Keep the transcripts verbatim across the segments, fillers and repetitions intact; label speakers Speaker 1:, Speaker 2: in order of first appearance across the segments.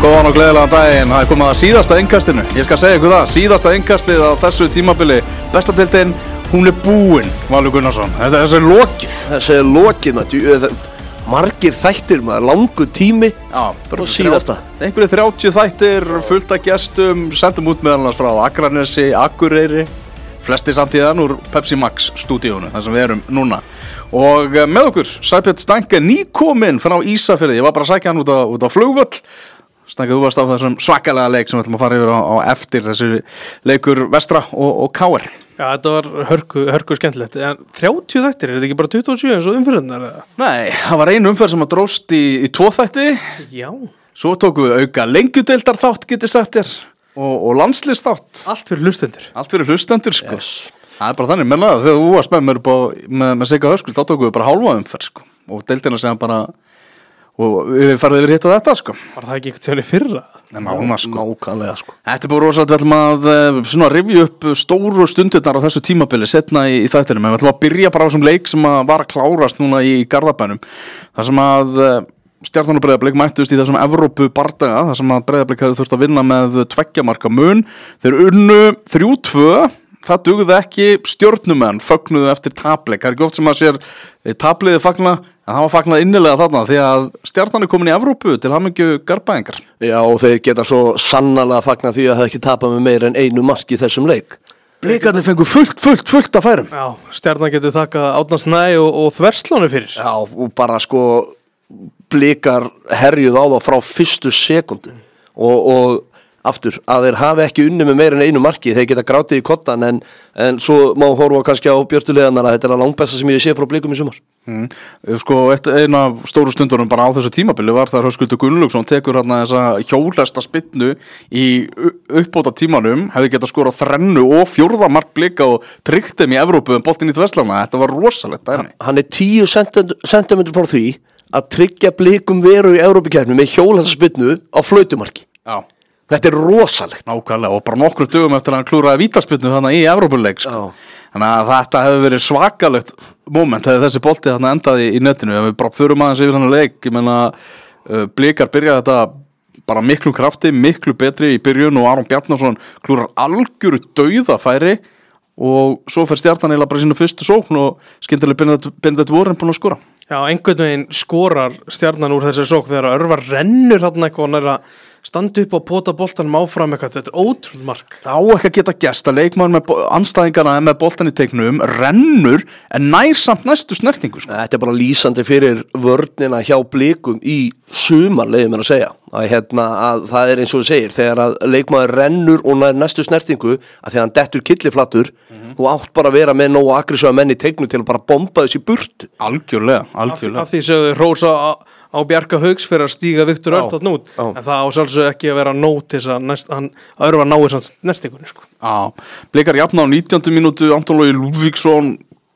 Speaker 1: Góðan og gleðilegan daginn, það er komið að síðasta innkastinu. Ég skal segja ykkur það, síðasta innkastið á þessu tímabili. Besta deildin, hún er búin, Valur Gunnarsson. Þetta þessi er lokið.
Speaker 2: Þessi er lokið, maður. Margir þættir, maður, langur tími. Já, bara síðasta.
Speaker 1: Einhverju þrjátíu þættir, fullt af gestum, sendum út meðal annars frá Akranesi, Akureyri. Flesti samtíðan úr Pepsi Max stúdíónu, þar sem við erum núna. Og með okkur, Sæbjörn Stange, nýkominn frá Ísafirði. Ég var bara að sækja hann út á, út á flugvöll. Stange, þú varst á þessum svakalega leik sem við ætlum að fara yfir á, á eftir, þessi leikur Vestra og, og K R.
Speaker 3: Já, þetta var hörku, hörku skemmtilegt. En þrjátíu þættir, er þetta ekki bara tuttugu og sjö eins og umferðirnar eða?
Speaker 1: Nei, það var ein umferð sem að dróst í, í tvo þætti.
Speaker 3: Já.
Speaker 1: Svo tókum við auka lengjudeildar þátt, getið sagt þér, og, og landslist þátt.
Speaker 3: Allt fyrir hlustendur.
Speaker 1: Allt fyrir hlustendur, sko.
Speaker 3: Yes.
Speaker 1: Það er bara þannig, menna það, þegar þú varst með mér með, með Sigga Höskuld, þá tókum við bara hálfa umferð, sko. Og deildina segja bara, og við farið yfir hitt og þetta, sko.
Speaker 3: Var það ekki eitthvað tjóni fyrra?
Speaker 1: Nána, sko.
Speaker 2: Nákvæmlega, sko.
Speaker 1: Þetta er bara rosalega, við ætlum að svona rifja upp stóru stundirnar á þessu tímabili setna í, í þættinum, en við ætlum að byrja bara á þessum leik sem að var að klárast núna í Garðabænum. Það sem að Stjarnan og Breiðablik mættust í þessum Evrópu bardaga, það sem að Breiðablik hefði þurft að vinna með tveggja marka mun. Þeir unnu þrjú tvö. Það dugði ekki, stjörnumenn fögnuðu eftir tapleik. Það er ekki oft sem að sér tapliði fagna, en það var fagnað innilega þarna því að Stjarnan er komin í Evrópu til hamingju Garðbæingar.
Speaker 2: Já, og þeir geta svo sannarlega fagnað því að það ekki tapað með meira en einu mark í þessum leik.
Speaker 1: Blikarnir fengu fullt, fullt, fullt að færum.
Speaker 3: Já, Stjarnan getur þakkað Árna Snæ og, og Þversláni fyrir.
Speaker 2: Já, og bara sko Blikar herjuð á þá frá fyrstu sekundu og, og aftur, að þeir hafi ekki unni með meira en einu marki, þeir geta grátið í kottan en, en svo má horfa kannski á björtuleganar að þetta er að langbesta sem ég sé frá Blikum í sumar.
Speaker 1: Mm. Sko, eitt, eina af stóru stundunum bara á þessu tímabili var þar Höskuldur Gunnlaugsson tekur hérna þessa hjólesta spynnu í uppbóta tímanum, hefði getað skorað þrennu og fjórða mark Blika og tryggt þeim í Evrópu en boltinn í Þverslana, þetta var rosalegt dæmi.
Speaker 2: Hann er tíu sentimentur frá því að tryggja Blikum veru í Evrópukeppni með hjólesta spynnu á flautumarki.
Speaker 1: Já.
Speaker 2: Þetta er rosalegt.
Speaker 1: Nákvæmlega, og bara nokkrum dögum eftir að hann klúraði vítaspyrnu þannig í Evrópuleik, sko. Þannig að þetta hefði verið svakalegt moment hefði þessi bolti þarna endaði í netinu. Ef við bara förum aðeins yfir þannig leik, ég meina uh, Blikar byrjaði þetta bara miklu krafti, miklu betri í byrjun og Aron Bjarnason klúrar algjöru dauðafæri og svo fer Stjarnan eiginlega bara sínu fyrstu sókn og skyndilega Benedikt Warren búinn að skora.
Speaker 3: Já, einhvern veginn skorar Stjarnan úr þessi sókn þegar Örvar rennur þarna eitthvað og næra standa upp og pota boltanum áfram eitthvað, þetta er ótrúlega mark.
Speaker 1: Það á ekki að geta gest að leikmaður með anstæðingarna með boltan í teiknum rennur en nær samt næstu snertingu, sko.
Speaker 2: Þetta er bara lýsandi fyrir vörnina hjá Blikum í sumar, leiðum mér að segja. Að, hérna, að það er eins og þú segir, þegar að leikmaður rennur og nær næstu snertingu að þegar hann dettur killiflatur, mm-hmm. þú átt bara að vera með nógu aggressíva menn í teiknum til að bara bomba þessi burtu.
Speaker 1: Algjörlega, algjörlega.
Speaker 3: Af því sögðu Rósa á Bjarka Hauks fyrir að stíga Viktor Örn út, en það ásálsög ekki að vera nót til þess að næst, hann Örvar náir sann snertingunni, sko.
Speaker 1: Já, Blikar jafna á nítjándu mínútu, Anton Logi Lúðvíksson,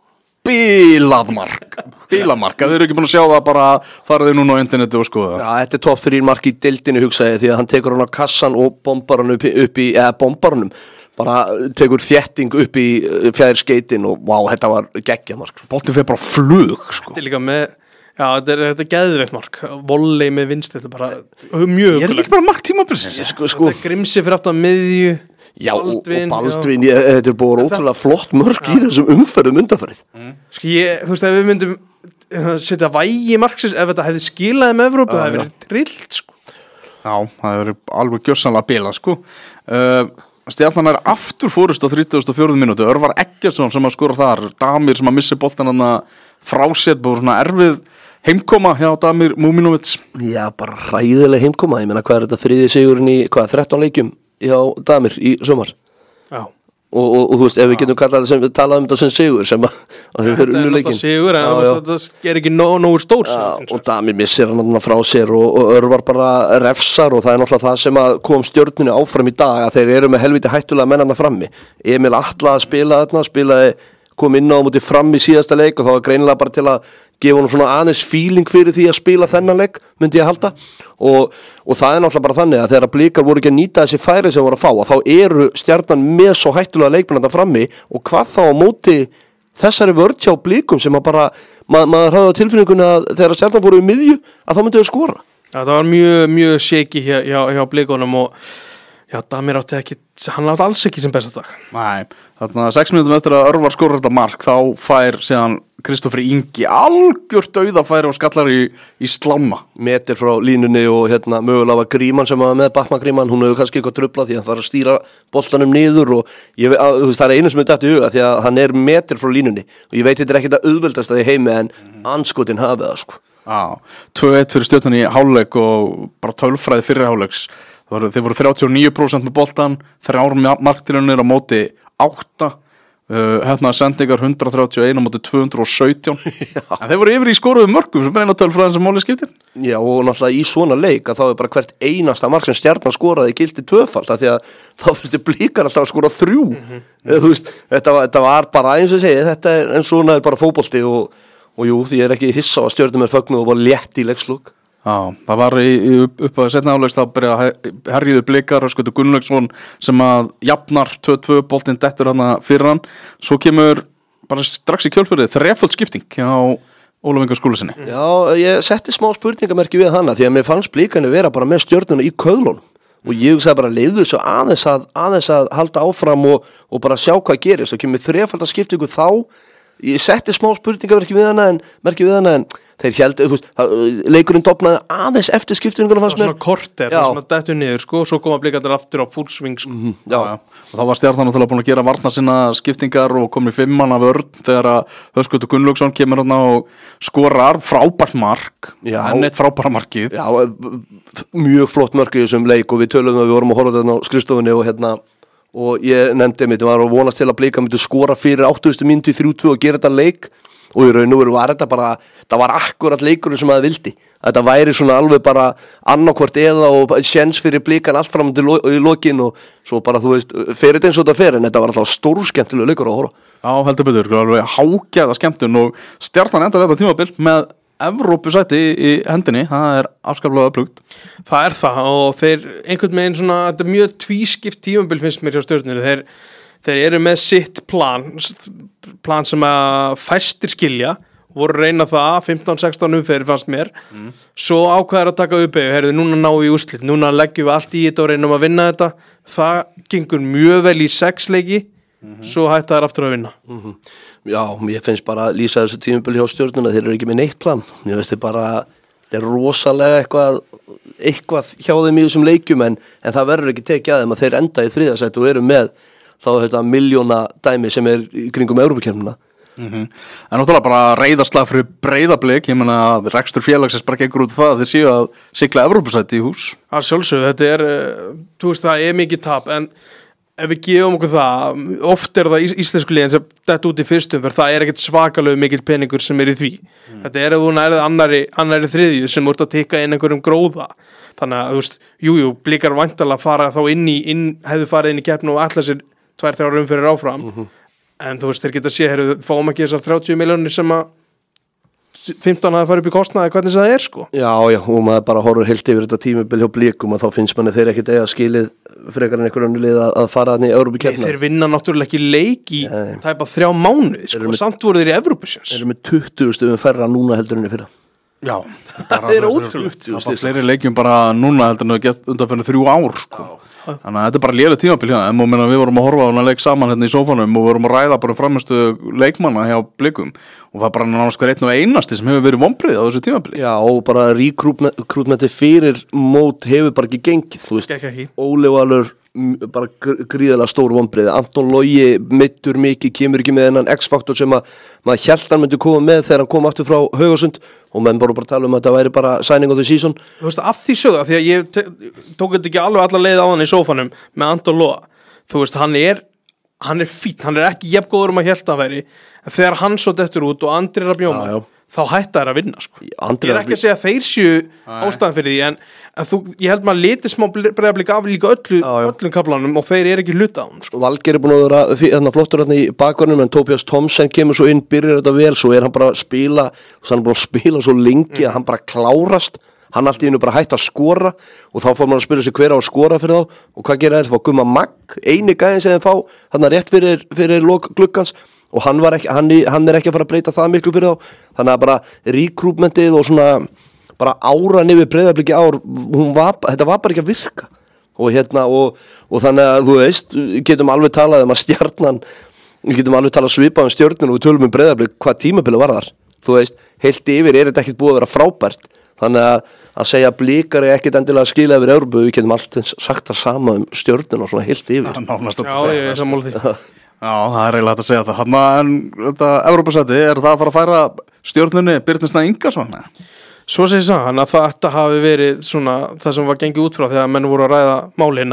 Speaker 1: bílað mark, bílað mark, ef þið eru ekki búin að sjá það bara farið þið núna á internetu og skoða.
Speaker 2: Já, þetta er topp þrír mark í deildinni hugsaði því að hann tekur hann á kassan og bombar hann upp í, upp í eða bombar hann bara tekur þétting upp í fjær skeitin og vá, þetta var geggjað mark.
Speaker 1: Boltinn fer bara flug, sko.
Speaker 3: Þetta er líka með Já, þetta er, þetta er geðveikt mark. Volley með vinst, þetta er bara mjög
Speaker 1: Ég er ekki bara mark tímabilsins.
Speaker 3: Sko, sko. Þetta er Grimsi fyrir aftan miðju.
Speaker 2: Já, Baldvin, og Baldvin, já. Ég, þetta er búið ótrúlega flott mörk já. Í þessum umferðum undanfarið.
Speaker 3: Mm. Sko, ég, þú veist, ef við myndum setja vægi marksins, ef þetta hefði skilaði með Evrópu, það hefði verið trillt, sko.
Speaker 1: Já, það hefði verið alveg gjörsamlega bila, sko. Uh, Stjarnan er aftur fórust á þrítugasta og fjórðu mínútu. Örvar Eggertsson sem að skora þar, Damir sem að missi boltan hann frá sér, bara svona erfið heimkoma hjá Damir Múminovits.
Speaker 2: Já, bara hræðileg heimkoma. Ég meina, hvað er þetta þriði sigurinn í, hvað, þrettán leikjum hjá Damir í sumar? Já. Og, og, og þú veist, ef við getum kallað þetta sem, talað um þetta sem sigur, sem að, að við fyrir unnu leikin.
Speaker 3: Þetta er sigur, en já, já. Það er ekki nógu nógu stór.
Speaker 2: Já, og Damir missir hann frá sér og, og Örvar bara refsar og það er náttúrulega það sem að kom Stjörnunni áfram í dag, að þeir eru með helviti hættulega mennana frammi. Emil Atla að spila þarna, spilaði, kom inn á múti fram í síðasta leik og þá var greinilega bara til að gefa hann svona aðeins feeling fyrir því að spila þennan leik, myndi ég halda og, og það er náttúrulega bara þannig að þegar Blikar voru ekki að nýta þessi færi sem voru að fá að þá eru Stjarnan með svo hættulega leikmenn þetta frammi og hvað þá á móti þessari vörð hjá Blikum sem að bara, mað, maður hafði á tilfinninguna að þegar Stjarnan voru í miðju að þá myndi þau skora.
Speaker 3: Já, það var mjög, mjög shaky hjá, hjá, hjá blikunum og já, Damir átti ekki, hann átti alls ekki sem besta dag.
Speaker 1: Nei, þarna sex mínútum eftir að Örvar skorar þetta mark þá fær síðan Kristoffer Ingi algjört dauðafæri og skallar í, í sláma.
Speaker 2: Metir frá línunni og hérna mögulega var Gríman sem var með Batman Gríman, hún hefur kannski eitthvað trublað því að það er að stýra boltanum niður og ég, að, þú veist, það er einu sem er dætt í huga því að hann er metir frá línunni og ég veit þetta er ekki það auðveldast að ég heimi en anskotin hafið það sko.
Speaker 1: Já, tvö eitt fyrir Stjörnunni í hálfleik og bara tölfræði fyrir hálfleiks. Þeir voru þrjátíu og níu prósent með boltan, þrjár marktilraunir á móti átta, uh, hefnaði sendingar hundrað þrjátíu og eitt á móti tvö hundruð og sautján. En þeir voru yfir í skoruðu mörkum sem er eina tölfræðin sem máli skiptir.
Speaker 2: Já, og náttúrulega í svona leik að þá er bara hvert einasta mark sem Stjarnan skoraði gildi tvöfalt af því að þá þurfti Blikar alltaf að skora þrjú. Mm-hmm. Eða, þú veist, þetta var, þetta var bara eins og segi, þetta er en svona er bara fótbolti og, og jú, því ég er ekki hissa á að Stjörnum er fögnuð og var létt í leikslok.
Speaker 1: Já, það var í, í, upp að setna áleiks þá byrja herjiðu Blikar og skoðu Gunnlaugsson sem að jafnar tvö tvö boltinn dettur hana fyrir hann svo kemur bara strax í kjölfyrið þreföld skipting hjá Ólaf Inga Skúlasyni.
Speaker 2: Já, ég setti smá spurningamerki við hana því að mér fannst Blikarnir vera bara með Stjörnuna í köðlunum og ég hugsaði bara leiður svo aðeins að, aðeins að halda áfram og, og bara sjá hvað gerist og kemur þrefalda skiptingu þá ég setti smá spurningamerki við hana en merki við hana en þeir held, þú veist, leikurinn dofnaði aðeins eftir skiptingunum fannst mér.
Speaker 3: Svona korter, svona dettu niður, sko, svo koma Blikarnir aftur á full swing, sko.
Speaker 2: Mm-hmm, já.
Speaker 1: Já, já. Og þá var Stjarnan náttúrulega búin að gera varna sinna skiptingar og kom í fimmann af Örn þegar að Höskuldur Gunnlaugsson kemur hérna og skorar frábært mark, enn eitt frábæra markið.
Speaker 2: Já, mjög flott mark í þessum leik og við töluðum að við vorum að horfa þarna á skrifstofunni og hérna, og ég nefndi mitt, var að vonast til að Blikar myndi skora fyrir áttugustu mínútu í þrjú tvö og gera þetta leik og í raun og veru var þetta bara það var akkurat leikurinn sem það vildi þetta væri svona alveg bara annarkvort eða og sjens fyrir Blikan allt fram til lo- í lokin og svo bara þú veist fyrir þetta eins og þetta fer en þetta var alltaf stórskemmtilega leikur að horfa.
Speaker 1: Já, heldur betur, alveg hágæða skemmtun og Stjarnan endar þetta tímabil með Evrópusæti í, í hendinni, það er afskaplega öflugt.
Speaker 3: Það er það og þeir einhvern veginn svona, þetta er mjög tvískipt tímabil finnst mér hjá Stjörnunni, þeir þeir eru með sitt plan plan sem að fæstir skilja voru að reyna það, fimmtán sextán umferðir fannst mér, mm. svo ákvæður að taka upp eða, herðu, núna ná í úrslit núna leggjum við allt í þetta og reynum að vinna þetta það gengur mjög vel í sex leiki, mm-hmm. svo hætta þær aftur að vinna.
Speaker 2: Mm-hmm. Já, ég finnst bara að lýsa þessu tímabil hjá Stjörnuna, þeir eru ekki með neitt plan, ég veist þið bara það er rosalega eitthvað eitthvað hjá þeim í þessum leikjum en, en það verður ekki tekið að þeim að þeir enda í þriðja sæti og eru með þá þetta miljóna dæmi sem er í kringum Evrópukeppnina.
Speaker 1: Mm-hmm. En náttúrulega bara reiðarslag fyrir Breiðablik, ég meina að rekstur félagsins bara gengur út það að þeir séu að sigla Evrópusæti í hús.
Speaker 3: Það sjálfsögðu, þetta er, þú veist það er mikið tap en ef við gefum okkur það, oft er það íslensku liðin sem þetta út í fyrstum fyrir það er ekkert svakalegu mikill peningur sem er í því. Mm. Þetta er ef þú nærið annari, annari þriðju sem voru að tikka inn einhverjum gróða. Þannig að þú veist, jújú, jú, Blikar væntanlega fara þá inn í, inn, hefðu farið inn í keppni og ætla sér tvær, þrjár umferðir áfram. Mm-hmm. En þú veist, þeir geta sé, heyrðu, fáum ekki þessar þrjátíu milljónir sem að fimmtán hafi farið upp í kostnaði, hvernig það er sko.
Speaker 2: Já, já, og maður bara horfur heilt yfir þetta tímabil hjá Blikum og þá finnst manni þeir ekkert eiga skilið frekar en einhver önnur lið að, að fara þannig í Evrópukeppnina.
Speaker 3: Þeir vinna náttúrulega ekki leik í það er bara þrjá mánuði sko, með, samt voru þeir í Evrópusjans.
Speaker 2: Þeir eru með tuttugu stöðum færra núna heldur enn í fyrra.
Speaker 1: Já,
Speaker 3: það er ótrúlegt.
Speaker 1: Það var fleiri leikjum bara núna heldur en það gett undanfærið þrjú ár sko. Já. Þannig að þetta er bara lélega tímabil hérna en meina, við vorum að horfa á hana leik saman hérna í sófanum og við vorum að ræða bara framistu leikmanna hjá Blikum og það er bara nánast hver einn og einasti sem hefur verið vonbrigði á þessu tímabili.
Speaker 2: Já og bara rekrútmenti fyrir mót hefur bara ekki gengið, þú veist, Óli Valur bara gríðalega stór vonbrigði, Anton Logi meiddur mikið, kemur ekki með þennan X-faktor sem að maður hélt hann myndi koma með þegar hann kom aftur frá Haugasund og menn bara bara tala um að það væri bara signing of the season.
Speaker 3: Þú veist, af því sögða, því að ég tók þetta ekki alveg alla leið á hann í sófanum með Anton Loga, þú veist, hann er hann er fínt, hann er ekki jafngóður um að hélt að veri, en þegar hann svo dettur út og Andri er að bjóma, já, já. Þá hætta þær að vinna sko. Andri ég er ekki að segja að þeir séu ástæðan fyrir því en, en þú, ég held maður liti smá Breiðablik af líka öllu, já, já. öllum kaplanum og þeir eru ekki hluta á hann sko.
Speaker 2: Valgeir er búin að vera hérna, flottur hérna í bakvörnum en Tobias Thomsen kemur svo inn, byrjar þetta vel svo er hann bara að spila og hann er búin að spila svo lengi mm. að hann bara klárast hann allt í hennu bara hætt að skora og þá fór maður að spyrja sig hver á að skora fyrir þá og hvað gera þeir fá Gumma Magg eini gæðin sem þeir fá þarna rétt fyrir, fyrir lok gluggans og hann, var ekki, hann, hann er ekki að fara að breyta það miklu fyrir þá þannig að bara rekrútmentið og svona bara áran yfir Breiðablik í ár, hún var, þetta var bara ekki að virka og hérna og, og þannig að þú veist, getum alveg talað um að Stjarnan, við getum alveg talað svipað um Stjörnuna og við tölum um Breiðablik, hvað tímabili var þar, þú veist, heilt yfir er þetta ekkert búið að vera frábært, þannig að að segja Blikar er ekkert endilega að skila yfir Evrópu, við getum alltaf sagt það sama um Stjörnuna og svona heilt yfir.
Speaker 3: Já, ég er sammála því.
Speaker 1: Já, það er eiginlega hægt að segja það. Þannig að en þetta Evrópusæti, er það að fara að færa Stjörnunni Birni Snæ Ingason?
Speaker 3: Svo segir það, hann að þetta hafi verið svona það sem var gengið út frá þegar menn voru að ræða málin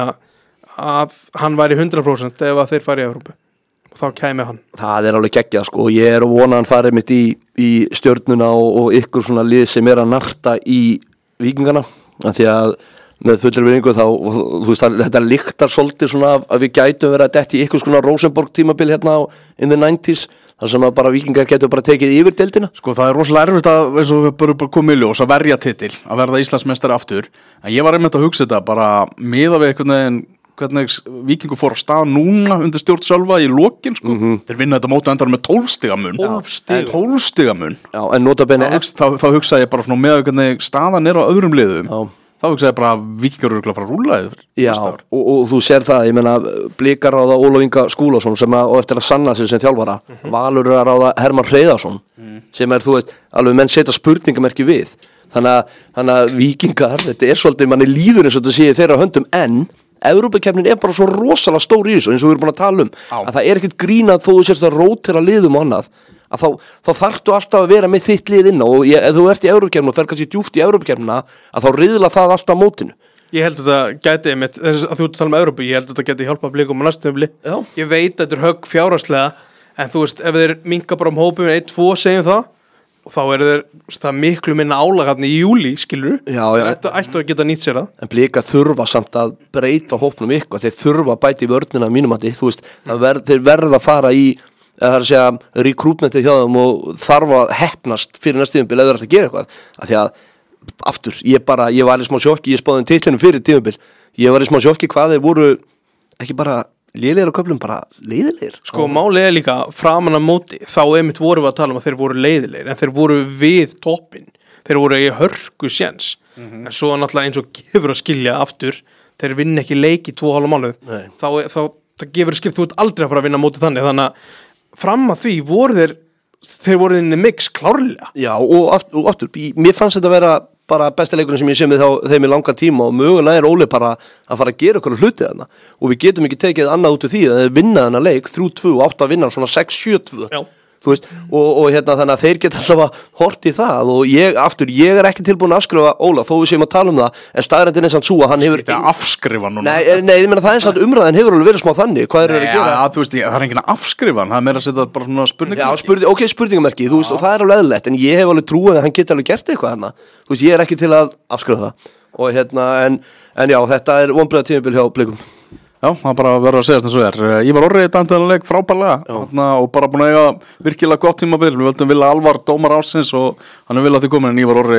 Speaker 3: að hann væri hundrað prósent ef að þeir fari í Evrópu. Og þá kæmi hann. Það
Speaker 2: er alveg geggjað sko og ég er að vona hann farið mitt í, í Stjörnuna og, og ykkur svona lið sem er að narta í Víkingana, af því að með fullri vinningu þá, þú veist, þetta lyktar svolítið svona að við gætum verið að detti í ykkur svona Rosenborg tímabil hérna á in the nineties, þar sem að bara Víkingar getur bara tekið yfir deildina. Sko það er rosalega erfitt að, eins og við bara komum í ljós, að verja titil, að verða Íslandsmeistari aftur, en ég var einmitt að hugsa þetta bara miða við einhvern veginn hvernig Víkingur fór á stað núna undir stjórn Sölva í lokin sko. Mm-hmm. Þeir vinna þetta móti endar með tólf stiga mun tólf stiga mun Já, en notabene
Speaker 1: þá, þá, þá hugsa ég bara svona með hvernig staðan er á öðrum liðum. Já. Þá hugsa ég bara að Víkingur eru að fara að rúlla yfir.
Speaker 2: Já, og, og þú sér það, ég meina Blikar ráða Ólaf Inga Skúlason sem að, og eftir að sanna sig sem þjálfara, mm-hmm. Valur er að ráða Hermann Hreiðarsson mm. sem er, þú veist, alveg menn setja spurningamerki við, þannig að, þannig að Víkingar, þetta er svolítið, manni líður eins og þetta sé þeirra höndum, en Evrópukeppnin er bara svo rosalega stór í þessu eins og við erum búin að tala um Á. Að það er ekkert grínað þó þú sérst að rótera liðum og annað að þá, þá þarftu alltaf að vera með þitt lið inn og ég, ef þú ert í Evrópukeppnina og fer kannski djúpt í Evrópukeppnina að þá riðla það alltaf mótinu.
Speaker 3: Ég held að þetta gæti einmitt, þess að þú ert að tala um Evrópu, ég held að þetta gæti hjálpað Blikum á næstu tímabili. Ég veit að þetta er högg fjárhagslega en þú veist ef þeir minnka bara um hópum einn, tvo segjum það og þá eru þeir það miklu minna álagarni í júli, skilur
Speaker 2: já, já,
Speaker 3: þetta ættu að geta nýtt sér það.
Speaker 2: En Blika þurfa samt að breyta hópnum ykkur, þeir þurfa að bæta í vörnina mínum að þú veist, ver, þeir verða að fara í, eða það er að segja rekrútmentið hjá þeim og þarf að heppnast fyrir næst tímabil eða það er að gera eitthvað, af því að aftur, ég bara, ég var í smá sjokki, ég spáði um titlinum fyrir tímabil, ég var í smá sjokki hvað þeir voru ekki bara lélegir á köflum, bara leiðilegir.
Speaker 3: Sko málið er líka framan að móti, þá einmitt vorum við að tala um að þeir voru leiðilegir, en þeir voru við toppin, þeir voru í hörku séns, mm-hmm. en svo náttúrulega eins og gefur að skilja aftur, þeir vinna ekki leik í tvo hálfa mánuð, þá, þá það gefur að skilja, þú ert aldrei að fara að vinna móti þannig, þannig að fram að því voru þeir, þeir voru inn í mix klárlega.
Speaker 2: Já, og aftur, og aftur mér fannst þetta að vera bara besta leikurinn sem ég sé með þá þeim í langa tíma og mögulega er Óli bara að fara að gera okkur hluti þarna og við getum ekki tekið annað út af því að þeir vinna þarna leik þrjú tvö og átt að vinna svona sex sjö tvö þú veist, og, og hérna þannig að þeir geta alltaf að horta í það og ég, aftur, ég er ekki tilbúin að afskrifa Óla þó við séum að tala um það en staðrendin er samt svo að hann hefur
Speaker 1: ekki að afskrifa núna
Speaker 2: nei, nei, ég meina það er samt umræðin hefur alveg verið smá þannig hvað er það að gera?
Speaker 1: Ja, þú veist, ég, það er enginn að afskrifa hann, það er meira að setja bara svona spurningamerki
Speaker 2: Já, spurning, ok, spurningamerki, þú veist, og það er alveg eðlilegt en ég hef alveg trúið að hann geti alveg gert eitthvað hana. Þú veist, ég er ekki til að afskrifa það og hérna, en, en já, þetta er vonbrigða tímabil hjá Blikum
Speaker 1: Já, það bara verður að segja þess að svo er. Ívar Orri dæmduleik frábærlega þarna, og bara búin að eiga virkilega gott tímabil. Við völdum Villa Alvar dómar ársins og hann er vilja að því komin en Ívar Orri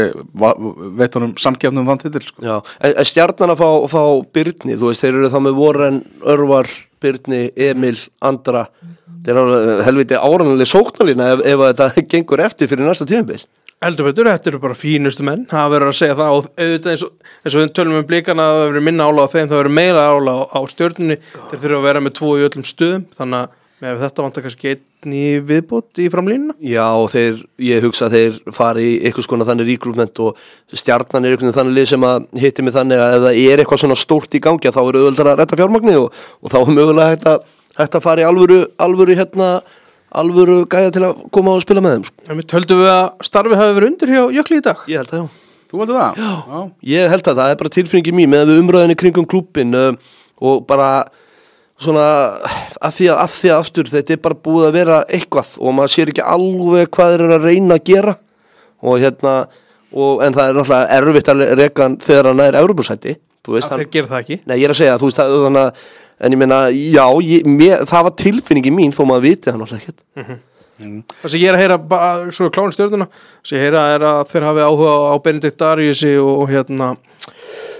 Speaker 1: veit honum samkeppni um þann titil. Sko.
Speaker 2: Já, en, en Stjarnan að fá, fá Birni, þú veist, þeir eru þá með Warren, Örvar, Birni, Emil, Andra. Þeir eru helviti áranlega sóknarlína ef, ef þetta gengur eftir fyrir næsta tímabil.
Speaker 3: Heldur betur, þetta eru bara fínustu menn það verður að segja það og auðvitað eins og, eins og við tölum um Blikana að það verður minna álag á þeim það verður meira álag á, á stjörnunni þeir þurfa að vera með tvo í öllum stöðum þannig að með þetta vantar kannski einn í viðbót í framlínuna
Speaker 2: Já, þeir, ég hugsa að þeir fari í eitthvað svona þannig rekrútment og Stjarnan er eitthvað þannig lið sem að hitti mig þannig að ef það er eitthvað svona stórt í gangi þá er auðvitað að retta fjármagni og, og þá er mögulega hægt að, hægt að fara í alvöru, alvöru hérna alvöru gæja til að koma og spila með þeim sko.
Speaker 3: En við höldum við að starfið hafi verið undir hjá Jökli í dag?
Speaker 2: Ég held að já.
Speaker 1: Þú heldur það?
Speaker 2: Já. já, ég held að það er bara tilfinningi mín með við umræðinni kringum klúbbin uh, og bara svona að því að, að því að aftur þetta er bara búið að vera eitthvað og maður sér ekki alveg hvað þeir eru að reyna að gera og hérna og, en það er náttúrulega erfitt að reka þegar hann er Evrópusæti.
Speaker 3: Að þeir gera það ekki?
Speaker 2: Nei, ég er að segja, þú veist, það, þannig að en ég meina, já, ég, mér, það var tilfinningi mín þó maður viti hann alltaf ekkert
Speaker 3: mm-hmm. mm. Það sem ég er að heyra bara, svo klárin stjörnuna það sem ég heyra er að þeir hafi áhuga á Benedikt Dariusi og, og hérna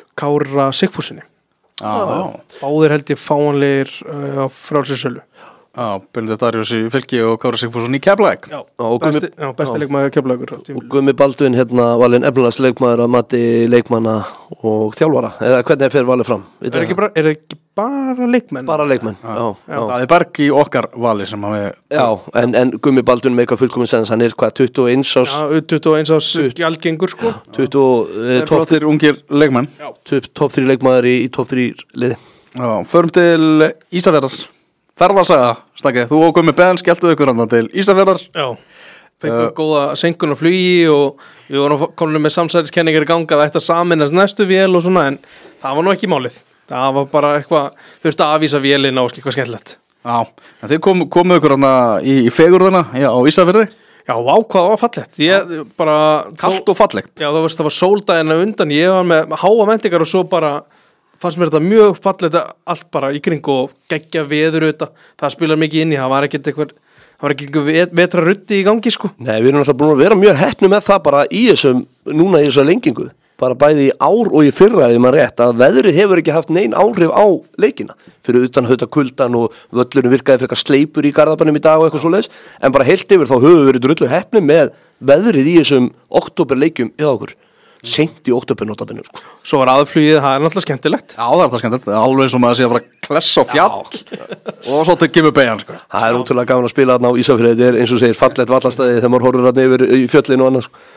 Speaker 3: Kára Sigfúsinni
Speaker 1: ah.
Speaker 3: Báðir held ég fáanlegir uh, á frálsinsölu
Speaker 1: Já, Benedikt Arius í Fylki og Kári Sigfússon í Keflavík.
Speaker 3: Já,
Speaker 2: og
Speaker 3: besti,
Speaker 2: Gummi-
Speaker 3: já, besti leikmaður Keflavíkur
Speaker 2: og Gummi Baldvin hérna valinn efnilegs leikmaður að mati leikmanna og þjálfara, eða hvernig er fyrir valið fram?
Speaker 3: Er ekki bara, er ekki bara leikmenn?
Speaker 2: Bara leikmenn, já, já, já.
Speaker 1: Það er Berg í okkar vali sem að við...
Speaker 2: já en, en Gummi Baldvin með eitthvað fullkomin sens, hann er hvað, tuttugu og eins ás
Speaker 3: Já, tuttugu og eins ás gjaldgengur sko.
Speaker 2: tuttugu, eh,
Speaker 1: Þeir
Speaker 2: topp
Speaker 1: flottir ungir leikmenn.
Speaker 2: top þrjú leikmaður í, í topp þrjú liði.
Speaker 1: Já, förum til Ísafjarðar. Ferðarsaga, Stakki, þú og Gummi Ben skelltu ykkur andan til Ísafjarðar.
Speaker 3: Já, fengum uh, góða senkun á flugi og við vorum komin með samsæriskenningar í ganga það ætti að saminast næstu vél og svona en það var nú ekki málið. Það var bara eitthvað, þurfti að afvísa vélina og eitthvað skemmtilegt.
Speaker 1: Já, en þið kom, komu ykkur andan í, í fegurðina já, á Ísafjarði.
Speaker 3: Já, vá, hvað það var fallegt. Ég bara...
Speaker 1: Kalt og fallegt.
Speaker 3: Já, það var, það var sóldagina undan, ég var með háa vendingar og svo bara... fannst mér þetta mjög fallið allt bara í kring og geggja veður auðvitað, það spilar mikið inn í, það var ekkert eitthvað það var ekki eitthvað vetra ruddi í gangi sko.
Speaker 2: Nei, við erum alltaf búin að vera mjög heppnu með það bara í þessum, núna í þessu lengingu bara bæði í ár og í fyrra ef maður rétt, að veðrið hefur ekki haft nein áhrif á leikina, fyrir utan hauta kuldan og völlurinn virkaði fyrir eitthvað sleipur í Garðabænum í dag og eitthvað svoleiðis, en bara heilt yfir þá höfum við verið drullu heppnu með veðrið í þessum októberleikjum hjá okkur seint í október notabene sko.
Speaker 3: Svo var aðflugið, það er náttúrulega skemmtilegt.
Speaker 1: Já, það er alltaf skemmtilegt, alveg eins og maður sé að fara að klessa á fjall og svo til Gimmi Bejan sko.
Speaker 2: Það er ótrúlega gaman að spila þarna á Ísafirði, þetta er eins og segir fallegt vallastæði þegar maður horfir þarna yfir í fjöllinu og annað sko.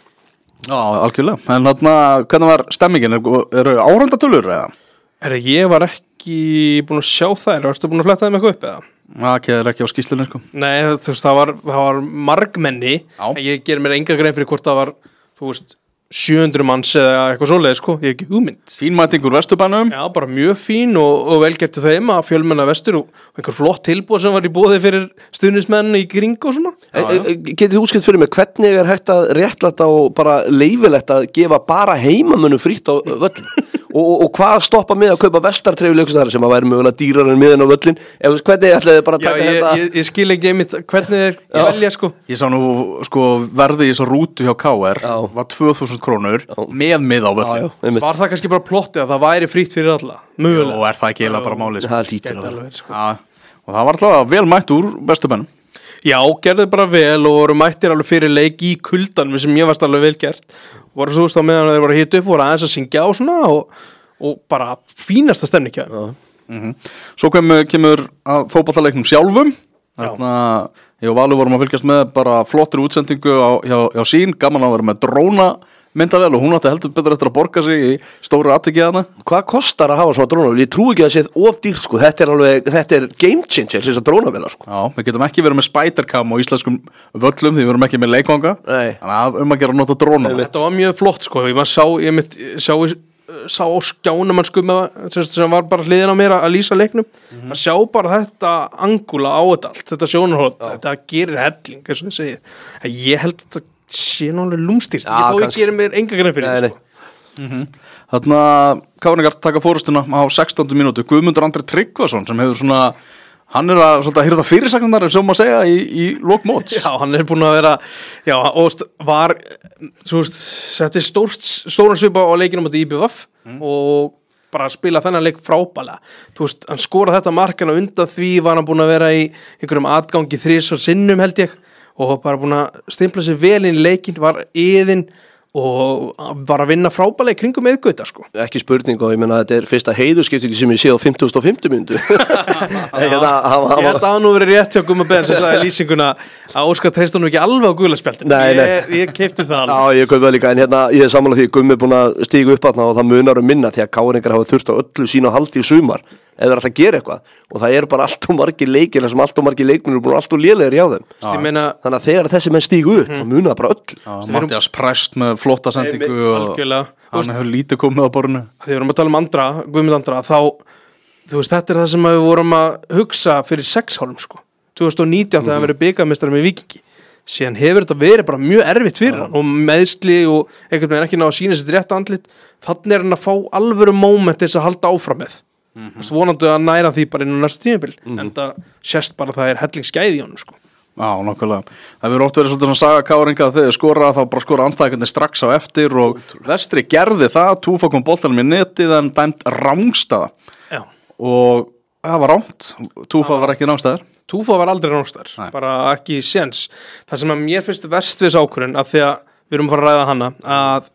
Speaker 1: Já, algjörlega, en þarna, hvernig var stemmingin, eru áhrandatölur eða?
Speaker 3: Er ég var ekki búin að sjá þær, varstu búin að fletta þeim eitthvað upp eða?
Speaker 1: Það er ekki á skýslunni sko.
Speaker 3: Nei, þú veist, það var, það var margmenni, en ég ger mér enga grein fyrir hvort það var, þú veist, sjö hundruð manns eða eitthvað svoleiðis sko, ég hef ekki hugmynd.
Speaker 1: Fín mæting úr Vesturbænum.
Speaker 3: Já, bara mjög fín og, og velgert til þeim að fjölmenna vestur og, og einhver flott tilbúð sem var í boði fyrir stuðnismenn í kring og svona.
Speaker 2: Já, já. Getið þú útskilt fyrir mig, hvernig er hægt að réttlæta og bara leifilegt að gefa bara heimamönnum frítt á völlin? og, og, og hvað stoppa með að kaupa vestartreyfi leikstöðar sem að væri mögulega dýrar en miðan á völlin? Ef hvernig ætlaði bara að taka
Speaker 3: Já, ég,
Speaker 2: þetta?
Speaker 3: ég, ég skil ekki einmitt hvernig þeir velja sko.
Speaker 1: Ég sá nú sko verði í þessu rútu hjá K R
Speaker 2: Já.
Speaker 1: var tvö þúsund krónur með mið á völlin.
Speaker 2: Já, já, einmitt.
Speaker 3: Var það kannski bara plottið að það væri frítt fyrir alla? Mögulega.
Speaker 1: Og er það ekki eiginlega bara málið sko.
Speaker 2: Það lítur
Speaker 3: Gæti
Speaker 2: að vera.
Speaker 3: alveg verið, sko.
Speaker 1: Já, og það var alltaf vel mætt úr Vesturbænum.
Speaker 3: Já, gerði bara vel og voru mættir alveg fyrir leik í kuldan sem ég varst alveg vel gert. Voru svo stað meðan þeir voru hitt upp, voru aðeins að syngja á svona og, og bara fínasta stemning hjá þeim.
Speaker 1: Mm-hmm. Svo kemur, kemur að fótballaleiknum sjálfum. Þarna, ég og Valur vorum að fylgjast með bara flottir útsendingu á, hjá, hjá sín, gaman að vera með dróna myndavél og hún átti heldur betur eftir að borga sig í stóru atvikið hana.
Speaker 2: Hvað kostar að hafa svona drónavél? Ég trú ekki að það séð of dýrt sko, þetta er alveg, þetta er game changer þessar drónavélar sko.
Speaker 1: Já, við getum ekki verið með spidercam á íslenskum völlum því við verum ekki með leikvanga.
Speaker 2: Nei.
Speaker 1: Þannig að um að gera að nota dróna.
Speaker 3: Þetta var mjög flott sko, ég maður sá, ég mitt, sá, sá á skjánum hann skumma sem var bara hliðin á mér að lýsa leiknum. Mm-hmm. Að sjá bara þetta angula á þetta allt, þetta sjónarhótt, þetta gerir helling, eins og ég segir. En ég held að þetta sé náttúrulega lúmstýrt,
Speaker 2: Já,
Speaker 3: ég þó ég
Speaker 2: kannski.
Speaker 3: gerir mér enga grein fyrir
Speaker 2: Nei,
Speaker 3: því,
Speaker 2: nei.
Speaker 3: sko.
Speaker 1: Mm-hmm. Þannig að Káringar taka fórustuna á sextándu mínútu. Guðmundur Andri Tryggvason sem hefur svona, hann er að, að hýrða fyrirsagnar sem maður segja í, í lok móts.
Speaker 3: Já, hann er búin að vera, já, og st- var, svo veist, setti stórt, stóran svipa á leikinum á í B V F mm. og bara að spila þennan leik frábælega. Þú veist, hann skoraði þetta markana undan því var hann búin að vera í einhverjum atgangi þrisvar sinnum held ég og bara búin að stimpla sér vel inn í leikin, var yðin og var að vinna frábælega í kringum með Gauta sko.
Speaker 2: Ekki spurning og ég meina þetta er fyrsta heiðurskiptingu sem ég sé á fimmtugasta og fimmtu mínútu. Hérna,
Speaker 3: Ég held að það nú verið rétt hjá Gumma Ben sem sagði lýsinguna að Óskar treyst honum ekki alveg á gulaspjaldinu.
Speaker 2: Nei, nei.
Speaker 3: Ég, ég keipti það alveg.
Speaker 2: Já, ég kaupi það líka, en hérna ég er sammála því að Gummi er búin að stíga upp þarna og það munar um minna því að Káringar hafa þurft á öllu sínu að halda í sumar ef þeir ætla að gera eitthvað og það eru bara allt og margir leikir sem allt og margir leikmennir eru búin allt og lélegir hjá þeim.
Speaker 3: Ég meina,
Speaker 2: Þannig að þegar þessi menn stígu upp, þá munar það bara öll.
Speaker 1: Já, Mattias Prest með flotta sendingu og
Speaker 3: algjörlega, þú
Speaker 1: hann hefur lítið komið á borinu.
Speaker 3: þegar við erum að tala um andra, Guðmund Andra, þá, þú veist, þetta er það sem við vorum að hugsa fyrir sex hálfum, sko. tvö þúsund og nítján þegar hann verið bikarmeistari með Víkingi. Síðan hefur þetta verið bara mjög erfitt fyrir hann og meðsli og einhvern veginn ekki ná að sína sér rétt andlit. Þannig er hann að fá alvöru moment til þess að halda áfram með. Mm -hmm. Vonandi að næra því bara inn á næsta tímabil. Mm -hmm. En það sést bara að það er hellingsgæði í honum, sko.
Speaker 1: Já, nokkulega. Það verður oft verið svolítið svona saga Káringa að þau skora þá bara skora andstæðingarnir strax á eftir og Vestri gerði það, Túfa kom boltanum í netið en dæmt rángstaða
Speaker 3: Já.
Speaker 1: og það var rámt, Túfa var ekki rángstaðar.
Speaker 3: Túfa var aldrei rángstar,
Speaker 1: Nei.
Speaker 3: bara ekki séns. Það sem að mér finnst verst við þessu ákvörðun af því að við erum að fara að ræða hana að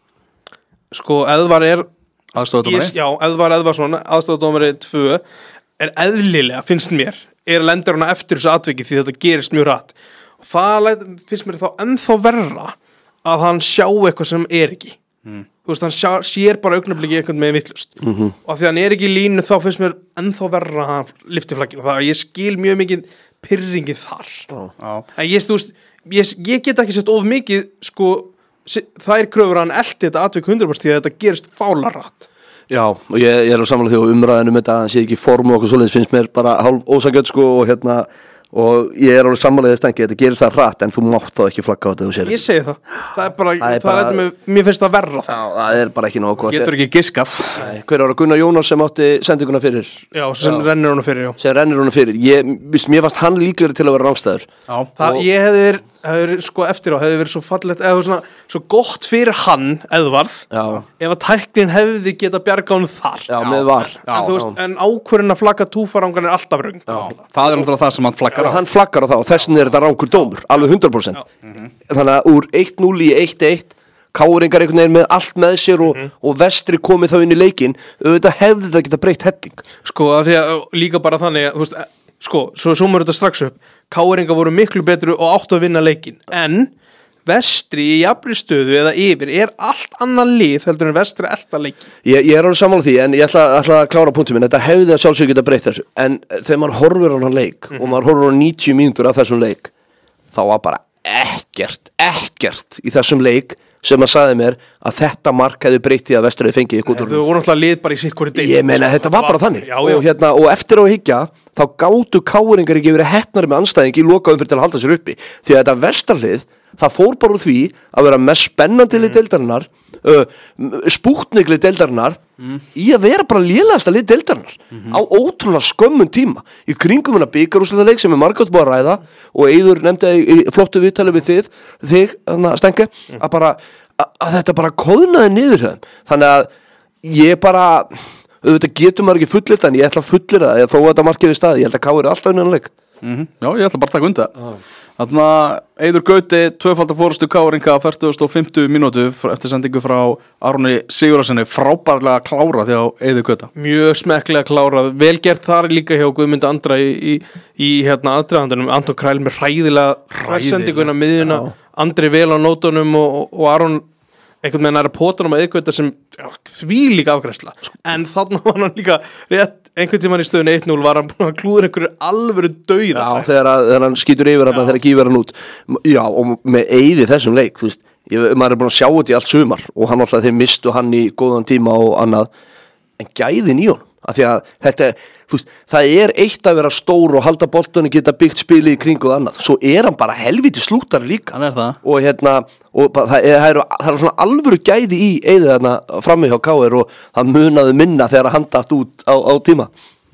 Speaker 3: sko Eðvar er
Speaker 1: Aðstofadómari.
Speaker 3: Já, Eðvar Eðvarsson, aðstofadómari tvö er eðlilega, finnst mér er lendur hana eftir þessu atviki því þetta gerist mjög rætt og það læt, finnst mér þá ennþá verra að hann sjá eitthvað sem er ekki mm. þú veist, hann sjá, sér bara augnabliki eitthvað með vittlust mm -hmm. og af því hann er ekki í línu þá finnst mér ennþá verra að hann lyfti flagginu og það að ég skil mjög mikið pyrringið þar
Speaker 1: Já.
Speaker 3: en ég, þú veist, ég, ég get ekki sett of mikið sko, það er kröfur að hann elti þetta atvik hundrað prósent því að þetta gerist fálarætt.
Speaker 2: Já, og ég, ég er á sammála því og umræðinu með þetta að hann sé ekki form og okkur svoleiðis finnst mér bara hálf ósangjöld sko og hérna og ég er alveg sammála því að stengi, þetta gerist það rætt en þú mátt þá ekki flagga á þetta þú sér.
Speaker 3: Ég segi það, það er bara,
Speaker 2: Það er
Speaker 3: það
Speaker 2: bara-
Speaker 3: er með, mér finnst það verra það.
Speaker 2: Já, það er bara ekki nóg gott.
Speaker 1: Getur ekki giskað.
Speaker 2: Nei, hver ára Gunnar Jónas sem átti sendinguna fyrir
Speaker 3: Já, sem
Speaker 2: Já.
Speaker 3: rennur honum fyrir, já.
Speaker 2: sem rennir honum fyrir, ég, víst, mér fannst hann líklegri til að vera rángstæður.
Speaker 1: Já.
Speaker 3: Það,
Speaker 2: Og-
Speaker 3: ég hefði verið, hefði verið, sko, eftir á, hefði verið svo fallegt, eða svona, svo gott fyrir hann, Eðvarð,
Speaker 2: Já,
Speaker 3: ef að tæknin hefði geta bjarga honum þar.
Speaker 2: já, með var.
Speaker 3: En þú veist, en ákvörðin að flagga túfarangan er alltaf röng.
Speaker 1: Já. Það er náttúrulega það sem hann flaggar á.
Speaker 2: Hann flaggar á það og þessin er þetta rángur dómur, alveg hundrað prósent. Þannig að úr eitt núll í eitt eitt, Káringar einhvern veginn með allt með sér og, og Vestri komið þá inn í leikinn, auðvitað hefði þetta geta breytt helling.
Speaker 3: Sko, af því að líka bara þannig, að, þú veist, e- sko, svo sumur þetta strax upp, Káringar voru miklu betri og áttu að vinna leikinn, en Vestri í jafnri stöðu eða yfir er allt annan lið heldur en Vestri elta leikinn.
Speaker 2: Ég, ég er alveg sammála því, en ég ætla, ætla að klára punktum minn, þetta hefði að sjálfsög geta breytt þessu, en þegar maður horfir á hann leik og maður horfir á níutíu mínútur af þessum leik, þá var bara ekkert, ekkert í þessum leik sem að sagði mér að þetta mark hefði breytt því að Vestri hefði fengið ykkur.
Speaker 3: Þú voru náttúrulega lið bara í sitt hvori deil.
Speaker 2: Ég meina, þetta var bara þannig
Speaker 3: Já, já.
Speaker 2: og, hérna, og eftir á að hyggja þá gátu Káringar ekki verið heppnari með anstæðing í lokaum fyrir til að halda sér uppi því að þetta vestarlið, það fór bara úr því að vera mest spennandi lið deildarinnar uh, spútniklið deildarinnar í að vera bara lélegasta lið deildarinnar á ótrúlega skömmun tíma í kringum hennar bikarúrslitaleik sem er margótt búið að ræða og Eiður nefndi í flottu viðtali við þið, þig, þannig að Stenke að bara, að, að þetta bara kóðnaði niður þeim, þannig að ég bara auðvitað getur maður ekki fullir það en ég ætla að fullir það þó að þetta markið við staði, ég held að Ká er alltaf unnanleik.
Speaker 1: Mm Já, ég ætla bara að taka undir það. Þannig að Eiður Gauti, tvöfaldar fórustu Káringa á fertugasta og fimmtu mínútu eftir sendingu frá Aroni Sigurðarsyni, frábærlega klára því á Eiður Gauta.
Speaker 3: Mjög smekklega klárað, vel gert þar líka hjá Guðmund Andra í, í, í hérna aðdraðandunum, Anton Kræl með hræðilega hræðsendinguna miðjuna, Andri vel á nótunum og, og Aron einhvern veginn er að pótunum að eitthvað sem já, því líka afgræsla en þannig var hann líka rétt einhvern tímann í stöðun eitt núll var hann búin að klúður einhverju alvöru dauða
Speaker 2: Já, þegar, að, þegar hann skýtur yfir hann þegar gífur hann út já, og með Eiði þessum leik þú veist, ég, maður er búin að sjá þetta í allt sumar og hann alltaf þeir mistu hann í góðan tíma og annað, en gæðin í honum af því að þetta, þú veist, það er eitt að vera stór og halda boltunni geta byggt spilið í kring og annað, svo er hann bara helviti slúttar líka
Speaker 1: Hann er það.
Speaker 2: og hérna, og bara, það, er, það, eru, það eru svona alvöru gæði í Eiði þarna frammi hjá K R og það munaði minna þegar hann datt út á, á tíma.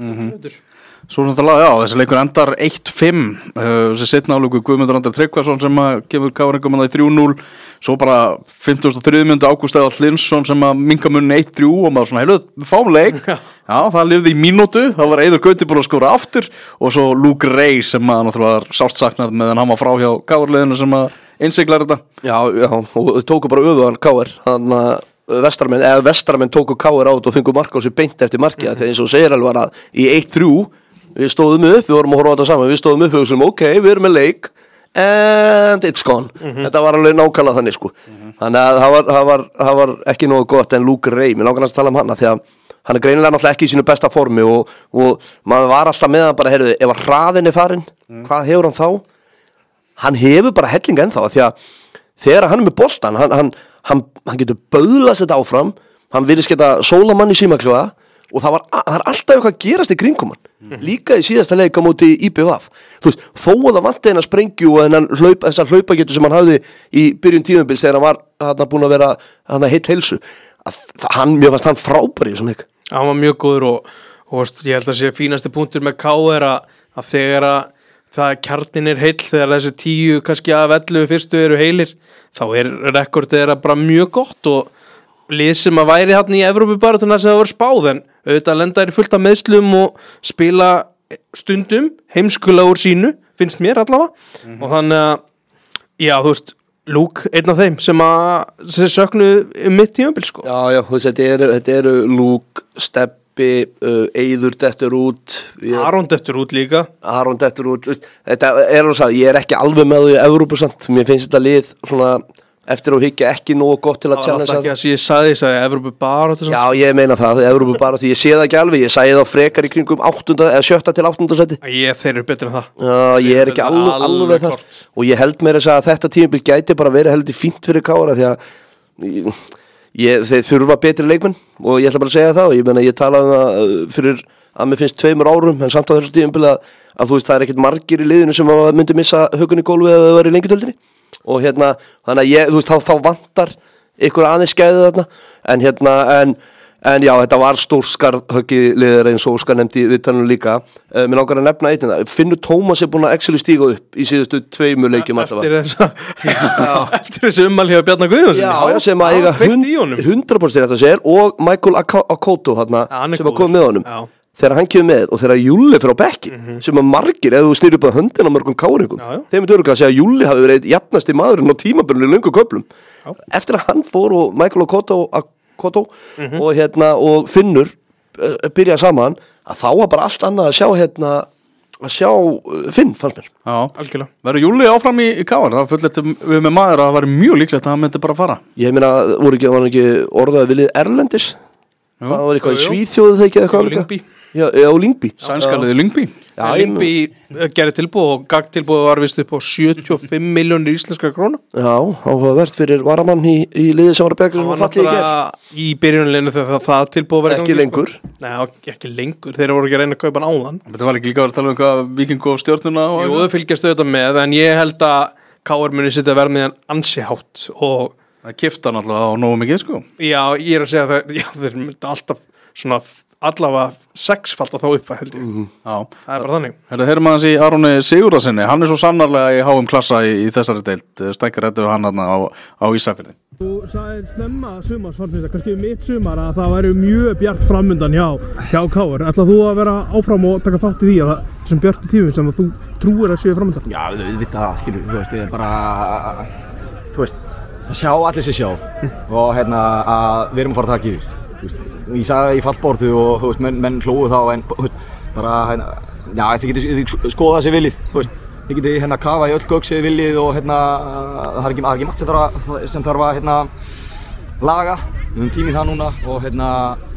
Speaker 1: Svo náttúrulega, já, þessi leikur endar eitt fimm uh, þessi setna álöku Guðmundur Andri Tryggvason sem að kemur Káringum að það í þrjú núll svo bara fimmtugasta og þriðju mínútu Ágúst Eðvald Hlynsson sem að minka munni eitt þrjú og maður svona, heyrðu, við fáum leik já, það lifði í mínútu, þá var Eiður Gauti búin að skora aftur og svo Luke Ray sem að náttúrulega var sást saknað meðan hann var frá hjá K R-liðinu sem að innsiglar þetta.
Speaker 2: Já, já, og þau tóku bara öfugan K R þannig að Vestaramenn, eða Vestaramenn tóku K R át og fengu mark á sig beint eftir markið mm. þegar eins og segir alveg að í eitt þrjú við stóðum upp, við vorum að horfa á þetta saman við stóðum upp og við sem ok, við erum með leik and it's gone mm-hmm. þetta var alveg nákvæmlega þannig sko mm-hmm. þannig að það var, það, var, það var ekki nógu gott en Luke Ray, mér langar að tala um hana því að hann er greinilega náttúrulega ekki í sínu besta formi og, og maður var alltaf með hann bara, heyrðu, ef að hraðin er farin mm. hvað hefur hann þá? Hann hefur bara hellinga ennþá því að þegar hann er með boltan hann, hann, hann, hann getur böðlast þetta áfram hann virðist geta sólamann í símaklefa og það, var, það er alltaf eitthvað að gerast í kringum hann mm. líka í síðasta leik á móti í B V F þú veist, þó að það vanti hennar sprengju og hennar hlaup, þessar hlaupagetu sem hann hafði í byrjun tímabils þegar hann var hann búin að vera hann heitt heilsu að, það, hann, mér fannst hann frábær í þessum leik
Speaker 3: hann var mjög góður og, og ég held að sé fínasti punktur með K R að, að þegar að það kjarnin er heill þegar þessi tíu kannski af ellefu fyrstu eru heilir þá er rekordið þeirra bara mjög gott og lið sem að væri hann í Evrópubaráttuna sem það voru spáð en auðvitað lenda er fullt af meðslum og spila stundum heimskulega úr sínu, finnst mér allavega mm -hmm. og þannig að, já, þú veist Luke, einn af þeim sem að sem söknuðu um mitt tímabil sko.
Speaker 2: Já, já, þú veist, þetta eru, þetta eru Luke, Steppi, uh, Eiður dettur út ég,
Speaker 3: Aron dettur út líka
Speaker 2: Aron dettur út, veist, þetta er alveg að ég er ekki alveg með því Evrópusamt, mér finnst þetta lið svona eftir að higgja ekki nógu gott til að challenge
Speaker 3: það. Það var ekki að ég sagði, ég sagði Evrópu bara
Speaker 2: Já, ég meina það, Evrópu bara því ég sé það ekki alveg, ég sagði það frekar í kringum áttunda eða sjötta til áttunda seti
Speaker 3: Ég, þeir eru betur en það
Speaker 2: Já, ég er ekki alveg, alveg þar og ég held meira að þetta tímabil gæti bara verið heldur fínt fyrir Kára því að ég, ég, þeir þurfa betri leikmenn og ég ætla bara að segja það og ég meina ég talaði um það fyrir að mér finnst tveimur árum en samt á þessu tímabil að, að þú veist það er ekkert margir í liðinu sem myndi missa hökunni í gólfið eða vera í lengjudeildinni og hérna, þannig að ég, þú veist, þá, þá vantar ykkur aðeins skæðið þarna en hérna, en, en já, þetta var stór skarðhöggi liður eins og Óskar nefndi við talunum líka, uh, mér langar að nefna eitt en það, Finnur Tómas er búin að actually stíga upp í síðustu tveimur leikjum
Speaker 3: eftir þessa eftir þessu ummæli hjá Bjarna Guðjónsson
Speaker 2: já, já, sem að eiga hundrað prósent þetta sér og Michael Akoto þarna, sem að koma með honum já. Þegar hann kemur með og þegar Júlli fyrir á bekkin mm -hmm. sem að margir, ef þú snýr upp að höndin á mörgum káringum, þeim er töruglega að segja að Júlli hafi verið jafnasti maðurinn á tímabörnum í löngu köflum. Eftir að hann fór og Michael Akoto, Akoto mm -hmm. og, hérna, og Finnur uh, byrjaði saman, að þá var bara allt annað að sjá hérna, að sjá uh, Finn, fannst mér.
Speaker 1: Já, algjörlega. Verður Júlli áfram í, í káar? Það fullt við með maður að það var mjög líklegt að hann myndi bara fara.
Speaker 2: Ég meina, voru ekki, var ekki orðaði viljið erlendis? Jú. Það var eitthvað í Svíþjóðu þegar ekki eitthvað
Speaker 3: líka.
Speaker 2: Já, á Lyngby
Speaker 1: Sænskaliði Lyngby
Speaker 3: Já, Lyngby gerði tilbúð og gagntilbúð var vist upp á sjötíu og fimm milljónir íslenskar króna
Speaker 2: Já, áhugavert fyrir varamann í, í liði sem var að begja sem var fallið í gerð
Speaker 3: Í byrjunleginu þegar það tilbúð var
Speaker 2: Ekki lengur
Speaker 3: sko. Nei, ekki lengur, þeir voru ekki að reyna að kaupa áðan
Speaker 1: Þetta var ekki líka að vera að tala um eitthvað Víking og Stjörnuna og
Speaker 3: Jú, þau fylgjast auðvitað með en ég held að K R muni sitta vermiðan ansi hátt og
Speaker 1: það kifta náttúrulega á nógu mikið sko
Speaker 3: Já, ég er að segja það, já, þeir myndi alltaf svona allavega sexfalda þá upp held ég mm. Já, það er bara þannig
Speaker 1: Herra, heyrum aðeins í Aroni Sigurðarsinni hann er svo sannarlega í háum klassa í, í þessari deild stækkar þetta við hann hann á, á Ísafirði
Speaker 4: Þú sagðir snemma sumarsfarnins kannski mitt sumar að það væri mjög bjart framundan hjá, hjá K R ætlað þú að vera áfram og taka þátt í því að þessum bjartu tímum sem að þú trúir að séu framundan
Speaker 5: Já, við veit það, skilur, þú veist, við erum bara þú veist, það sjá allir sér sjá og hérna að við erum að fara að taka yfir ég sagði það í fallbortu og þú veist, menn, menn hlóðu þá en veist, bara hérna, já, þið getur skoða þessi viljið, þú veist, þið getur hérna kafa í öll gögg sér viljið og hérna það er ekki, ekki margt sem þarf að, sem þarf að hérna laga, við höfum tímið það núna og hérna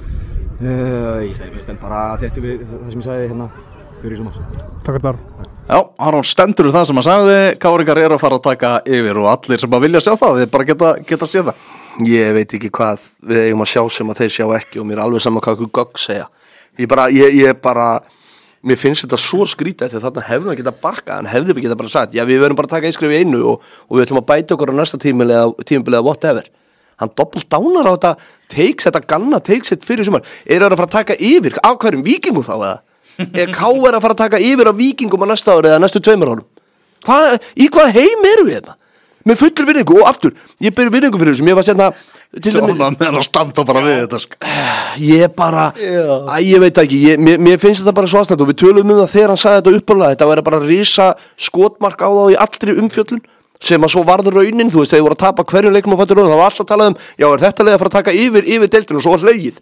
Speaker 5: uh, ég stend bara þetta við það sem ég sagði hérna fyrir í sumar.
Speaker 3: Takk fyrir það.
Speaker 1: Já, Aron stendur það sem að sagði, Káringar eru að fara að taka yfir og allir sem að vilja sjá það, þeir bara geta, geta séð það.
Speaker 2: Ég veit ekki hvað við eigum að sjá sem að þeir sjá ekki og mér er alveg saman hvað ykkur gögg segja. Ég bara, ég, ég bara, mér finnst þetta svo skrítið því að þarna hefðum við geta bakkað, en hefðum við geta bara sagt, já við verðum bara að taka eitt skref í einu og, og við ætlum að bæta okkur á næsta tímabil eða tímabil eða whatever. Hann doppelt dánar á þetta takes, þetta galna takes þetta fyrir sumar. Er það að fara að taka yfir, af hverjum Víkingum þá eða? Er K R að fara að taka yfir á Víkingum á næsta ári eða næstu tveimur árum? Hvað, í hvað heim erum við þetta? Með fullur virðingu og aftur, ég byrju virðingu fyrir þessum, ég var sérna
Speaker 1: Sjóna með hann að standa bara við þetta sko.
Speaker 2: Ég bara, yeah. að ég veit ekki, ég, mér, mér finnst þetta bara svo aðsnætt og við tölum um það þegar hann sagði þetta uppalega, þetta væri bara að rísa skotmark á þá í allri umfjöllun sem að svo varður raunin, þú veist, þegar voru að tapa hverjum leikum og fættur raunin, það var alltaf að tala um, já er þetta leið að fara að taka yfir, yfir deildinu og svo var hlegið.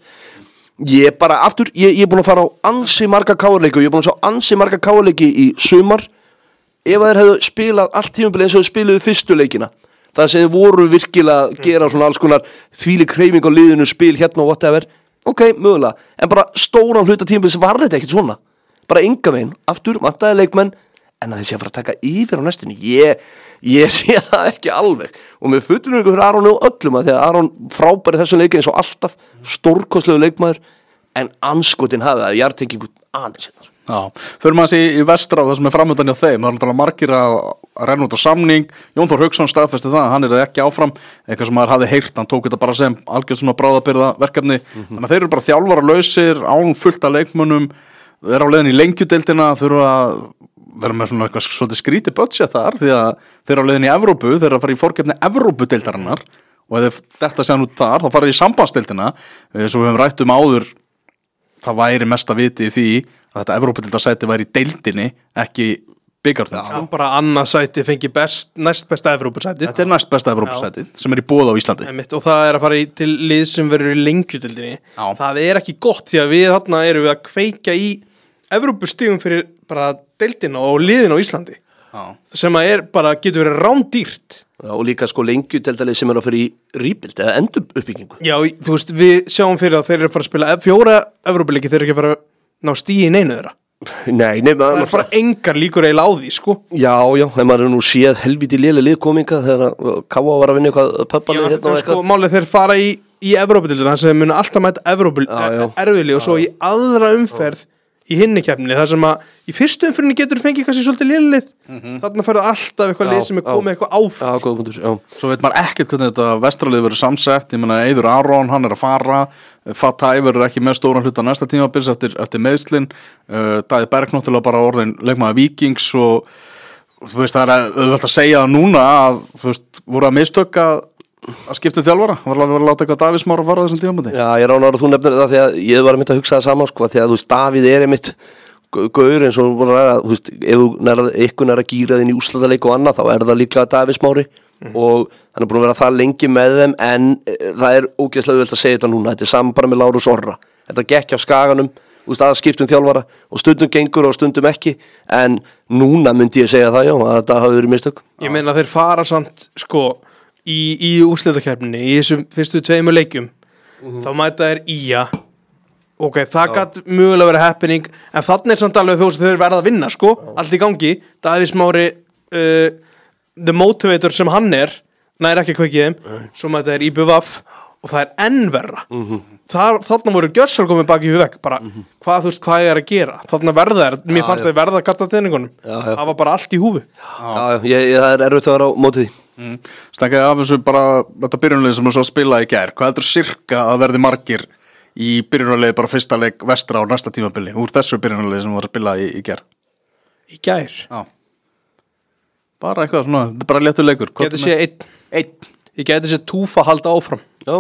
Speaker 2: Ég bara, aftur, ég, ég er búin að fara á ansi marga K R-leiki og ég er búin að sjá ansi marga K R-leiki í sumar ef að þeir hefðu spilað allt tímabilið eins og þeir spiluðu fyrstu leikina það sem þeir voru virkilega að gera svona alls konar þvílík hreyfing á liðinu spil hérna og whatever, ok, mögulega en bara stóran hluta tímabilið sem var þetta ekkert svona bara enga veginn, aftur, vantaði leikmenn en að þeir sé að fara að taka yfir á næstunni ég, ég sé það ekki alveg og með fullur ykkur fyrir Aron og öllum að því að Aron frábæri þessum leikin eins og alltaf stórkostlegu leikmaður en anskotin hafði að jartengingu aðeins hérna.
Speaker 1: Já, fyrir maður sér í vestra á það sem er framöndan hjá þeim, það er náttúrulega margir að renna út á samning, Jón Þór Hauksson staðfesti það, hann er það ekki áfram, eitthvað sem maður hafði heyrt, hann tók þetta bara sem algjörð svona bráðabirða verkefni, mm-hmm. þannig að þeir eru bara þjálfara lausir, án fullt af leikmönnum, þeir eru á leiðin í lengjudeildina, þurfa að vera með svona eitthvað svolítið skrítið budget þar, því að þeir eru á leiðin í Evrópu, þeir eru að fara í fórkeppni Evrópudeildarinnar og ef þetta sé út þar, þá fara í sambandsdeildina, svo við höfum rætt um áður, það væri mesta viti í því að þetta Evrópudeildarsæti væri í deildinni, ekki bikarnum.
Speaker 3: Já, bara annað sæti fengi best, næst besta Evrópusæti.
Speaker 1: Þetta er næst besta Evrópusæti sem er í boði á Íslandi.
Speaker 3: Einmitt, og það er að fara í, til lið sem verður í lengjudeildinni. Það er ekki gott því að við þarna erum við að kveikja í Evrópustigum fyrir bara deildina og liðin á Íslandi. Já. Sem að er bara getur verið rándýrt.
Speaker 2: Já, og líka sko lengjudeildalið sem er að fyrir í rýpild eða endur uppbyggingu.
Speaker 3: Já, þú veist, við sjáum fyrir að þeir eru að fara að spila fjóra Evrópuleiki, þeir eru ekki að fara að ná stíi í neinu þeirra.
Speaker 2: Nei, nei,
Speaker 3: það er bara engar líkur eiginlega á því, sko.
Speaker 2: Já, já, þegar maður er nú séð helviti léleg liðkominga þegar Káa var að vinna eitthvað pöpbalið hérna og
Speaker 3: eitthvað. Já, sko, málið þeir fara í, í Evrópudeildina, þess að þeir munu alltaf mæta Evrópu erfiðli og svo í aðra umferð í hinni keppninni, þar sem að í fyrstu umferðinni getur fengið kannski svolítið lélið, mm-hmm. þarna færðu alltaf eitthvað lið sem er komið eitthvað áfram.
Speaker 2: Já, góð punktur, já.
Speaker 1: Svo veit maður ekkert hvernig þetta vestralið verður samsett, ég meina Eiður Aron, hann er að fara, Fatah verður ekki með stóran hluta næsta tímabils eftir, eftir meiðslin, uh, Daði Berg náttúrulega bara orðin leikmaður Víkings og þú veist það er auðvelt að segja það núna að þú veist voru að mistök að að skipta þjálfara, var að vera að láta eitthvað Davíð Smára að fara á þessum tímabili.
Speaker 2: Já, ég ránar að þú nefnir það því að ég var að mynda að hugsa það saman sko, því að þú veist, Davíð er einmitt gaur eins og hún búin að ræða, þú veist, ef ykkur er að gýra þinn í úrslitaleik og annað, þá er það líklega Davíð Smári mm. og hann er búin að vera það lengi með þeim, en það er ógeðslega auðvelt að segja þetta núna, þetta er saman bara með Lárus Orra, þetta gekk á Skaganum, þú veist, að skiptum þjálfara og stundum gengur og stundum ekki, en núna myndi ég segja það, já, að þetta hafi verið mistök.
Speaker 3: Ég meina þeir fara samt, sko, í, í úrslitakeppninni, í þessum fyrstu tveimur leikjum, mm-hmm. þá mæta þeir Ía, ok, það gæti mögulega verið happening, en þannig er samt alveg þú veist þau verða að vinna, sko, Já. Allt í gangi, Davíð Smári, uh, the motivator sem hann er, nær ekki kveikið þeim, svo mæta þeir í B V F og það er enn verra. Mm-hmm. Þar, þarna voru gjörsal komið baki í vekk, bara mm-hmm. hvað þú veist hvað ég er að gera, þarna verða þær, mér Já, fannst þeir verða að karta teiningunum, það var bara allt í húfi.
Speaker 2: Já, Já ég, ég, það er erfitt að vera á mótið því.
Speaker 1: Mm. Snakkaði af þessu bara þetta byrjunarlið sem er svo að spila í gær, hvað heldur sirka að verði margir í byrjunarlið bara fyrsta leik vestra á næsta tímabili úr þessu byrjunarlið sem var að spila í, í gær?
Speaker 3: Í gær?
Speaker 1: Já. Bara eitthvað svona, þetta er bara léttur leikur.
Speaker 3: Geti sé einn.
Speaker 1: Einn.
Speaker 3: Ég geti sé Túfa halda áfram.
Speaker 2: Já.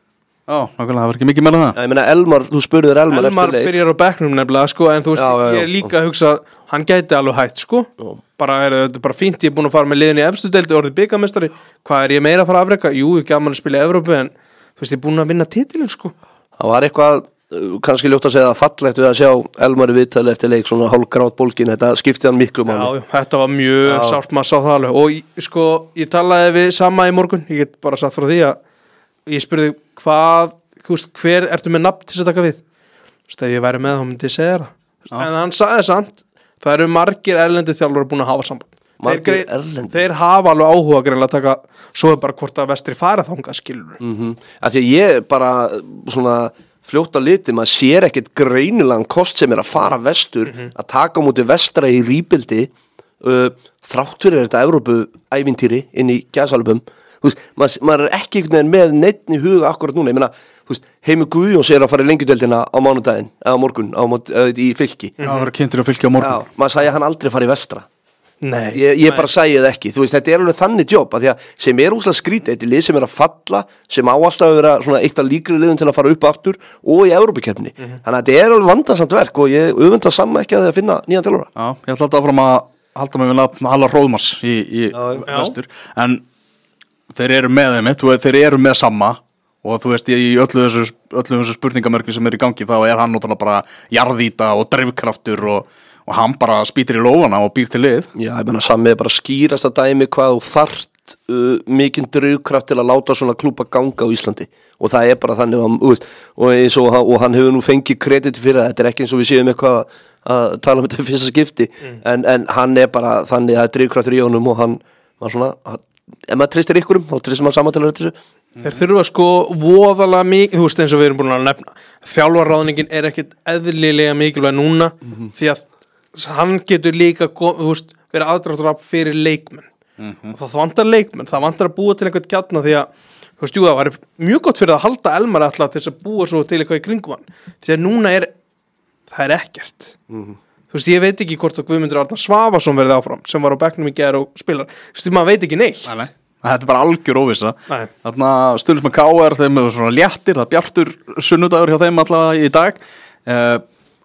Speaker 1: Já, nákvæmlega, það var ekki mikið meira það.
Speaker 2: Já, ég meina Elmar, þú spurðir Elmar,
Speaker 3: Elmar eftir leik. Elmar byrjar á bekknum nefnilega, sko, en þú veist, já, já, já. Ég er líka að hugsa, hann gæti alveg hætt, sko. Já. Bara er þetta bara fínt, ég er búin að fara með liðin í efstu deildi, orðið bikarmeistari. Hvað er ég meira að fara að afreka? Jú, ég gaf mann að spila í Evrópu, en þú veist, ég er búin að vinna titilinn, sko.
Speaker 2: Það var eitthvað, kannski ljótt að segja það fallegt við að sjá Elmar í viðtali eftir leik, svona hálfgrátt bólgin, þetta skipti hann miklu máli.
Speaker 3: Já, þetta var mjög sárt, maður sá það alveg. Og sko, ég talaði við sama í morgun, ég get bara sagt frá því að ég spurði hvað, þú veist, hver ertu með nafn til þess að taka við? Þú veist, ef ég væri með þá myndi ég segja það. Já. En hann sagði samt, það eru margir erlendi þjálfur búin að hafa samband. Þeir, grein, þeir hafa alveg áhuga greinlega að taka, svo er bara hvort að vestri fara þangað, skilur.
Speaker 2: Mm-hmm. Af því að ég bara svona fljótt á liti, maður sér ekkert greinilegan kost sem er að fara vestur, mm-hmm. að taka á móti vestra í rýbildi, uh, þrátt fyrir þetta Evrópu-ævintýri inn í gæsalöpum. Þú veist, maður, maður er ekki einhvern veginn með neitt í huga akkurat núna, ég meina, þú veist, Heimir Guðjóns er að fara í lengjudeildina á mánudaginn, eða á morgun, á, í Fylki.
Speaker 1: Já, það var kynntur á Fylki á morgun.
Speaker 2: Já, maður sagði að hann aldrei fara í vestra.
Speaker 3: Nei.
Speaker 2: Ég, ég bara sagði það ekki, þú veist, þetta er alveg þannig jobb, að því að sem er úslega skrítið, þetta er lið sem er að falla, sem á alltaf að vera svona eitt af líkri liðum til að fara upp aftur og í Evrópukeppni. Mm-hmm. Þannig að þetta er alveg vandansamt verk og ég öfunda saman ekki að það finna nýjan þjálfara.
Speaker 1: Já, ég ætla alltaf áfram að halda mig við Halla Hróðmars í, í vestur, en þeir eru með þeim, þeir eru með sama og þú veist, í öllu þessu, öllu þessu spurningamörki sem er í gangi, þá er hann náttúrulega bara jarðýta og drifkraftur og, og hann bara spýtir í lófana og býr til lið.
Speaker 2: Já, ég menna Sammi er bara skýrasta dæmi hvað þú þarft uh, mikinn drifkraft til að láta svona klúpa ganga á Íslandi og það er bara þannig að, uh, og, eins og, og hann hefur nú fengið kredit fyrir það, þetta er ekki eins og við séum eitthvað að tala um þetta fyrsta skipti, mm. en, en hann er bara þannig að það er drifkraftur í honum og hann, hann svona, hann, ef maður treystir ykkurum, þá treystir maður saman til að þessu.
Speaker 3: Þeir þurfa sko voðalega mikið, þú veist eins og við erum búin að nefna, þjálfarráðningin er ekkit eðlilega mikilvæg núna, mm-hmm. því að hann getur líka, þú veist, verið aðdráttur fyrir leikmenn. Mm-hmm. Og það vantar leikmenn, það vantar að búa til einhvern kjarna því að, þú veist, jú, það var mjög gott fyrir að halda Elmar alltaf til þess að búa svo til eitthvað í kringum hann, því að núna er, það er ekkert. Mm-hmm. Þú veist, ég veit ekki hvort að Guðmundur Arnar Svavason verði áfram, sem var á bekknum í gær og spilar. Þú veist, maður veit ekki neitt.
Speaker 1: Nei, nei. Þetta er bara algjör óvissa. Þarna stundum með K R, þeim er svona léttir, það er bjartur sunnudagur hjá þeim allavega í dag. Uh,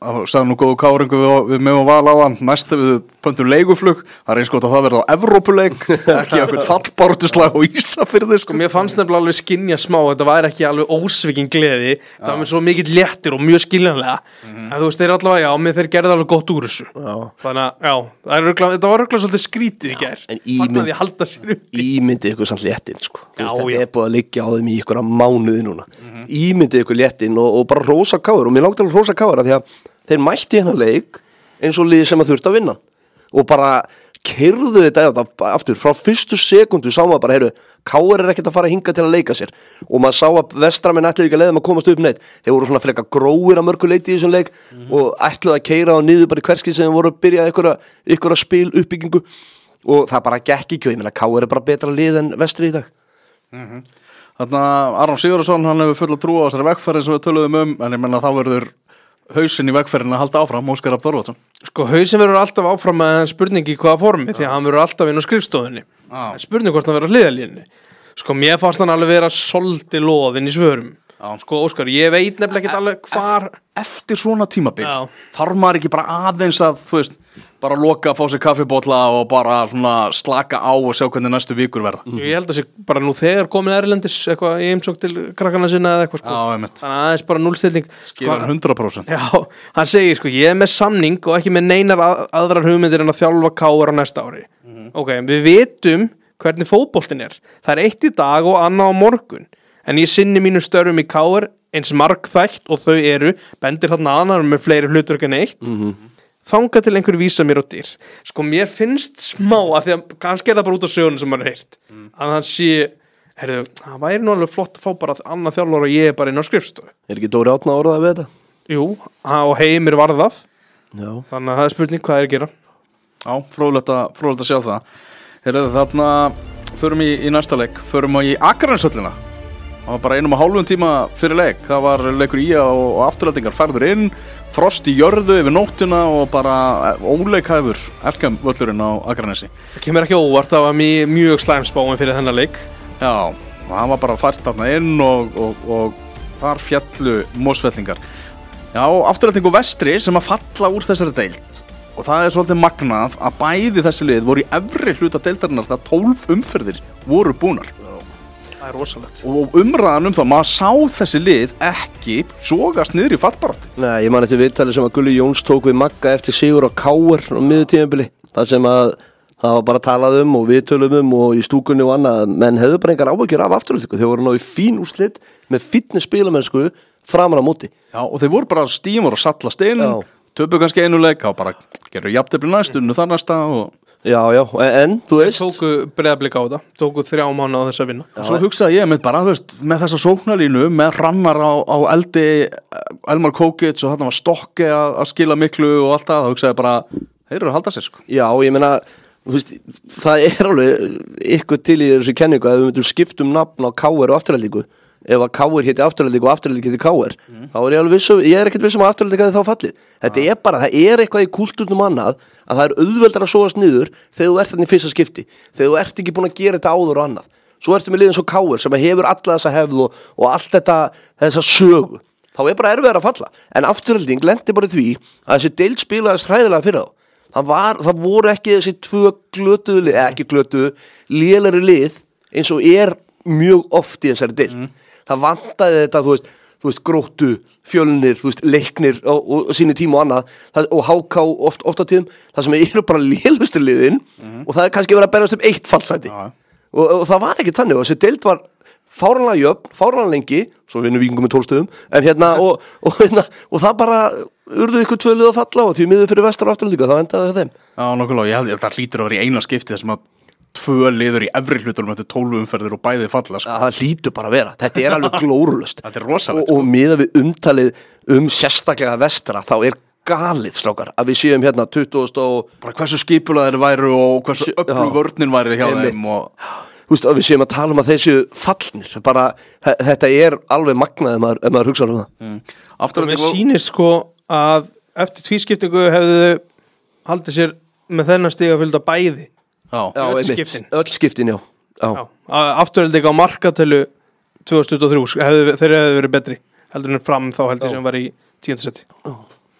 Speaker 1: sagði nú góðu káringu við, við með og val á hann, næstu við pöntum leiguflug, það er eins gott að það verði á Evrópuleik, ekki eitthvað fallbáratuslag og Ísafirði,
Speaker 3: sko, mér fannst nefnilega alveg skynja smá, þetta væri ekki alveg ósvikin gleði, það var með svo mikill léttir og mjög skiljanlega, mm-hmm. en þú veist, þeir allavega, já, með þeir gerði alveg gott úr þessu, já. Þannig að, já, það er örugglega, þetta var örugglega svolítið skrítið í gær, fagnaði að halda sér uppi.
Speaker 2: Ímyndið ykkur samt léttin, sko,
Speaker 3: já,
Speaker 2: veist, þetta
Speaker 3: já.
Speaker 2: er búið að liggja á þeim í ykkur mánuði núna, mm-hmm. Ímyndið ykkur léttin og, og bara rósa káir og mér langt alveg rósa káir að því að þeir mætti hérna leik eins og liði sem að þurfti að vinna og bara keyrðu þetta eða aftur frá fyrstu sekundu sá maður bara, heyru, Káir er ekkert að fara að hinga til að leika sér og maður sá að vestramenn ætluðu ekki að leiða maður að komast upp neitt, þeir voru svona freka gróir að mörgu leiti í þessum leik mm-hmm. og ætluðu að keyra á niður bara í hverskið sem þeir voru að byrja ykkur að spil uppbyggingu og það bara gekk ekki og ég meina Káir er bara betra lið en vestri í dag
Speaker 1: mm-hmm. Þannig að Aron Sigurðsson, hann hefur full að trúa á þessari vegferð sem við töluðum um, en ég menna þá verður hausinn í vegferðin að halda áfram, Óskar Rafn Þorvaldsson.
Speaker 3: Sko, hausinn verður alltaf áfram með spurningi í hvaða formi, því að hann verður alltaf inn á skrifstofunni.
Speaker 1: Ah.
Speaker 3: Spurning hvort hann verður á hliðarlínunni. Sko, mér fannst hann alveg vera svolítið loðinn í svörum. Ah. Sko, Óskar, ég veit nefnilega ekki alveg hvar...
Speaker 1: Eftir svona tímabil,
Speaker 3: ah.
Speaker 1: þarf maður ekki bara aðeins að, þú veist, bara loka, fá sér kaffibotla og bara svona slaka á og sjá hvernig næstu vikur verða.
Speaker 3: Mm. Ég held að sé bara nú þegar komin erlendis eitthvað í heimsókn til krakkana sinna eða eitthvað sko.
Speaker 1: Já, einmitt.
Speaker 3: Þannig að aðeins bara núllstilling.
Speaker 1: Skilur hundrað prósent.
Speaker 3: Já, hann segir sko, ég er með samning og ekki með neinar að, aðrar hugmyndir en að þjálfa Káir á næsta ári. Mm. Ok, við vitum hvernig fótboltinn er. Það er eitt í dag og annað á morgun. En ég sinni mínu störfum í Káir eins margþætt og þau eru, bendir þarna annar með fleiri hlutur en eitt. Mm-hmm. Þangað til einhver vísa mér á dyr. Sko, mér finnst smá að því að kannski er það bara út á sögunum sem maður heirt mm. að hann sé, heyrðu, það væri nú alveg flott að fá bara annað þjálfur og ég er bara inn á skrifstofu.
Speaker 2: Er ekki Dóri Árna orðað við þetta?
Speaker 3: Jú, og Heimir var það.
Speaker 2: Já.
Speaker 3: Þannig að það er spurning hvað er að gera.
Speaker 1: Já, fróðlegt að, fróðlegt að sjá það. Heyrðu, þarna förum í, í næsta leik, förum í Akraneshöllina. Það var bara einum og hálfum tíma fyrir leik. Það var leikur í og, og afturlætingar færður inn, frost í jörðu yfir nóttina og bara óleikhæfur Elkem völlurinn á Akranesi.
Speaker 3: Það kemur ekki óvart, það var mjög, mjög slæm spáin fyrir þennan leik.
Speaker 1: Já, það var bara fært þarna inn og, og, og þar fjallu Mosfellingar. Já, afturlæting og vestri sem að falla úr þessari deild. Og það er svolítið magnað að bæði þessi lið voru í efri hluta deildarinnar þegar tólf umferðir voru búnar.
Speaker 3: Það er rosalegt.
Speaker 1: Og umræðan um það, maður sá þessi lið ekki sogast niður í fallbaráttu.
Speaker 2: Nei, ég man eftir viðtali sem að Gulli Jóns tók við Magga eftir sigur á Káir á miðjutímabili. Það sem að það var bara talað um og við tölum um og í stúkunni og annað, menn hefðu bara engar áhyggjur af afturhaldingu. Þeir voru náðu fín úrslit með fínni spilamennsku framan á móti.
Speaker 1: Já, og þeir voru bara stímur og sallast inn, töpu kannski einu leik og bara gerðu jafntefli næst, unnu þar næsta og...
Speaker 2: Já, já, en, þú veist
Speaker 3: tóku Breiðablik á þetta, tóku þrjá mánuði á þess að vinna.
Speaker 1: Já, svo hugsaði ég með bara, þú veist, með þessa sóknarlínu með Hrannar á, á eldi Elmar Kókic og þarna var Stokki að, að skila miklu og allt það, þá hugsaði ég bara þeir eru að halda sér, sko.
Speaker 2: Já, ég meina, þú veist, það er alveg ykkur til í þessu kenningu að við myndum skiptum nafn á Káir og afturhaldingu. Ef að Káir héti afturhaldingu og afturhaldingu héti Káir, mm. þá er ég alveg vissum, ég er ekkert vissum að afturhaldingu hefði þá fallið. Þetta ja. er bara, það er eitthvað í kúlturnum annað að það er auðveldar að sogast niður þegar þú ert þarna í fyrsta skipti, þegar þú ert ekki búin að gera þetta áður og annað. Svo ertu með liðin svo Káir sem hefur alla þessa hefð og, og allt þetta, þessa sögu. Þá er bara erfiðar að falla. En afturhalding lendi bara því að þessi deild spilaðist hræðilega fyrir þá. Það, var, það voru ekki þessi tvö glötuðu lið, ekki glötuðu, lélari lið eins og er mjög oft í þessari deild. Mm. Það vantaði þetta, þú veist, þú veist, Gróttu, Fjölnir, þú veist, Leiknir og, og, og síni tíma og annað það, og H K oft, oft á tíðum, það sem eru bara lélustu liðin mm-hmm. og það er kannski verið að berjast um eitt fallsæti ja. og, og það var ekki þannig og þessi deild var fáránlega jöfn, fáránlega lengi, svo vinnum Víkingum með tólf stöðum, en hérna og, og, hérna, og það bara urðu ykkur tvö lið að falla og því miður fyrir vestar og afturlíka, þá endaði það þeim.
Speaker 1: Já, nokkulega, ég held að það hlýtur að vera í eina skipti þessum að tvö liður í efri hlutunum eftir tólf umferðir og bæðið falla, sko.
Speaker 2: Það hlýtur bara að vera, þetta er alveg glórulust.
Speaker 1: Þetta er rosalegt,
Speaker 2: sko. Og, og miðað við umtalið um sérstaklega vestra, þá er galið, strákar, að við séum hérna tuttugu og...
Speaker 1: Bara hversu skipulaðir væru og hversu öflug vörnin væri hjá þeim og...
Speaker 2: Þú veist, að við séum að tala um að þessu fallnir, bara, þetta er alveg magnað ef maður, ef maður hugsa um það.
Speaker 1: Mm. Aftur
Speaker 3: mér sýnir sko að eftir tvískiptingu hefðu haldið sér með þennan stiga fylgda bæði.
Speaker 2: Já,
Speaker 3: öll skiptin.
Speaker 2: Öll skiptin, já. já.
Speaker 3: já. Afturhalding á markatölu tvö þúsund tuttugu og þrjú, hefðu, þeir hefðu verið betri heldur en fram þá heldur sem var í tíunda seti.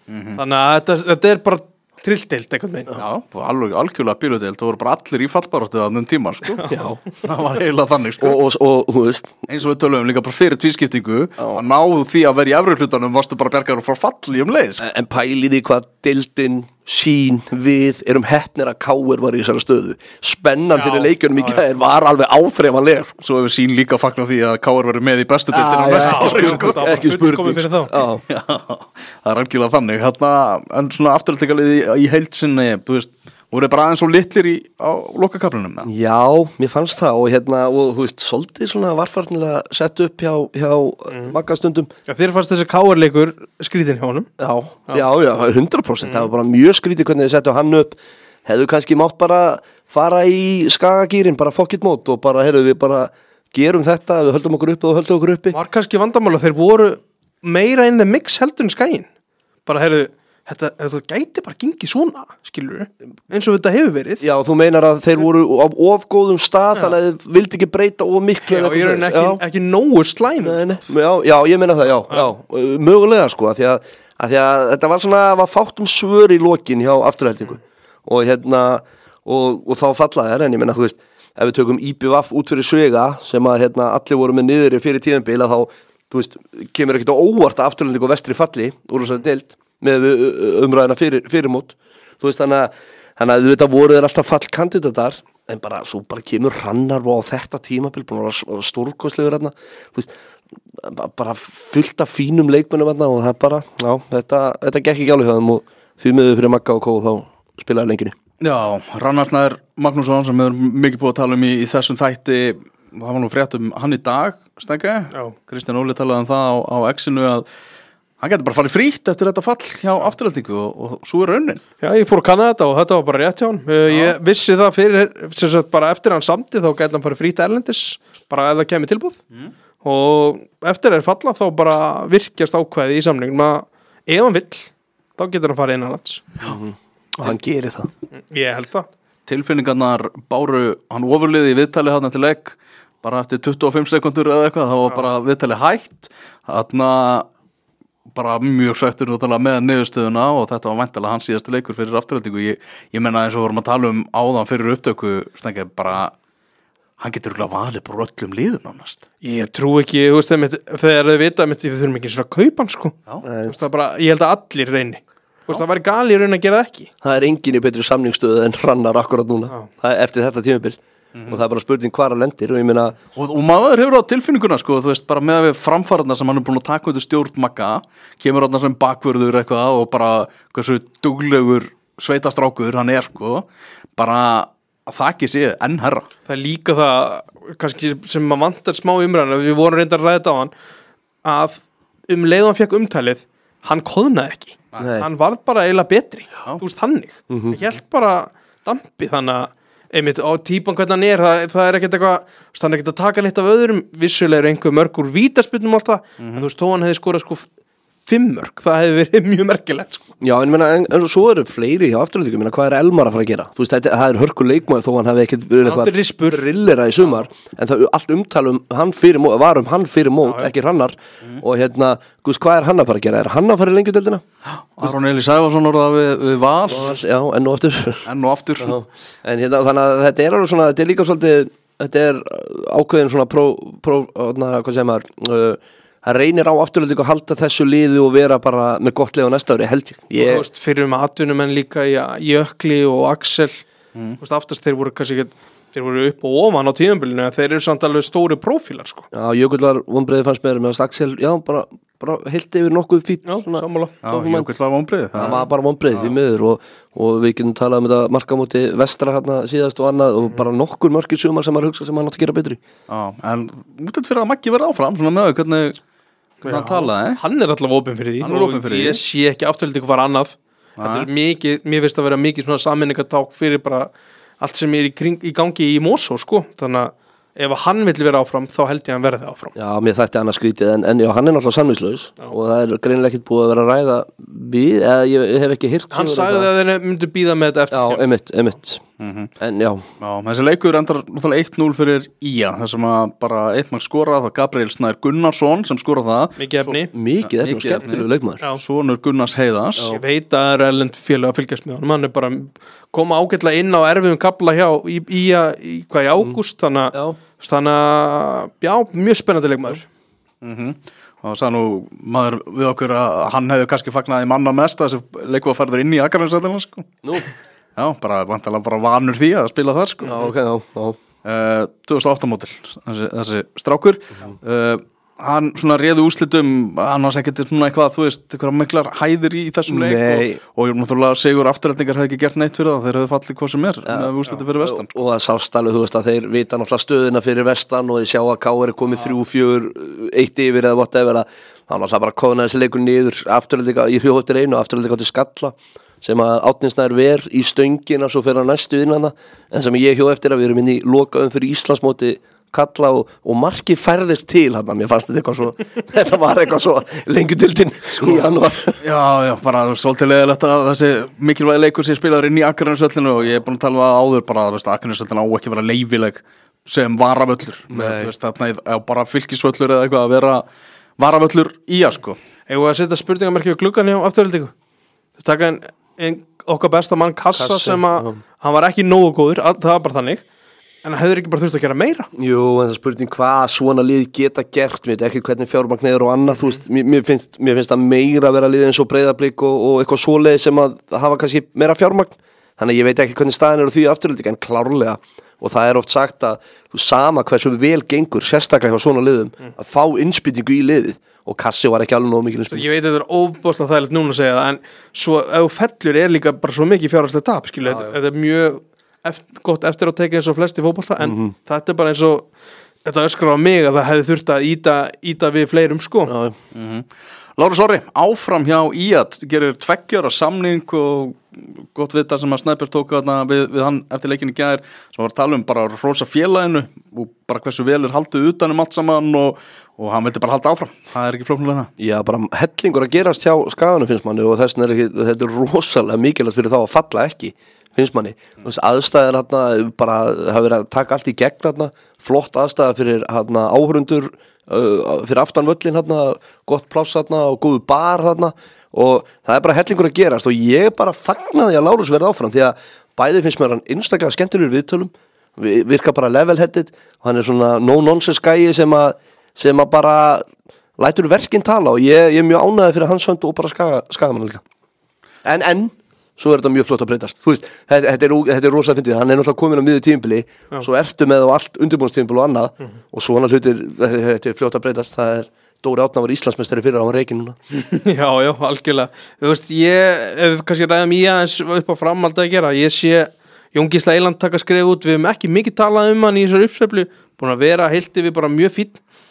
Speaker 3: þannig að þetta, þetta er bara trilldeild einhvern veginn
Speaker 1: Já, alveg algjörlega bíludeild, það voru bara allir í fallbaráttu að þannum tíma, sko. Já. Það var eiginlega þannig, sko.
Speaker 2: og, og, og þú veist
Speaker 1: Eins og við tölum líka bara fyrir tvískiptingu að náðu því að vera í efri hlutanum varstu bara bjargaður frá falli um leið, sko.
Speaker 2: en pæliði hvað deildin sín við erum heppnir að Káir var í þessari stöðu spennan
Speaker 3: Já,
Speaker 2: fyrir leikjunum í
Speaker 3: já,
Speaker 2: gær var alveg áþreifanleg
Speaker 1: Svo hefur sín líka fagnar því að Káir verður með í bestu deildina á
Speaker 2: já,
Speaker 1: næsta
Speaker 2: já,
Speaker 1: ári,
Speaker 2: já,
Speaker 1: sko.
Speaker 3: það var
Speaker 2: ekki
Speaker 3: fullkomið
Speaker 2: spurning
Speaker 3: fyrir þá.
Speaker 2: Já.
Speaker 1: Já, það er algjörlega þannig hérna, en svona afturhaldleikalið í, í heildsinni, þú veist, voru bara aðeins svo litlir í, á lokakaflinum.
Speaker 2: Já, mér fannst það og hérna, og þú veist, svolítið svona varfarnilega sett upp hjá, hjá mm. maggastundum.
Speaker 3: Já, þér fannst þessi káarleikur skrítinn hjá honum
Speaker 2: Já, já, já, hundra prósent, það var bara mjög skrítið hvernig þið settu hann upp, hefðu kannski mátt bara fara í skagagýrin, bara fuck it mót og bara, heyrðu, við bara gerum þetta, við höldum okkur uppi og höldum okkur uppi.
Speaker 3: Var kannski vandamála, þeir voru meira in the mix heldur en skaginn bara, heyrðu, þetta, þetta gæti bara gengið svona, skilur eins og þetta hefur verið
Speaker 2: Já, þú meinar að þeir voru á of góðum stað, þannig að þið vildi ekki breyta of miklu.
Speaker 3: Já, ég er ekki, ekki nógu slæm
Speaker 2: Nei, nei, já, já, ég meina það, já, já, mögulega sko, að því að, að því að þetta var svona, var fátt um svör í lokin hjá afturheldingu og hérna, og, og þá falla þær, en ég meina, þú veist, ef við tökum I B V út fyrir Svega, sem að hérna allir voru með niður fyrir tíðanbíl, að þá, þú veist, kemur ekkert á óvart að afturheldingu og vestri falli úr þessari deild með umræðina fyrir, fyrirmót, þú veist, þannig að, þannig að þetta voru þeir alltaf fallkandidatar, en bara, svo bara kemur Hrannar á þetta tímabil, búin að vera stórkostlegur hérna, þú veist, bara fullt af fínum leikmönnum hérna og það bara, já, þetta, þetta gekk ekki alveg hjá þeim og því miður fyrir Magga og Kó þá spilaði lengjunni.
Speaker 1: Já, Rannarnar Magnússon sem hefur mikið búið að tala um í, í þessum þætti, það var nú frétt um hann í dag, Stengi, Kristján Óli talaði um það á, á X-inu að hann getur bara farið frítt eftir þetta fall hjá afturhaldingu og, og svo er raunin.
Speaker 3: Já, ég fór að kanna þetta og þetta var bara rétt hjá hann. Ég vissi það fyrir, sem sagt, bara eftir hann samti þá getur hann farið frítt erlendis, bara ef það kemur tilbúð. Mm. Og eftir þeir falla þá bara virkjast ákvæði í samningum að ef hann vill, þá getur hann farið innanlands.
Speaker 2: Já. Og hann gerir það.
Speaker 3: Ég held það.
Speaker 1: Tilfinningarnar báru, hann ofurliði í viðtali hann til legg, bara eftir tuttugu og fimm sekundur eða eitthvað, þá var Já. bara viðtali hægt, þarna bara mjög svektur með niðurstöðuna og þetta var væntanlega hans síðasti leikur fyrir afturhaldingu. Ég, ég menna eins og vorum að tala um áðan fyrir upptöku, Stengi, bara hann getur örugglega valið bara öllum liðum nánast.
Speaker 3: Ég trú ekki, þú veist, þegar þau vita að við þurfum ekki svona að kaupa hann, sko. Veist, bara, ég held að allir reyni. Þú veist, það væri gali í raun að gera það ekki.
Speaker 2: Það er engin í betri samningsstöðu en Hrannar akkurat núna. Það er eftir þetta tímabil. Mm-hmm. Og það er bara spurning hvar að lendir og ég meina
Speaker 1: og, og maður hefur á tilfinninguna sko, þú veist, bara með að við framfæraðna sem hann er búin að taka út stjórn Magga, kemur þarna sem bakvörður eitthvað og bara hversu duglegur sveitastrákur hann er sko, bara að það ekki sé enn herra.
Speaker 3: Það er líka það kannski sem maður vantar smá umræðan, við vorum reyndar að ræða þetta á hann að um leið hann fekk umtalið, hann koðnaði ekki. Nei. Hann var bara eiginlega betri. Já. Þú veist, hannig. Mm-hmm. Ég held bara dampi þannig að einmitt á típan hvernig hann er, það, það er ekkert eitthvað, hann er ekkert að taka neitt af öðrum, vissulega er einhver mörg úr vítaspyrnum alltaf, mm-hmm. en þú veist, þó hann hefði skorað sko fimm mörg, það hefði verið mjög merkilegt sko.
Speaker 2: Já, en, meina, en, en svo eru fleiri hjá afturhaldingu, hvað er Elmar að fara að gera? Þú veist, það, það er hörku leikmaður þó hann hefði ekkert verið eitthvað rillera í sumar, já. En það allt umtalum hann fyrir mót, var um hann fyrir mót, já, ekki Hrannar, mm. og hérna, guðs, hvað er hann að fara að gera? Er hann að fara í lengjudeildina?
Speaker 1: Aron Eli Sævarsson orðað við, við Val.
Speaker 2: Já, enn og aftur.
Speaker 1: Enn og aftur.
Speaker 2: En hérna, þannig að þetta er alveg svona, þetta er líka svolítið, þetta er ákveðin svona pró, pró, na, hvað segir maður, uh, það reynir á afturhaldingu að halda þessu liði og vera bara með gott leið á næsta ári, held ég. ég...
Speaker 3: Þú veist, fyrir um atvinnumenn líka í Jökli og Axel, mm. þú veist, aftast þeir voru kannski ekki, þeir voru upp og ofan á tímabilinu, þeir eru samt alveg stóri prófílar, sko.
Speaker 2: Já, Jökull var vonbreiði fannst með með Axel, já, bara, bara heilt yfir nokkuð fít.
Speaker 3: Já,
Speaker 2: svona,
Speaker 3: sammála.
Speaker 1: Já, Jökull var vonbreiði.
Speaker 2: Það var bara vonbreiði því miður og, og við getum talað um þetta markamóti vestra hérna síðast og annað og bara nokkur mörkir sumar sem maður hugsa sem hann átt að gera betri.
Speaker 1: Já, en útlætt fyrir að Maggi verða áfram, svona með hvernig
Speaker 3: Já, talaði, hann er allavega opinn fyrir því
Speaker 1: og fyrir
Speaker 3: ég sé ekki afturhaldingu var annað. Þetta er mikið, mér finnst að vera mikið svona sammenningaták fyrir bara allt sem er í, kring, í gangi í Mosó sko, þannig að ef hann vill vera áfram þá held ég að hann verði áfram.
Speaker 2: Já, mér þætti annars skrítið en, en já, hann er náttúrulega samningslaus og það er greinilega ekkert búið að vera að ræða við, eða ég hef ekki heyrt
Speaker 3: hann sagði að þeir myndu bíða með þetta eftir
Speaker 2: já, einmitt, einmitt
Speaker 1: Mhm.
Speaker 2: En já,
Speaker 1: Já, þessi leikur endar náttúrulega eitt núll fyrir í a þar sem að bara eitt mark skorað, það var Gabriel Snær Gunnarsson sem skorað það,
Speaker 3: Mikið efni
Speaker 2: mikið efni og
Speaker 1: mikið
Speaker 2: skemmtilegu leikmaður.
Speaker 3: Já.
Speaker 1: sonur Gunnars Heiðars.
Speaker 3: Ég veit að það er erlend félag að fylgjast með honum. Hann er bara koma ágætlega inn á erfiðum kafla hjá í, í, í, í hvað í ágúst þannig
Speaker 2: Já.
Speaker 3: að þannig að, já, mjög spennandi leikmaður.
Speaker 1: Mm og það sagði nú maður við okkur að hann hefði kannski fagnaði manna mest að þessi leiku að fara inn í Akranessvöllina sko.
Speaker 2: Nú,
Speaker 1: Já, bara vantilega bara vanur því að spila þar sko.
Speaker 2: já, ok, já, já.
Speaker 1: uh, tvö þúsund og átta mótil þessi, þessi strákur uh, hann svona réðu úrslitum hann var ekkert svona eitthvað þú veist eitthvað miklar hæðir í þessum leik
Speaker 2: Nei.
Speaker 1: og, og náttúrulega Sigur Afturhendingar hefði ekki gert neitt fyrir það þeir hefði fallið hvað sem er með úrslitum fyrir vestan
Speaker 2: Og það sást alveg, þú veist að þeir vita náttúrulega stöðuna fyrir vestan og þeir sjá að K R er komið þrjú, fjögur, eitt yfir eða whatever að það var alltaf bara að kóðna þessi leikur niður afturhaldika í hrjóð eftir einu og afturhaldika til skalla sem að Átninsnær ver í stöngina svo fyrir að næstu inn hana en sem ég hjó eftir að við erum inn í lokaðum fyrir Íslandsmóti kalla og, og marki færðist til hann, mér fannst þetta eitthvað svo þetta var eitthvað svo lengjudildin sko í janúar.
Speaker 1: Já, já, bara svolítið leiðilegt að þessi mikilvægi leikur sem spilaður inn í Akranessvöllinu og ég er búin að tala um það áður bara að Akranessvöllin á ekki að vera leyfileg sem varavöllur með, veist, þarna á bara fylkisvöllur eða eitthvað að vera varavöllur í að sko.
Speaker 3: Eða að setja spurningamerki á gluggan hjá Afturhaldingu. Þú taka en, en okkar besta mann Kassa,
Speaker 2: Kassi,
Speaker 3: sem að
Speaker 2: já.
Speaker 3: hann var ekki nógu góður, að, það var bara þannig en hann hefur ekki bara þurft að gera meira.
Speaker 2: Jú, en það spurning hvað svona lið geta gert, mér veit ekki hvernig fjármagn er og annað, þú veist, mér, mér finnst mér finnst það meira að vera lið eins og Breiðablik og, og eitthvað svoleið sem að hafa kannski meira fjármagn, þannig að ég veit ekki hvernig staðin eru því Afturhaldingu en klárlega og það er oft sagt að þú sama hversu vel gengur sérstaklega hjá svona liðum að fá innspýtingu í liðið og Kassi var ekki alveg nóg mikil innspýtingu.
Speaker 3: Ég veit að þetta er ofbóðslega þægilegt núna að segja það en svo ef þú fellur er líka bara svo mikið fjárhagslega tap, skilju, þetta, þetta er mjög eftir, gott eftir að teka eins og flesti fótbolta en
Speaker 2: Mhm.
Speaker 3: þetta er bara eins og þetta öskrar á mig að það hefði þurft að íta, íta við fleirum sko.
Speaker 2: Já,
Speaker 1: Lárus Orri, áfram hjá í að gerir tveggjóra samning og gott vita sem að Snæbjörn tók þarna við, við hann eftir leikinni í gær sem var að tala um bara rosa félaginu og bara hversu vel er haldið utan um allt saman og, og hann vildi bara halda áfram það er ekki flóknulega það
Speaker 2: Já, bara hellingur að gerast hjá Skaganum finnst manni og þess vegna er ekki, þetta er rosalega mikilvægt fyrir þá að falla ekki finnst manni, mm. aðstæðan hérna bara hafa verið að taka allt í gegn hérna, flott aðstæða fyrir hérna áhörundur uh, fyrir aftan völlin hérna, gott pláss hérna og góðu bar hérna og það er bara hellingur að gerast og ég bara fagnaði að Lárus verði áfram því að bæði finnst mér hann einstaklega skemmtilegur í viðtölum, virka bara level-headed og hann er svona no-nonsense gæi sem að sem að bara lætur verkinn tala og ég, ég er mjög ánægði fyrir hans hönd og bara skaga, skaga mann líka en, en svo er þetta mjög flott að breytast þú veist, þetta, þetta er, þetta er rosalega fyndið hann er náttúrulega komin á miðju tímabili svo ertu með á allt undirbúinstímabil og annað mm -hmm. og svona hlutir, þetta er flott að breytast það er Dóri Árna var Íslandsmeistari fyrir á hann reikin núna
Speaker 3: Já, já, algjörlega þú veist, ég, ef kannski ræðum í aðeins upp á framhald að gera, ég sé Jón Gísla Eyland taka skref út, við hefum ekki mikið talað um hann í þessar uppsveiflu, búin að vera heilt yfir bara mjög fínn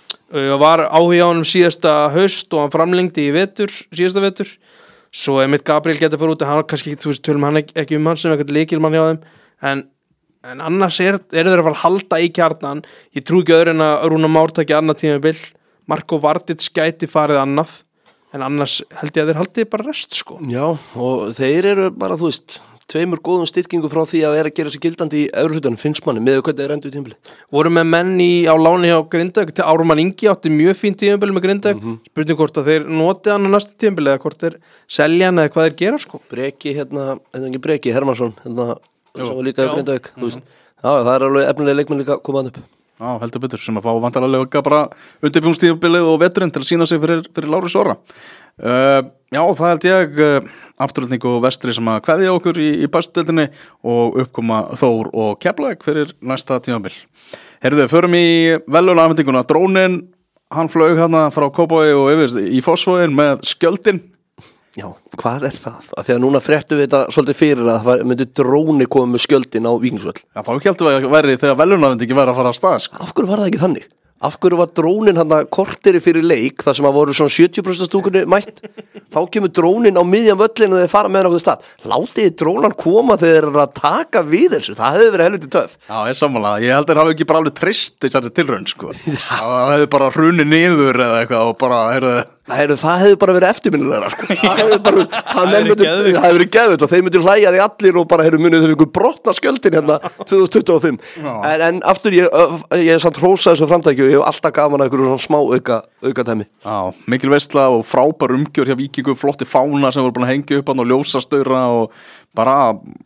Speaker 3: og var áhuga á hann síðasta haust og hann framlengdi í vetur, síðasta vetur svo er mitt Gabriel getur fara út en hann kannski, þú veist, tölum hann ekki, ekki um hann sem eitthvað leikilmann hjá þeim en, en annars er, er þeir að fara að halda í kjarnan ég trú ekki öðru en að Rúnar Már taki annað tímabil Marko Vardits gæti farið annað en annars held ég að þeir haldi bara rest sko.
Speaker 2: Já, og þeir eru bara, þú veist tveimur góðum styrkingu frá því að vera að gera sér gildandi í öðruhlutanum finnst manni með hvernig þeir endur í tímabili
Speaker 3: voru með menn í, á láni hjá Grindavík til Ármann Ingi átti mjög fínt tímabil með Grindavík mm -hmm. spurning hvort að þeir noti hann á næsta tímabil eða hvort þeir selja hann eða hvað þeir gera sko.
Speaker 2: Breki, hérna, hérna ekki Breki, Hermansson hérna, sem var líka í Grindavík mm -hmm. Já, það er alveg efnilega leikmenn líka komað upp
Speaker 1: Já, heldur betur sem að fá vantarlega bara undirbúinstímabilið og veturinn til að sína sig fyrir, fyrir Lárus Orra uh, Já, það held ég uh, Afturhalding og Vestri sem að kveðja okkur í, í bestudeildinni og uppkoma Þór og Keflavík fyrir næsta tímabil Herðu, förum í velunafendinguna Drónin, hann flög hérna frá Kópavogi og yfir í Fossvogin með skjöldin
Speaker 2: Já, hvað er það? Að því að núna fréttum við þetta svolítið fyrir að það myndi dróni koma með skjöldin á Víkingsvöll
Speaker 1: Já, þá ekki heldur að væri þegar velunafendingi væri að fara að stað sko.
Speaker 2: Af hverju var það ekki þannig? Af hverju var drónin hann að korteri fyrir leik þar sem að voru svona sjötíu prósent stúkunni mætt þá kemur drónin á miðjan völlin og þeir fara með hann okkur stað Látið drónan koma þegar þeir eru að taka við þessu það hefði verið helviti töff
Speaker 1: Já, ég sammála, ég held að þeir hafi ekki bara alveg trist þessari tilraun sko. Það hefði bara hrunið niður eða eitthvað og bara, heyrðu
Speaker 2: Það hefur, það hefur bara verið eftirminnilegra sko. Það hefur bara, það hefur
Speaker 3: geðveikt.
Speaker 2: það hefur verið geðveikt og þeir myndir hlæja því allir og bara hefur munið þau ykkur brotna skjöldin hérna tvö þúsund tuttugu og fimm en, en aftur ég, ég er samt hrósað þessu framtæki og ég hef alltaf gaman að ykkur svona smá auka, auka dæmi.
Speaker 1: Já, mikil veisla og frábær umgjör hjá Víkingu, flotti fána sem voru búin að hengja upp hann og ljósastaura og bara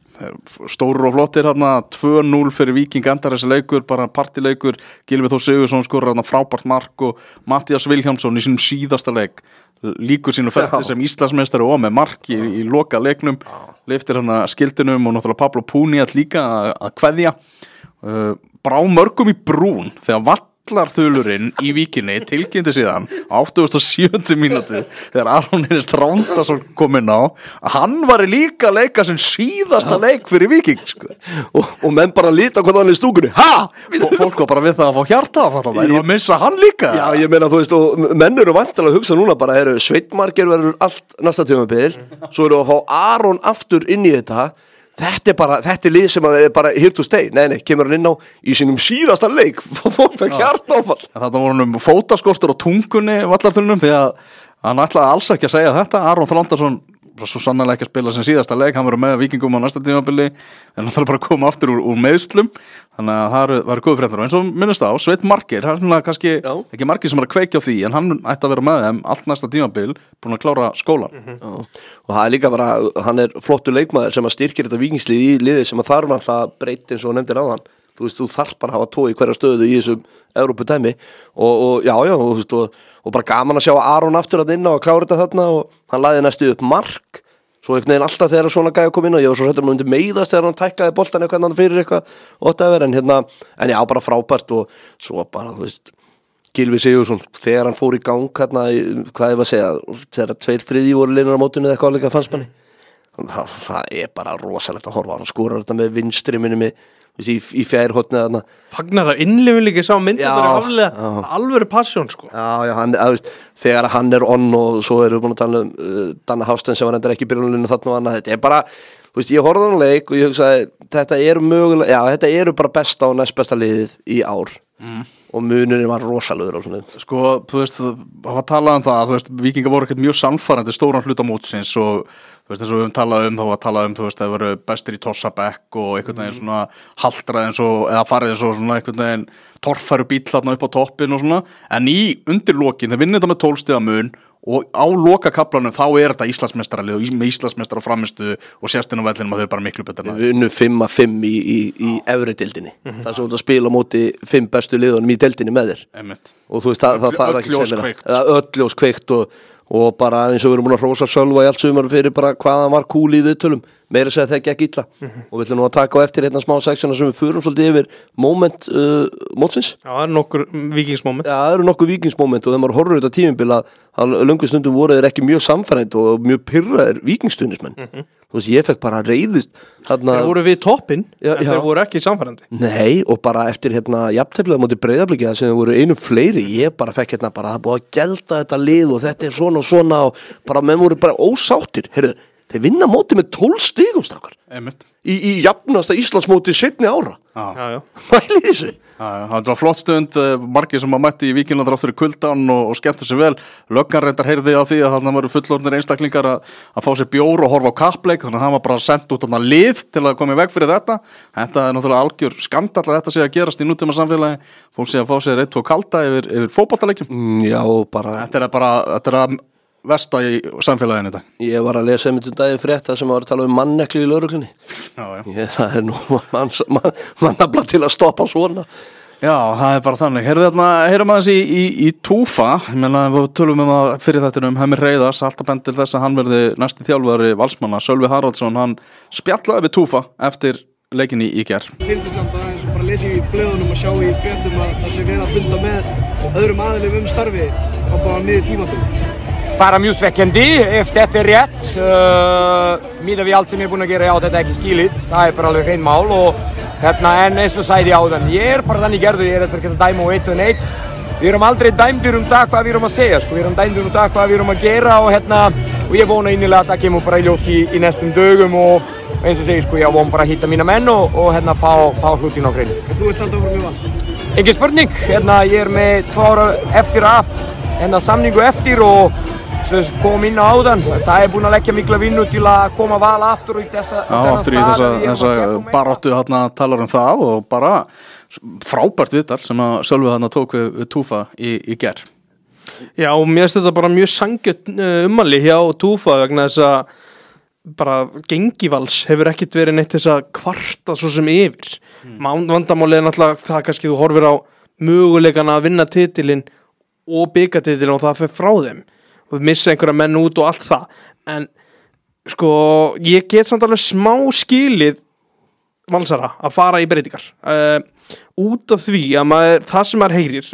Speaker 1: stórir og flottir hérna, tvö núll fyrir Víking endar þessi leikur, bara partileikur Gylfi Þór Sigurðsson skorur hérna frábært mark og Matthías Vilhjálmsson í sínum síðasta leik líkur sínu ferli sem Íslandsmeistari og með mark í, í loka leiknum lyftir hérna skildinum og náttúrulega Pablo Puniat líka að, að kveðja uh, brá mörgum í brún þegar vallarþulurinn í Víkinni tilkynnti síðan á áttugasta og sjöundu mínútu þegar Aron Einar Þrándarson kom inn á að hann var líka að leika sem síðasta leik fyrir Víking sko.
Speaker 2: og, og menn bara líta hvað hann er í stúkunni ha!
Speaker 1: og fólk var bara við það að fá hjarta að fatta það ég var að missa hann líka
Speaker 2: Já, ég meina þú veist og menn eru vantilega að hugsa núna bara eru Sveitmarger verður allt næsta tímabil svo eru að fá Aron aftur inn í þetta Þetta er bara, þetta er lið sem er bara here to stay, nei nei, kemur hann inn á í sínum síðasta leik, fólk fekk hjartáfall.
Speaker 1: Þetta voru hann um fótaskortur á tungunni vallarþulunum því að hann ætlaði alls ekki að segja þetta, Aron Þrándarson svo sannlega ekki að spila sem síðasta leik, hann verður með Víkingum á næsta tímabili en hann þarf bara að koma aftur úr, úr meðslum þannig að það var góð fréttur og eins og minnist á, Sveit Margeir hann er kannski Já. ekki margir sem er að kveikja á því en hann ætti að vera með þeim allt næsta tímabil búin að klára skólan
Speaker 2: mm-hmm. og það er líka bara, hann er flottur leikmaður sem að styrkir þetta Víkingslið í liði sem að þarf alltaf breytt eins og nefndir áðan þú veist, þú þarf bara að hafa tvo í hverja stöðu í þessum Evrópudæmi og, og já, já, og, og, og bara gaman að sjá Aron aftur að inna og klára þetta þarna og hann lagði næstu upp mark svo einhvern veginn alltaf þegar svona gæja kom inn og ég var svo hættur að maður myndi meiðast þegar hann tæklaði boltan eitthvað hann fyrir eitthvað whatever en hérna, en já, bara frábært og svo bara, þú veist Gylfi Sigurðsson, þegar hann fór í gang hérna, hvað ég var að segja, þegar tveir þriðji voru linar á mótunni eða eitthvað líka fannst manni það, það er bara rosalegt að horfa hann skórar þetta með vinstri minni með í, í fjærhotni þarna
Speaker 3: fagnar að innlifin líka sá mynd þetta er haflega alvöru passjón sko
Speaker 2: já, já, hann, að, veist, þegar hann er on og svo erum við búin að tala um uh, Danna Hafstein sem var endur ekki í byrjunulinu þarna og annað, þetta er bara, þú veist, ég horfði á hann leik og ég hugsaði, þetta eru mögulega já, þetta eru bara besta og næst besta liðið í ár mm. og munurinn var rosalegur á svona
Speaker 1: sko, þú veist, það var talað um það þú veist, Víkingar voru ekkert mjög sannfærandi stóran hluta mótsins og þú veist, þess að við höfum talað um, þá var talað um, þú veist, það voru bestir í tossabekk og einhvern veginn svona haldrað eins og, eða farið eins og svona einhvern veginn torfæru bíll þarna upp á toppin og svona, en í undirlokin, þeir vinnir þetta með tólf stiga mun og á lokakaflanum þá er þetta Íslandsmeistaralið og með Íslandsmeistara framistu og sérstinn á vellinum að þau er bara miklu betur
Speaker 2: Við unnum fimm að fimm í, í, í efri deildinni, mm-hmm. það sem þú ert að spila á móti fimm bestu liðunum í deildinni með þér
Speaker 1: Einmitt.
Speaker 2: og þú veist, það, það, það er ekki
Speaker 1: semina
Speaker 2: ölljós kveikt og og bara eins og við erum búin að hrósa Sölva í allt sumar fyrir bara hvaðan var cool í viðtölum meira segja það gekk illa mm-hmm. og við ætlum nú að taka á eftir hérna smá seksjona sem við förum svolítið yfir moment uh, mótsins
Speaker 3: Já, það er nokkur víkingsmoment
Speaker 2: Já, það eru nokkur víkingsmoment og þegar maður horfir þetta tímabil að, að löngu stundum voru þeir ekki mjög samfærandi og mjög pirraðir víkingstundismenn mm-hmm. þú veist, ég fekk bara reiðist þarna...
Speaker 3: Þeir voru við toppinn,
Speaker 2: já,
Speaker 3: en
Speaker 2: já.
Speaker 3: þeir voru ekki samfærandi
Speaker 2: Nei, og bara eftir hérna jafnteflið á móti Breiðabliki sem þeir voru einum fleiri, ég bara fekk hérna bara að búið að gelda þetta lið og þetta er svona og svona og bara menn voru bara ósáttir heyrðu, þeir vinna móti með tólf stigum strákar í, í jafnasta Íslandsmóti setni ára
Speaker 3: Já, já
Speaker 2: Mæli þessu
Speaker 1: Já, já, það var flott stund, margir sem að mætti í Víkinland rátt fyrir kuldan og, og skemmtu sér vel löggan reyndar heyrði á því að þarna voru fullorðnir einstaklingar að, að fá sér bjór og horfa á kappleik, þannig að hann var bara sendt út þarna lið til að koma í veg fyrir þetta þetta er náttúrulega algjör skandall að þetta sé að gerast í nútíma samfélagi, fólk sé að fá sér eitt og kalda yfir, yfir fótboltaleikjum
Speaker 2: mm, Já, bara
Speaker 1: Þetta er bara, þetta er að versta í samfélaginu þetta.
Speaker 2: Ég var að lesa einmitt um daginn frétta sem var að tala um mannekli í lögreglunni.
Speaker 1: Já, já.
Speaker 2: Ég, það er nú manns, man, mannabla til að stoppa svona.
Speaker 1: Já, það er bara þannig. Heyrðu þarna, heyrum aðeins í, í, í Túfa. Ég meina, við tölum um að fyrir þetta um Hemmi Hreiðars, alltaf bent til þess að hann verði næsti þjálfari Valsmanna, Sölvi Haraldsson, hann spjallaði við Túfa eftir leikin í, í gær.
Speaker 6: Finnst þið samt að eins og bara lesa í blöðunum og sjá í fréttum að það sé verið að funda með öðrum aðilum um starfið á bara miður tímabilið?
Speaker 7: Bara mjög svekkjandi, ef þetta er rétt, uh, miðað við allt sem ég er búinn að gera, já þetta er ekki skilið, það er bara alveg hrein mál og hérna en eins og sagði ég áðan, ég er bara þannig gerður, ég er eftir að dæma og eitt og neitt, við erum aldrei dæmdir um það hvað við erum að segja, sko, við erum dæmdir um það hvað við erum að gera og hérna, og ég vona innilega að það kemur bara í ljós í, í næstum dögum og eins og segi, sko, ég vona bara að hitta mína menn og, og hérna fá, fá hlutin á hreinu.
Speaker 6: Þú veist alltaf voru mjög vall?
Speaker 7: Engin spurning, hérna ég er með tvö ára eftir af hennar samningu eftir og svo kom inn á áðan, það er búin að leggja mikla vinnu til að koma val aftur í þessa
Speaker 1: Já, aftur í þessa, þessa baráttu þarna talar um það og bara frábært viðtal sem að Sölvi þarna tók við, við Túfa í, í ger.
Speaker 3: Já, og mér finnst þetta bara mjög sanngjarnt ummæli hjá Túfa vegna þess að bara gengivals hefur ekkert verið neitt þess að kvarta svo sem yfir. Mm. Vandamálið er náttúrulega það kannski þú horfir á möguleikana að vinna titilinn og byggartitilinn og það fer frá þeim. Og missa einhverja menn út og allt það en sko ég get samt alveg smá skilið Valsara að fara í breytingar uh, út af því að maður, það sem maður heyrir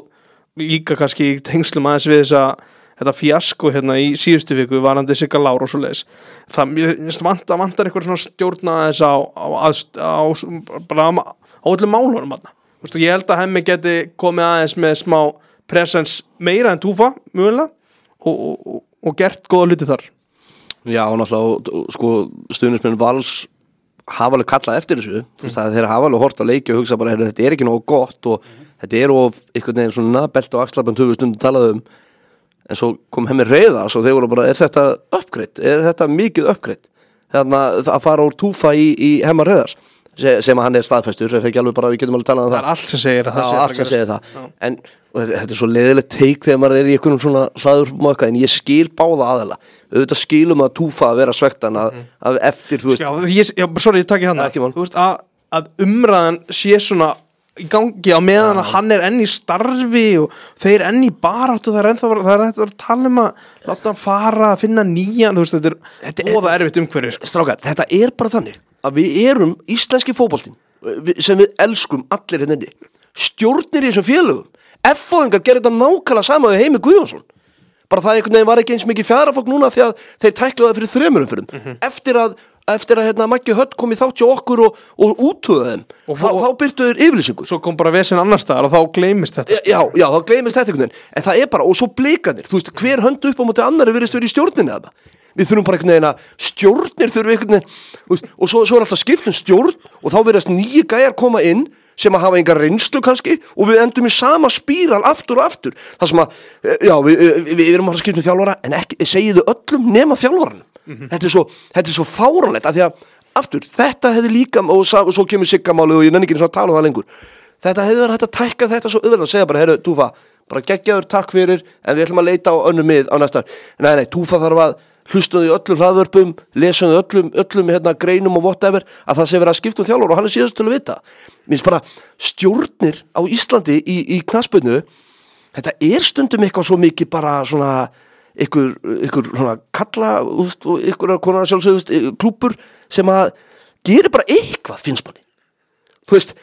Speaker 3: og líka kannski í tengslum aðeins við þessa þetta fjasko hérna í síðustu viku varandi Sigga Lár og svo leiðis það vantar, vantar eitthvað svona stjórna þess á, á, á, á, bara á, á öllum málunum þarna. Ég held að Hemmi geti komið aðeins með smá presens meira en Túfa mjögulega Og, og, og gert góða hluti þar.
Speaker 2: Já, og náttúrulega sko, stuðningsmenn Vals hafa alveg kallað eftir þessu mm. það þeir hafa alveg hort að leiki og hugsa bara hey, þetta er ekki nógu gott og mm. þetta er of einhvern veginn svona belt og axlaband höfu stundum talað um en svo kom Hemmi reiða og þeir voru bara, er þetta uppgreitt? Er þetta mikið uppgreitt? Þannig að fara úr Túfa í, í Hemma Reiðars sem að hann er staðfæstur, það er ekki alveg bara, við getum alveg talað um það.
Speaker 3: Það er allt sem segir að það
Speaker 2: sé allt sem segir það. Já. En þetta er svo leiðilegt teik þegar maður er í einhvern svona hlaður maka, en ég skil báða aðeila. Auðvitað skilum að Túfa að vera svektan að, að eftir, þú veist.
Speaker 3: Já, ég, já sorry, ég takk í hann. Þú veist, að, að umræðan sé svona í gangi á meðan að hann er enn í starfi og þeir enn í baráttu, það er ennþá það er ennþá að tala um að láta hann fara að finna nýjan, þú veist, þetta er, þetta er óða erfitt umhverfi. Sko.
Speaker 2: Strákar, þetta er bara þannig að við erum íslenski fótboltinn sem við elskum allir hérna inni stjórnir í þessum félögum F-fóðingar gerir þetta nákvæmlega sama við Heimi Guðjónsson bara það einhvern veginn var ekki eins mikið fjadrafólk núna því að þeir tækluðu það fyrir þremurum fyrir mm -hmm. eftir að, eftir að hérna, Maggi Hödd kom í þátt hjá okkur og, og útúðu þeim og þá, þá byrtu þeir yfirlýsingu
Speaker 3: svo kom bara vesen annar staðar og þá gleymist þetta
Speaker 2: já, já, þá gleymist þetta einhvern veginn en það er bara, og svo blikanir, þú veist, hver höndu upp á móti annari virðist verið í stjórninni þarna við þurfum bara einhvern veginn að stjórnir þurfum einhvern veginn og svo, svo er alltaf skipt um stjórn og þá verðast nýju gæjar koma inn sem að hafa enga reynslu kannski og við endum í sama spíral aftur og aftur það sem að, já, við, við, við erum að skipta um þjálfara en ekki, segiðu öllum nema þjálfaranum mm-hmm. þetta er svo, þetta er svo fáránlegt að því að, aftur, þetta hefði líka og, og svo kemur Siggamálið og ég nenni ekki eins og að tala um það lengur þetta hefði verið hægt að tækka þetta svo auðvitað að segja bara, heyrðu, Túfa, bara geggjaður, takk fyrir en við ætlum að leita á önnum mið á næsta ár nei, nei, Túfa þarf að hlustuðu öllum hlaðvörpum, lesuðu öllum, öllum hérna, greinum og whatever, að það sé verið að skipta um þjálfur og hann er síðast til að vita. Mér finnst bara stjórnir á Íslandi í, í knattspyrnu, þetta er stundum eitthvað svo mikið bara svona ykkur, ykkur svona kalla úst, og ykkur konar sjálfsögust klúpur sem að gerir bara eitthvað, finnst manni. Þú veist,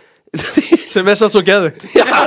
Speaker 3: sem er svo geðvikt.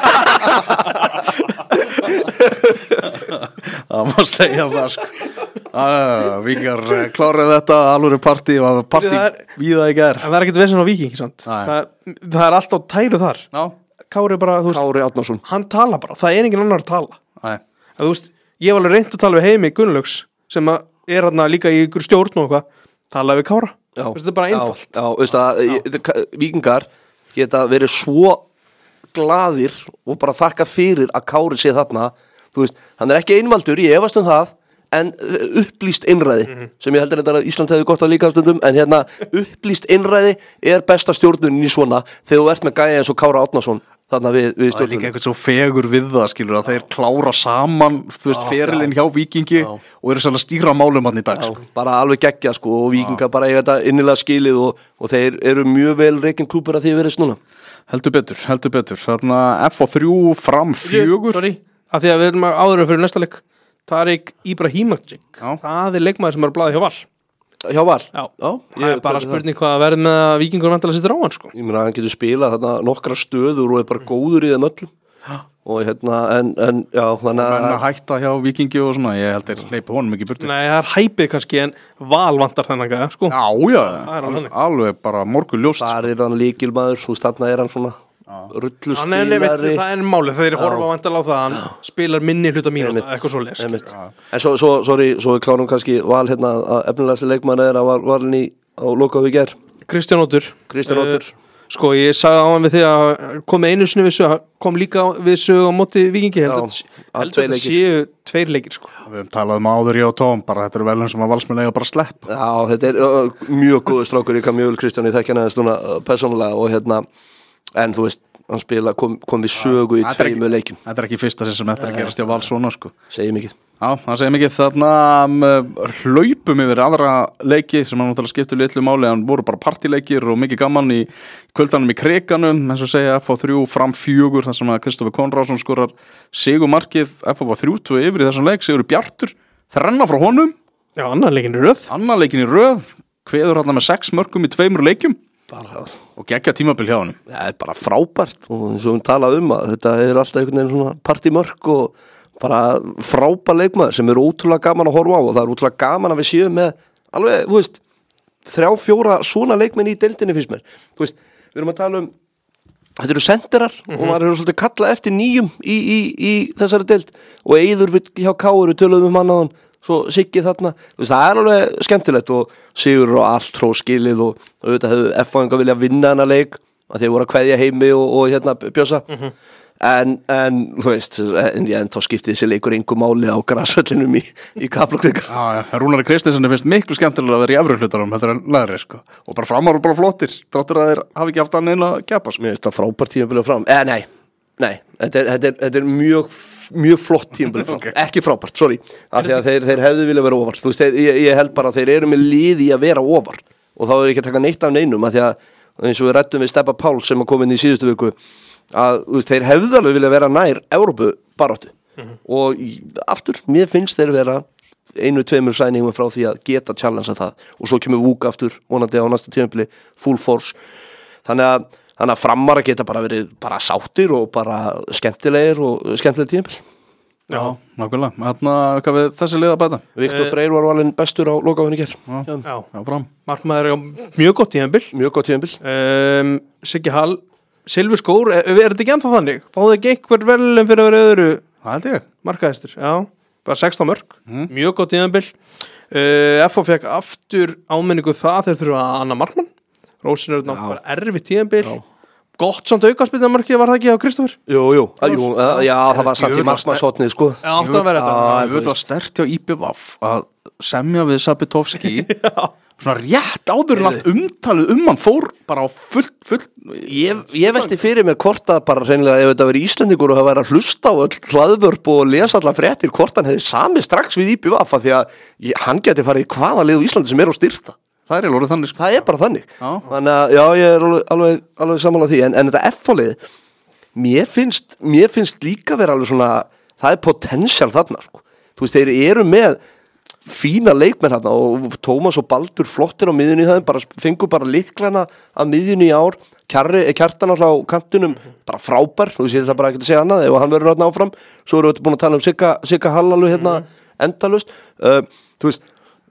Speaker 1: Það má segja það sko. Uh, Víkingar kláraði þetta alvöru partí og partí við það ekki er
Speaker 3: en það er ekkert vesen á Víking það, það er alltaf tæru þar
Speaker 1: Já.
Speaker 3: Kári bara, þú veist,
Speaker 2: Kári Árnason
Speaker 3: hann tala bara, það er engin annar að tala
Speaker 1: að,
Speaker 3: þú veist, ég var alveg reynt að tala við Heimi Gunnlaugs sem að er hérna líka í ykkur stjórn og eitthvað, tala við Kára
Speaker 2: Já.
Speaker 3: Þetta er bara einfalt
Speaker 2: Já, já veist að Já. Víkingar geta verið svo glaðir og bara þakka fyrir að Kári sé þarna, þú veist, hann er ekki einvaldur, ég efast um það en upplýst einræði mm-hmm. sem ég heldur að Ísland hefði gott að líka stundum en hérna upplýst einræði er besta stjórnunin í svona þegar þú ert með gæja eins og Kára Árnason þarna við, við stjórnunum. Það er líka
Speaker 1: eitthvað svo fegur við það skilur að þeir klára saman þú veist ferilinn hjá Víkingi já. Og eru svona að stýra málum hann í dag sko.
Speaker 2: Bara alveg geggja sko og Víkinga já. Bara eiga þetta innilega skilið og, og þeir eru mjög vel reikinn klúpur að því verið snúna.
Speaker 1: Heldur betur, heldur betur þarna F og þrjú fram fjögur
Speaker 3: Sorry, af því að við erum áður fyrir næsta leik Tarik Ibrahimovic, það er leikmaður sem er að blaða hjá Val.
Speaker 2: Hjá Val?
Speaker 3: Já, Já það er bara spurning það. Hvað verður með að Víkingur vantilega sittur á hann sko.
Speaker 2: Ég meina að hann getur spilað þarna nokkra stöður og er bara góður í þeim öllum. Já. Og hérna, en, en já, þannig að...
Speaker 1: Menn að hætta hjá Víkingi og svona, ég held að hleypi honum ekki burti.
Speaker 3: Nei, það er hæpið kannski en Val vantar þennan gæða, sko.
Speaker 1: Já, já, alveg, alveg bara morgu ljóst.
Speaker 2: Það er hann líkilmaður, þú veist, þarna er hann svona... rullu
Speaker 3: spilari það er málið, þeir horfa vantilega á það hann spilar minni hluta mínúta, eitthvað svo les
Speaker 2: en svo, svo, sorry, svo við klárum kannski Val hérna að efnilegasti leikmann er að var valin í á lokaðu í gær
Speaker 3: Kristján Óttur
Speaker 2: Kristján Óttur
Speaker 3: uh, Sko, ég sagði á hann við því að komið einu sinni við sög, kom líka við sög á móti Víkingi, heldur þetta held séu tveir leikir, sko.
Speaker 1: Við hefum talað um áður ég og Tóm, bara þetta eru velum sem að Valsmenn eiga bara að sleppa.
Speaker 2: Já, þetta er uh, mjög góður strákur, ég kann mjög vel Kristján, ég þekki hann aðeins núna uh, persónulega og hérna, en þú veist, hann spila, kom, kom við sögu í tveimur leikjum.
Speaker 1: Þetta er ekki fyrsta sem þetta er að gerast hjá Vals svona, sko.
Speaker 2: Segir mikið.
Speaker 1: Já, það segir mikið. Þarna um, hlaupum yfir aðra leiki sem hann náttúrulega skiptu litlu máli, hann voru bara partileikir og mikið gaman í kvöldanum í Krikanum, eins og segja F H þrjú fram fjögur, þar sem að Kristoffer Konráðsson skorar sigumarkið, F H var þrjú tvö yfir í þessum leik, Sigurður Bjartur þrenna frá honum.
Speaker 3: Já, annar leikin í röð.
Speaker 1: Annar leikin í röð, kveður hann með sex mörkum í tveimur leikjum.
Speaker 2: Bara,
Speaker 1: og geggja tímabil hjá hann.
Speaker 2: Já, það er bara frábært og eins og hún talaði um að þetta er alltaf einhvern veginn svona partymörk og bara frábær leikmaður sem er ótrúlega gaman að horfa á og það er ótrúlega gaman að við séum með alveg, þú veist, þrjá, fjóra svona leikmenn í deildinni finnst mér. Þú veist, við erum að tala um þetta eru senderar mm-hmm. og maður hefur svolítið kallað eftir nýjum í, í, í þessari deild og Eiður hjá Káur við töluðum um hann áðan svo Siggi þarna, þú veist, það er alveg skemmtilegt og Sigur og allt hró skilið og auðvitað hefðu F H enga vilja vinna hana leik að þeir voru að kveðja heimi og, og hérna Bjösa mm-hmm. en, en þú veist, en, en þá skipti þessi leikur engu máli á grasvöllinum í, í Kaplakrika.
Speaker 1: Já, já, Rúnari Kristinsson finnst miklu skemmtilega að vera í efri hlutunum heldur en lægri, sko, og bara framar og bara flottir dráttur að þeir hafi ekki haft hann einn að gæpa, sko.
Speaker 2: Mér finnst það frábært tímabil fram, eða nei, nei, þetta er, þetta er, þetta er mjög mjög flott tímabil fram, okay. Ekki frábært, sorry af því að þeir, þeir hefðu vilja vera ofar þú veist, þeir, ég, ég held bara að þeir eru með lið í að vera ofar og þá er ekki að taka neitt af neinum af því að eins og við rættum við Steppa Páls sem að koma inn í síðustu viku að þú veist, þeir hefðu alveg vilja vera nær Evrópu baráttu mm-hmm. og í, aftur, mér finnst þeir vera einu, tveimur sæningum frá því að geta challengea það og svo kemur Vúk aftur vonandi á næsta tímabili, full force þannig að Þannig að framar að geta bara verið bara sáttir og bara skemmtilegir og skemmtileg tímabil.
Speaker 1: Já, nákvæmlega. Þarna, hvað við þessi lið að bæta?
Speaker 2: Viktor Freyr var valinn bestur á lokaáinu í gær.
Speaker 1: Já, já, já, fram.
Speaker 3: Markmaður er mjög gott tímabil.
Speaker 2: Mjög gott tímabil.
Speaker 3: Um, Siggi Hall, Silfur skór, er, er þetta ekki ennþá þannig? Fáðu ekki einhver velum fyrir að vera öðru?
Speaker 1: Það held ég.
Speaker 3: Markaðistur, já. Bara sextán mörk.
Speaker 1: Mm. Mjög
Speaker 3: gott tímabil. Uh, F H fekk aftur áminningu það þeir þurfa að Anna Markmann. Rósin er náttúrulega bara erfið tímabil gott samt aukaspilnamarkið var það ekki á Kristoffer?
Speaker 2: Jú, jú, að, jú að, já það var samt í markmannshotnið sko
Speaker 3: Já, áttu að vera þetta
Speaker 1: Það er það sterkt hjá I B V að semja við Sabitovski svona rétt áður en allt umtalið um hann fór bara á full, full
Speaker 2: Ég, ég velti fyrir mér hvort að bara reynilega ef þetta verið Íslendingur og það væri að hlusta á öll hlaðvörp og lesa allar fréttir hvort hann hefði sami strax við I B V af því að ég, hann geti farið í hvaða lið á Íslandi sem er á styrta
Speaker 1: Það er alveg þannig, sko.
Speaker 2: Það er bara þannig.
Speaker 1: Já.
Speaker 2: Þannig að, já, ég er alveg, alveg, alveg sammála því. En, en þetta F H-lið, mér finnst, mér finnst líka vera alveg svona, það er potential þarna, sko. Þú veist, þeir eru með fína leikmenn þarna og Tómas og Baldur flottir á miðjunni það, bara fengu bara liklana að miðjunni í ár. Kjarri, Kjartan alltaf á kantunum, bara frábær. Þú veist, ég ætla bara ekki að segja annað ef hann verður þarna áfram. Svo erum við búin að tala um Sigga, Sigga Hall alveg hérna endalaust. Uh, þú veist,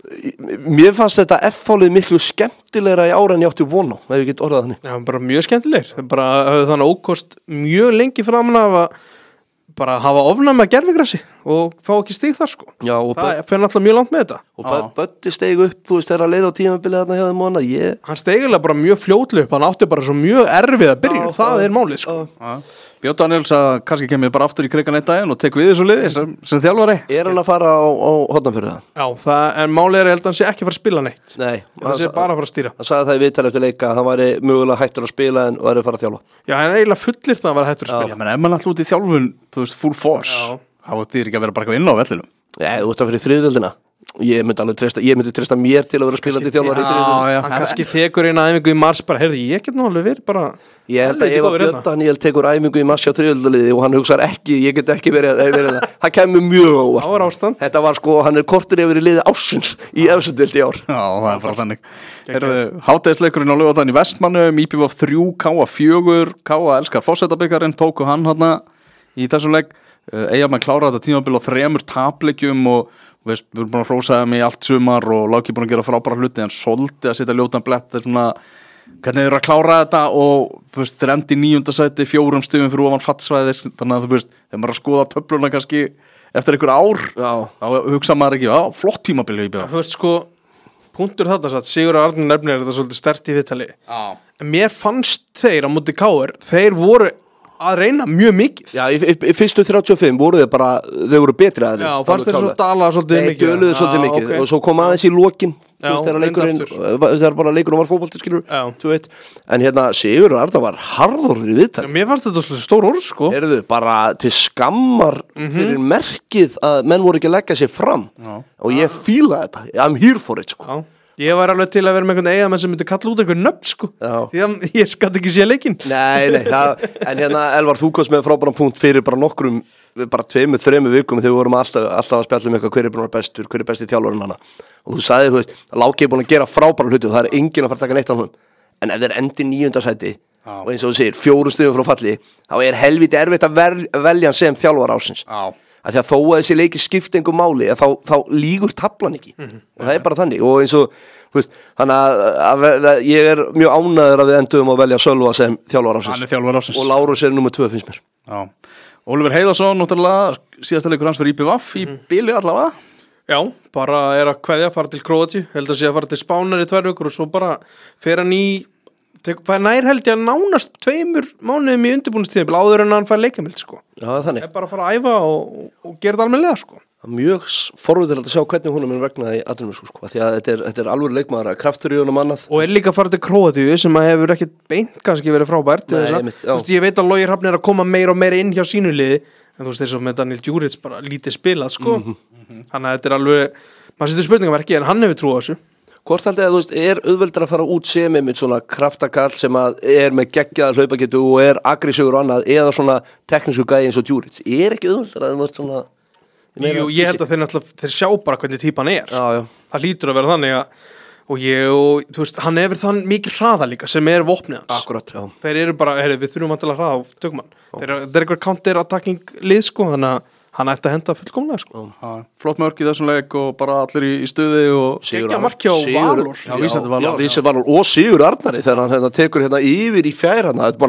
Speaker 2: mér fannst þetta F-fálið miklu skemmtilegra í ára en ég átti von á ef ég get orðað þannig.
Speaker 3: Já, bara mjög skemmtilegir bara hafði þannig ókost mjög lengi framan af að bara hafa ofnæmi að gervigrassi og fá ekki stig þar sko.
Speaker 2: Já, og
Speaker 3: það fyrir náttúrulega mjög langt með þetta
Speaker 2: og Böddi steig upp, þú veist, þegar að leið á tímabilið þarna hjá þeim og annað, ég
Speaker 3: hann steigilega bara mjög fljótlega upp, hann átti bara svo mjög erfið að byrja, já, það já, er málið sko.
Speaker 1: Björn Daniels að kannski kemur bara aftur í Krikan einn daginn og tek við þessu liði sem, sem þjálfari.
Speaker 2: Er hann að fara á, á Hornafjörðu það?
Speaker 3: Já, það, en málið er ég held að hann sé ekki að fara að spila neitt.
Speaker 2: Nei,
Speaker 3: það sé bara að fara að stýra.
Speaker 2: Hann sagði það í viðtali eftir leika að hann væri mögulega hættur að spila en væri að fara að þjálfa.
Speaker 3: Já, hann er eiginlega fullir það að vera hættur að spila.
Speaker 1: Já, menn ef mann alltaf út í þjálfun, þú veist, full force, þá þýðir ekki að vera bara eitthvað inn á vellinum.
Speaker 2: Já, þú ert að fyrir þriðjöldina. Ég myndi alveg treysta, ég myndi treysta mér til að vera spilandi þjálfari í þriðjöldina.
Speaker 3: Hann kannski tekur eina æfingu í mars bara, heyrðu, ég get nú alveg verið bara
Speaker 2: Ég held að ef að Björn Daniel tekur æfingu í mars hjá þriðjöldaliði og hann hugsar ekki, ég get ekki verið að það kemur mjög óvart.
Speaker 3: Það var ástand.
Speaker 2: Þetta var sko, hann er kortur yfir í liði ársins í efstudeild í ár.
Speaker 1: Já, það er bara þannig. Hádegisleikurinn á Laugardalinn í Vestmannum, I B V þrjú, K A fjögur, K A elskar fósetabikkarinn, tóku hann hana í þessum leik. Eyjamenn klára þetta tímabil á þremur tapleikjum og veist, við erum búin að hrósa þeim í allt sumar og Láki búin að gera frábæra hluti en soldi að setja ljótan blett er svona, hvernig þeir eru að klára þetta og veist, þeir endi í níunda sæti fjórum stigum fyrir ofan fattsvæðis þannig að þú veist, þegar maður er að skoða töfluna kannski eftir einhver ár, já, þá hugsa maður ekki, já, flott tímabil í B V.
Speaker 3: Þú veist sko, punktur þetta satt, Sigur Arnar nefnir þetta svolítið sterkt í viðtali
Speaker 1: Já.
Speaker 3: En mér fannst þeir á móti K R þeir voru að reyna mjög mikið
Speaker 2: Já, í, í, í fyrstu þrjátíu og fimm voru þeir bara, þeir voru betri að þeir
Speaker 3: Já, fannst þeir svo dala svolítið
Speaker 2: Nei,
Speaker 3: mikið
Speaker 2: döluðu svolítið
Speaker 3: Já,
Speaker 2: mikið
Speaker 3: ok.
Speaker 2: og svo kom aðeins í lokin
Speaker 3: Já,
Speaker 2: þegar
Speaker 3: reyndi
Speaker 2: leikurinn,
Speaker 3: aftur.
Speaker 2: þegar bara leikurinn var fótbolti skilur
Speaker 3: Já.
Speaker 2: tvö eitt. En hérna, Sigur Arnar var harðorður í viðtal
Speaker 3: Mér fannst þetta svolítið stór orð sko
Speaker 2: Heyrðu, bara til skammar fyrir merkið að menn voru ekki að leggja sér fram
Speaker 1: Já.
Speaker 2: og ég fíla þetta, I'm here for it sko.
Speaker 3: Já. Ég var alveg til að vera með einhvern eigamenn sem myndi kalla út einhvern nöfn sko
Speaker 2: Já.
Speaker 3: Því að ég skatt ekki sé leikinn
Speaker 2: Nei, nei, það, en hérna Elvar, þú komst með frábæran punkt fyrir bara nokkrum, bara tveimur, þreimur vikum þegar við vorum alltaf, alltaf að spjalla um eitthvað hver er búin að vera bestur, hver er besti þjálfarinn hana og þú sagði, þú veist, Láki er búin að gera frábæran hluti og það er enginn að fara að taka neitt á honum en ef þeir endi níunda sæti og eins og þú segir, fjóru stöðum frá falli þá er helviti erfitt að vel, velja hann sem þjálfar ásins
Speaker 1: Já.
Speaker 2: að því að þó að þessi leiki skipti einhver máli þá, þá lígur taflan ekki og það er bara þannig og eins og þú veist, þannig að, að, að, að ég er mjög ánæður að við endum að velja Sölva sem þjálfar ásins
Speaker 1: Hann er þjálfari ársins.
Speaker 2: og Lárus er nummer tvö finnst mér
Speaker 1: Já. Oliver Heiðarsson, náttúrulega síðasta leikur hans fyrir I B V í bili allavega
Speaker 3: Já, bara er að kveðja fara til Króatíu held að sé að fara til Spánar í tvær vikur og svo bara fer hann í tek- fær nær held ég að nánast tveimur mánuðum í undirbúningstímabil áður en hann fær leikamild sko
Speaker 2: Já, það er þannig,
Speaker 3: er bara að fara að æfa og, og gera þetta almennilega sko
Speaker 2: það er mjög forvöldilegt að sjá hvernig hún er með vegna í atvinnumessku sko, því að þetta er, þetta er alveg leikmaður að kraftur í honum annað
Speaker 3: og er líka að fara til Króatíu sem að hefur ekkit beint kannski verið frábært til
Speaker 2: Nei,
Speaker 3: þess að-
Speaker 2: einmitt, já.
Speaker 3: þú veist, ég veit að Logi Hrafn er að koma meira og meira inn hjá sínu liði en þú veist þess að með Daniel Djuric bara lítið spilað sko þannig að þetta er alveg maður setur spurningamerki en hann hefur trú á þessu
Speaker 2: Hvort haldið að þú veist, er auðveldur að fara út sem einmitt svona kraftakall sem að er með geggjaðar hlaupagetu og er aggressífur og annað eða svona teknísku gæði eins og Djuric er ekki auðveldur að það var svona meira
Speaker 3: Jú, ég held að þeir náttúrulega þeir sjá bara hvernig típan er
Speaker 2: Já, já,
Speaker 3: það hlýtur að vera þannig að og ég og þú veist hann hefur þann mikið hraða líka sem er vopnið hans
Speaker 2: akkurat, já
Speaker 3: þeir eru bara, heyrðu, við þurfum vantilega hraða á tökumann þeir eru, þeir eru eitthvað counter attacking lið sko þannig að hann ætti að henda fullkomlega sko
Speaker 1: Já. Flott mörk í þessum leik og bara allir í, í stuði og
Speaker 3: Geggja marki á Valur.
Speaker 1: Já, vísandi Valur.
Speaker 2: Já, vísandi Valur og Sigur Arnari þegar hann hérna, tekur hérna yfir í fjær hérna, þetta er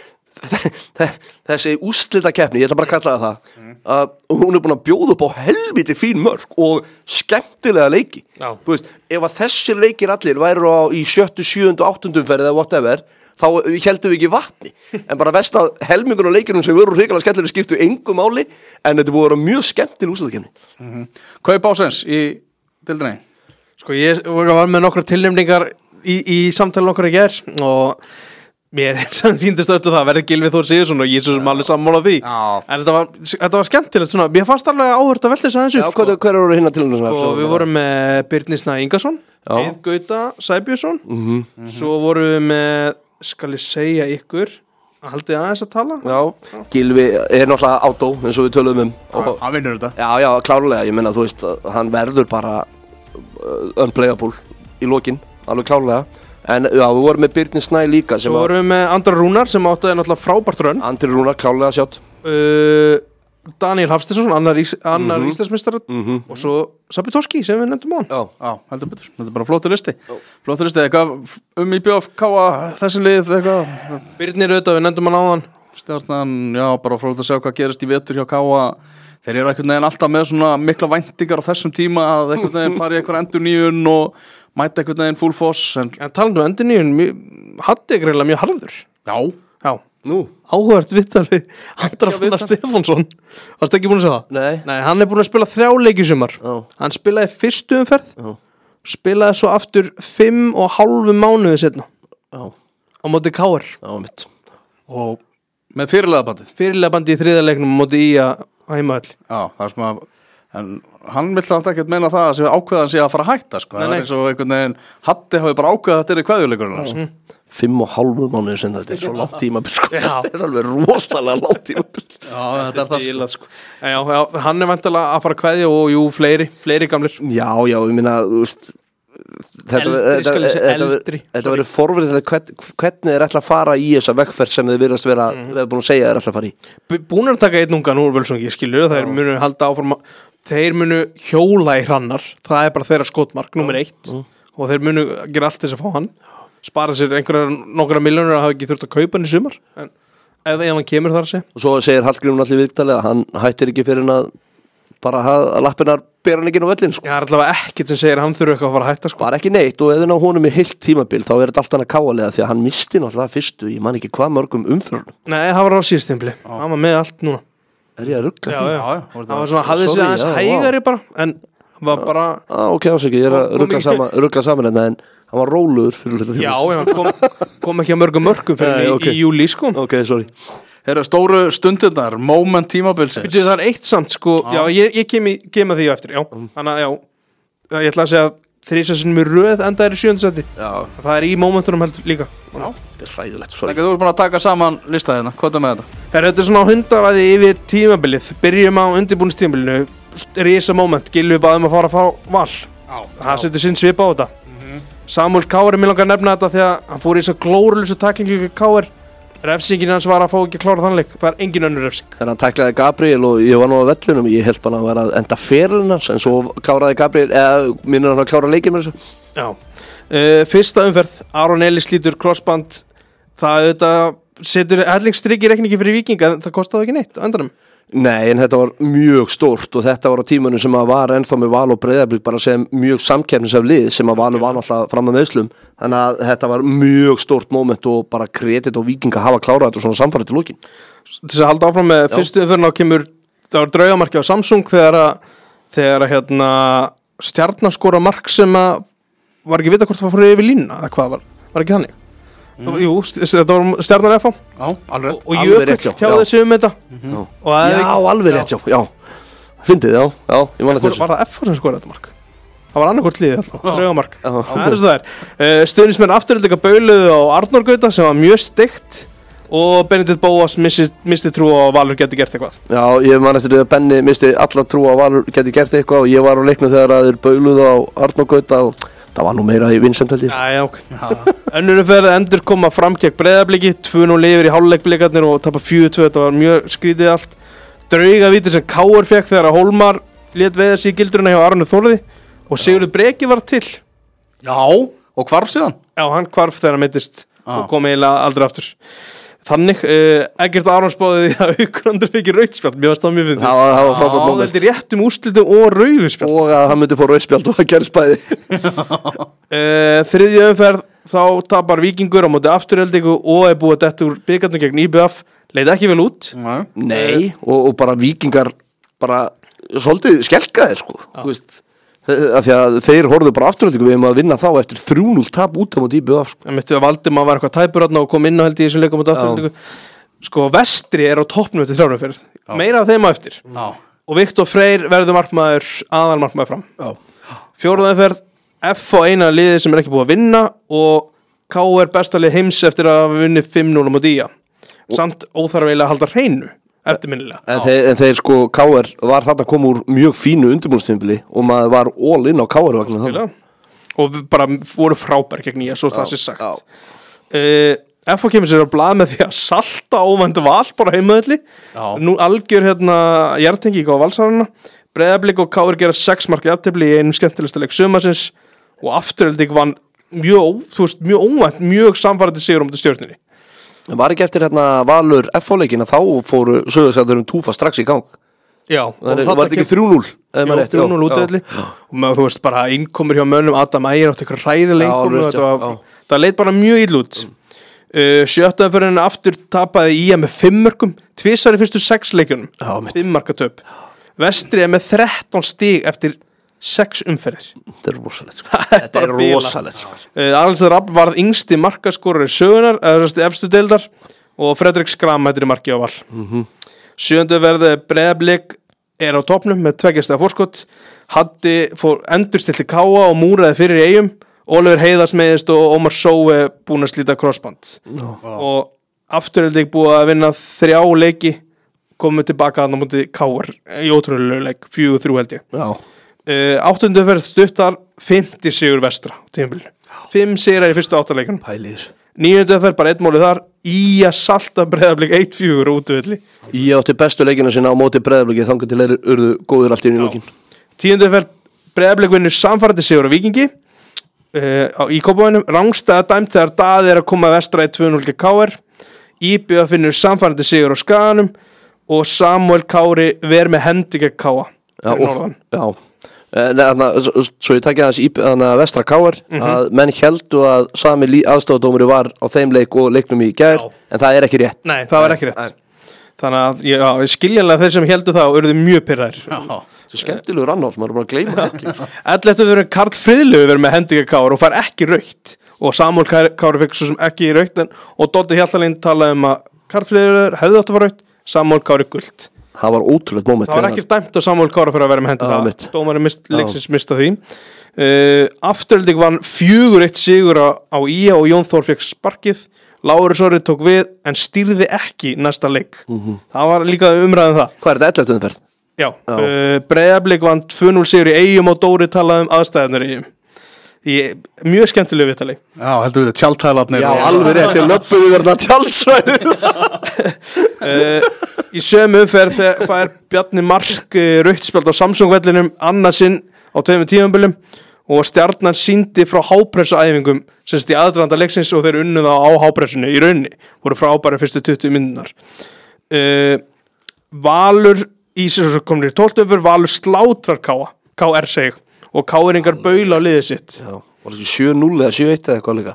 Speaker 2: bara þessi úrslitakeppni, ég ætla bara að kalla það það að hún er búin að bjóða upp á helviti fín mörk og skemmtilega leiki
Speaker 3: Já.
Speaker 2: þú veist, ef að þessi leikir allir væru á í sjöttu, sjöundu, áttundum ferð eða whatever, þá heldum við ekki vatni en bara vest að helmingun og leikinum sem voru hrikalega skemmtilega skiptu engu máli en þetta búið að vera mjög skemmtileg úrslitakeppni
Speaker 1: Kaup ásens í dildinni
Speaker 3: sko ég var með nokkra tilnefningar í, í samtalen okkar í ger og mér sýndist öllu það verði Gylfi Þór Sigurðsson og ég er svo sem alveg sammála því
Speaker 1: Já.
Speaker 3: en þetta var, þetta var skemmtilegt svona mér fannst alveg áhört að velta þess aðeins
Speaker 2: Já,
Speaker 3: upp sko.
Speaker 2: hvað, hver eru hérna til hennar
Speaker 3: sko, við vorum með Birni Snæ Ingason Eið Gauta Sæbjörnsson
Speaker 2: Mhm.
Speaker 3: svo vorum við með skal ég segja ykkur að haldið aðeins að tala
Speaker 2: Já, Gylfi er náttúrulega átó eins og við töluðum um og,
Speaker 1: Hann vinnur þetta
Speaker 2: Já, já, klárlega, ég menna þú veist að hann verður bara uh, unplayable í lokin, alveg klárlega en já, við vorum með Birni Snæ líka sem
Speaker 3: svo vorum við með Andra Rúnar sem átti náttúrulega frábært rönn
Speaker 2: Andri Rúnar klárlega sjátt
Speaker 3: uh, Daniel Hafsteinsson, annar, ís, annar mm -hmm. Íslandsmeistar
Speaker 2: Mhm.
Speaker 3: og svo Sabi Toski sem við nefndum á hann
Speaker 2: Já,
Speaker 1: Já, heldur betur, þetta er bara flottur listi Flottur listi, eitthvað um í B F K þessi lið, eitthvað
Speaker 3: Birnir auðvitað, við nefndum hann á hann
Speaker 1: Stjarnan, já, bara fróðilegt að sjá hvað gerist í vetur hjá K Þeir eru einhvern veginn alltaf með svona mikla væntingar á þessum tíma að einhvern veginn fari í einhver endur nýjun og mæta einhvern veginn full foss en
Speaker 3: en talandi um endur nýjun Hatti er greiðlega mjög harður
Speaker 1: já,
Speaker 3: já,
Speaker 2: nú,
Speaker 3: áhugavert viðtalið Andra Fannar Stefánsson varstu ekki búin að segja það?
Speaker 2: nei
Speaker 3: Nei, hann er búin að spila þrjá leiki í sumar
Speaker 2: Já.
Speaker 3: hann spilaði fyrstu umferð
Speaker 2: Já.
Speaker 3: spilaði svo aftur fimm og hálfu mánuði setna
Speaker 2: Já,
Speaker 3: á móti K R
Speaker 2: já, mitt
Speaker 1: og með fyrirlega bandið
Speaker 3: fyrirlega bandi í þriða leiknum á móti í að heimaðall
Speaker 1: Já, það er sem að en hann vill alltaf ekkert meina það að sé ákveðan sé að fara að hætta sko.
Speaker 3: Nei,
Speaker 1: það
Speaker 3: nei.
Speaker 1: er eins og einhvern veginn Hatti hafi bara ákveðað að þetta er kveðjuleikurinn hans
Speaker 3: Mhm.
Speaker 2: Fimm og hálfu mánuður sem þetta er svo langt tímabil sko.
Speaker 3: Já.
Speaker 2: Þetta er alveg rosalega langt tímabil
Speaker 1: Já, þetta er það
Speaker 3: Bílað, sko. En já, já, hann er vantilega að fara að kveðja og jú, fleiri, fleiri gamlir
Speaker 2: Já, já, ég minna, þú veist Þetta,
Speaker 3: Eldri,
Speaker 2: þetta,
Speaker 3: skal ég segja,
Speaker 2: þetta,
Speaker 3: eldri,
Speaker 2: þetta
Speaker 3: sorry.
Speaker 2: verður forverðilegt hvern, hvernig þeir ætla að fara í þessa vegferð sem þeir virðast vera,
Speaker 3: Mhm.
Speaker 2: við erum búin að segja þeir ætla að fara í
Speaker 3: B- búnir að taka einn ungan úr Völsungi skilur, þeir munu halda áfram að, þeir munu hjóla í hrannar það er bara þeirra skotmark, nummer eitt og þeir munu gera allt þess að fá hann spara sér einhverjar nokkra miljónur að hafa ekki þurft að kaupa hann í sumar en ef, ef hann kemur þar að segja
Speaker 2: og svo segir Hallgrímur allir viðtalið að hann hættir ekki fyrir en að bara að lappirnar bera hann ekki inn á völlin sko.
Speaker 3: Já, það er allavega ekkert sem segir að hann þurfi eitthvað að fara að hætta sko.
Speaker 2: Bara ekki neitt og eða ná honum í heilt tímabil þá er þetta allt annað káalega því að hann misti náttúrulega fyrstu, ég man ekki hvað mörgum umförunum.
Speaker 3: Nei, það var á síðstimbli, hann var með allt núna.
Speaker 2: Er ég að rugga
Speaker 3: Já,
Speaker 2: því?
Speaker 3: já, já, það var svona, hafði sig aðeins hægari bara, en var bara...
Speaker 2: Á, ok, ásækki, ég er að
Speaker 3: Kom- kom
Speaker 2: rugga
Speaker 3: ekki-
Speaker 2: saman, rugga saman hérna en hann var róluður fyrir þetta
Speaker 3: Já, já, hann kom, kom ekki að mörgum mörgum fyrir
Speaker 2: Nei,
Speaker 3: í,
Speaker 2: ok.
Speaker 3: í júli sko.
Speaker 2: Ok, sorry.
Speaker 1: Herra, stóru stundirnar, moment tímabilsins.
Speaker 3: Byrju, það er eitt samt sko, já, ég, ég kem, í, kem að því á eftir, já, þannig að já, ég ætla að segja þrísa sinnum í röð endaðir í sjöunda seti,
Speaker 2: Já,
Speaker 3: það er í momentunum heldur líka.
Speaker 2: þetta er hræðilegt,
Speaker 1: Takk
Speaker 2: sorry.
Speaker 1: að þú ert búin að taka saman lista hérna, hvað er með þetta?
Speaker 3: Her, þetta er svona hundavæði yfir tímabilið, byrjum á undirbúinistímabilinu, risa moment, Gylfi baðum að fara að fá val, það setur sinn svip á þetta. Samuel Kári, mér langar að nefna þetta því að hann fór í þess að glórulösu taklingu við Káir, refsingin hans var að fá ekki að klára þannleik, það er engin önnur refsing.
Speaker 2: Þegar hann tæklaði Gabriel og ég var nú á vellinum, ég held bara að hann var að enda ferilinn hans, en svo kláraði Gabriel, eða minnur hann að klára leikinn með þessu.
Speaker 3: Já, uh, fyrsta umferð, Aron Elís lítur crossband, það auðvitað setur hellingsstrykk í reikningi fyrir Víkinga, en það kostaði ekki neitt á endanum.
Speaker 2: Nei, en þetta var mjög stórt og þetta var á tímanum sem að var ennþá með Val og Breiðablik bara sem mjög samkeppnisaf lið sem að Valur var náttúrulega fram að meðslum, þannig að þetta var mjög stórt moment og bara kredit og Víkinga hafa klárað þetta og svona samfarið til lókin.
Speaker 3: Til þess að halda áfram með fyrstu umferðina kemur, það var draugamarki á Samsung þegar að, þegar að hérna, Stjarnan skora mark sem að var ekki vita hvort það fór yfir línuna eða hvað var, var ekki þannig. Mm. Jú, þetta var Stjarnan F H
Speaker 1: Já, alveg.
Speaker 3: og, og
Speaker 2: Alveg rétt,
Speaker 3: Jökull
Speaker 2: já.
Speaker 3: tjáði sig um þetta.
Speaker 2: Já,
Speaker 3: Og að
Speaker 2: já alveg rétt, já, já. Fyndið, já, já, ég man að
Speaker 3: Hvor,
Speaker 2: þessu.
Speaker 3: var það F H sem skoraði þetta mark? Það var annarkvort liðið alltaf, draugamark.
Speaker 2: Já.
Speaker 3: Það er eins og það er. Uh, Stuðnismenn afturöldinga bauluðu á Arnór Gauta sem var mjög steikt og Benedikt Bóas missi, missti trú á að Valur geti gert eitthvað.
Speaker 2: Já, ég man eftir því að Benni misti alla trú að Valur geti gert eitthvað og ég var á leiknum þegar að þeir bauluðu á Arnór Gauta og það var nú meira í vinsæmt held ég.
Speaker 3: Já, já, ok. Önnur umferð endur koma fram gegn Breiðabliki, tvö núll yfir í hálfleikblikarnir og tapa fjögur tvö, þetta var mjög skrítið allt. Draugavítir sem K R fékk þegar að Hólmar lét veiða sig í gildruna hjá Arnu Þórði og Sigurður Breki var til.
Speaker 1: Já, og hvarf síðan?
Speaker 3: Já, hann hvarf þegar hann meiddist
Speaker 1: Ah.
Speaker 3: og kom eiginlega aldrei aftur. Þannig, uh, Eggert Aron spáði því að Haukur fikk rauðspjald, mér varst það mjög fyndið.
Speaker 2: Það var, það var frábært
Speaker 3: Það
Speaker 2: moment.
Speaker 3: veldi réttum úrslitum og rauðspjald.
Speaker 2: Og að hann myndi fá rauðspjald og það gerðist bæði.
Speaker 3: Uh, þriðju umferð, þá tapar Víkingur á móti Aftureldingu og er búið að detta úr bikarnum gegn I B F, leit ekki vel út.
Speaker 1: Nei.
Speaker 2: Nei, og, og bara Víkingar bara svolítið skelkaðir sko, þú veist. Af því að þeir horfðu bara afturöldingu við um að vinna þá eftir þrjú núll tap út á móti í B F sko.
Speaker 3: Það mitt við að Valdimar var eitthvað tæpur og kom inn á held í þessum leikum móti Aftureldingu. Sko, Vestri er á toppnum eftir þrjár umferð, meira af þeim á eftir.
Speaker 1: Já.
Speaker 3: Og Viktor Freyr verður markmaður, aðal markmaður fram.
Speaker 2: Já.
Speaker 3: Fjórða umferð, F á eina liðið sem er ekki búið að vinna og K er besta lið heims eftir að hafa vunnið fimm núll á móti í A. Samt óþarfilega að halda hreinu, eftirminnilega.
Speaker 2: En þeir, en þeir sko, K R var þarna að koma úr mjög fínu undirbúinstimbili og maður var all in á K R vegna þannig.
Speaker 3: Og við bara voru frábær gegn nýja, svo það sé sagt.
Speaker 2: já.
Speaker 3: Uh, F á kemur sér á blað með því að salta óvænt val bara heimaðalli. Nú algjör hérna jartenging á valsarana. Breiðablik og K R gera sex markið aftefli í einum skemmtilegsta leik sumarsins og Afturelding vann mjög, þú veist, mjög óvænt, mjög samfærandi sigur um þetta Stjörnunni.
Speaker 2: Var ekki eftir hérna Valur F H-leikin að þá fóru sögursæðurum Túfa strax í gang.
Speaker 3: Já,
Speaker 2: Það var þetta ekki þrjú núll?
Speaker 3: Jú, þrjú núll útöðli og með, þú veist, bara innkomur hjá mönnum Adam Ægir átti eitthvað ræðileg
Speaker 2: Já,
Speaker 3: innkomu
Speaker 2: alveg,
Speaker 3: þetta
Speaker 2: já,
Speaker 3: var, það leit bara mjög ill út. uh, Sjötta fyrir henni aftur tapaði í að með fimm mörgum tvisar í fyrstu sex leikjunum,
Speaker 2: Já, mitt.
Speaker 3: fimm marka töp. Vestri er með þrettán stig eftir sex umferðir.
Speaker 2: Þetta er rosalegt sko. Þetta er rosalegt sko.
Speaker 3: uh, Alessandr Rapp varð yngsti markaskorari sögunar, eða efstu deildar og Fredrik Skram hættir í marki á Val. mm-hmm. Sjöndu verði Breiðablik er á topnum með tveggjastega fórskot. Haddi fór endurstilti Káa og múraði fyrir í Eyjum. Oliver Heiðars meiðist og Ómar Sóe búin að slíta crossband. No. Og Afturelding búið að vinna þrjá leiki, komið tilbaka þarna mútið Káar í ótrúlegu leik, fjögur þrjú held ég.
Speaker 2: Já.
Speaker 3: Uh, áttundu ferð stuttar fimmti sigur vestra á tímabilinu. Fimm sigrar í fyrstu áttaleikunum.
Speaker 2: Pæliðis.
Speaker 3: Níundu ferð bara einn mólið þar, í að salta Breiðablik eitt fjögur útvöldi.
Speaker 2: Ég átti bestu leikina sinna á móti Breiðabliki þangað til þeir urðu góður allt í einu í lokin.
Speaker 3: Tíundu ferð Breiðablik vinnur samfærandi sigur á Víkingi uh, í Kópavoginu. Rangstæða dæmt þegar Daði er að koma vestra í tvö núll gegn K R. Í B F finnur samfærandi sigur á Skaganum og Samuel Kári ver með hendi gegn K A.
Speaker 2: Já,
Speaker 3: fyrir
Speaker 2: og-
Speaker 3: norðan.
Speaker 2: Já Eh, Nei, þarna, svo, svo ég takja hans í þarna vestra káar að menn heldu að sami aðstofadómuri var á þeim leik og leiknum í gær
Speaker 3: Já.
Speaker 2: en það er ekki rétt.
Speaker 3: Nei, það var ekki rétt. Þannig að, já, skiljanlega þeir sem heldur það urðu mjög pirraðir.
Speaker 2: Þetta er skemmtilegur annars, maður er bara að gleyma það ekki sko.
Speaker 3: Elleftu verður Karl Friðlöf verið með hendingar Káur og fær ekki rautt og Samúl Kári fekk svo sem ekki rautt en, og Doddi Hjaltalín talaði um að Karl Friðlöf hefði átt að fara rautt, Samúl Kári gult.
Speaker 2: Það var ótrúlegt moment.
Speaker 3: Það var ekki dæmt á Samúl Kári fyrir að vera með
Speaker 2: Já,
Speaker 3: hendingar
Speaker 2: mitt.
Speaker 3: það. Dómarinn mist, leiksins mista því. Uh, Afturölding vann fjögur eitt sigur á, á í a og Jón Þór fekk sparkið. Lárus Orri tók við en stýrði ekki næsta leik. Það var líka umræðum það.
Speaker 2: Hvað er þetta elleftu umferð?
Speaker 3: Já, uh, Breiðablik vann tvö núll sigur í Eyjum og Dóri talaði um aðstæðunar í Eyjum. Í mjög skemmtilegu viðtali.
Speaker 1: Já, heldur við þetta tjaldtælarnir.
Speaker 2: Já, alveg rétt, þegar löppuðu verða tjaldsvæði.
Speaker 3: uh, Í sömu umferð þegar fær Bjarni Mark uh, rautt spjald á Samsung-vellinum annarsinn á tveimur tímabilim og Stjarnan sýndi frá hápressuæfingum sem sagt í aðdraganda leiksins og þeir unnu það á hápressunni í rauninni, voru frábæri fyrstu tuttugu mínúturnar. uh, Valur í sem komnir í tólftu umferð, Valur slátrar K R seg og Káringar baula á liðið sitt.
Speaker 2: Já, var það sjö núll eða sjö eitt eða eitthvað líka?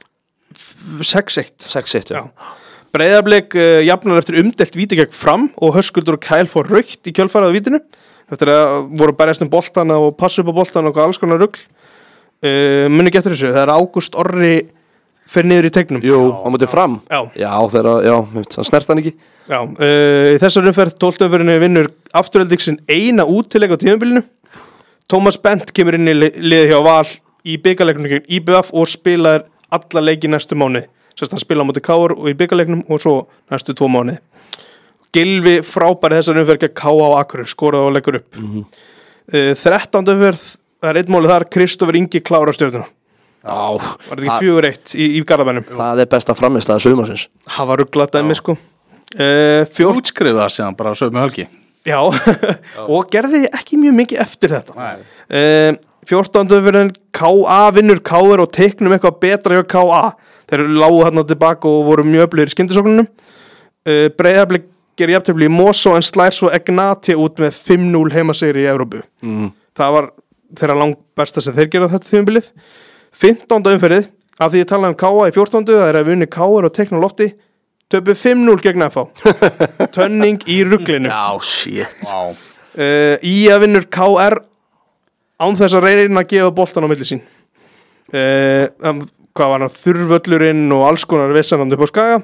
Speaker 3: sex eitt.
Speaker 2: sex eitt, já.
Speaker 3: Já. Breiðablik uh, jafnar eftir umdelt víti gegn Fram og Höskuldur og Kæl fór rautt í kjölfarið á vítinu eftir að voru berjast um boltana og passu upp á boltana og alls konar rugl. uh, muni ekki eftir þessu, það er Ágúst Orri fer niður í tegnum.
Speaker 2: Jú, á móti Fram.
Speaker 3: Já.
Speaker 2: Já, þegar, já, það snert hann ekki.
Speaker 3: Já, uh, í þessar umferð tólftu umferðinu vinnur Afturölding sinn eina útileik á tímabilinu. Tómas Bent kemur inn í liðið hjá Val í bikarleiknum gegn í b f og spilar alla leiki næstu mánuði. Sérst hann spila á móti K R og í bikarleiknum og svo næstu tvo mánuði. Gylfi frábæri þessar umferð gegn K A á Akureyri, skoraði og leggur upp. Mm-hmm. uh, þrettándu umferð, það er einn málið þar, Kristófer Ingi klára Stjörnuna.
Speaker 2: Já.
Speaker 3: Var þetta ekki fjögur eitt í, í Garðabænum?
Speaker 2: Það er besta framistæða sumarsins.
Speaker 3: Það var ruglað dæmi sko. Uh, Fjórt
Speaker 1: Útskrifa það síðan bara sögum með helgi.
Speaker 3: Já, og gerði ekki mjög mikið eftir þetta. uh, fjórtándu umferðin K A vinnur K R og teiknum eitthvað betra hjá K A. Þeir lágu hérna tilbaka og voru mjög öflugir í skyndisóknunum. uh, Breiðablik gerir jafntefli í Mosó en slær svo Egnati út með fimm núll heimasigri í Evrópu. Mm. Það var þeirra langt besta sem þeir gera þetta tímabilið. fimmtánda umferðið, af því ég talaði um K A í fjórtándu, það er að vinni K R og teikna á lofti, töpu fimm núll gegn F H. Tönning í ruglinu.
Speaker 2: Já, shit.
Speaker 1: Wow.
Speaker 3: Uh, í að vinnur K R án þess að reyna að gefa boltan á milli sín. Uh, um, hvað var hann, þurrvöllurinn og alls konar vissanandi upp á Skaga.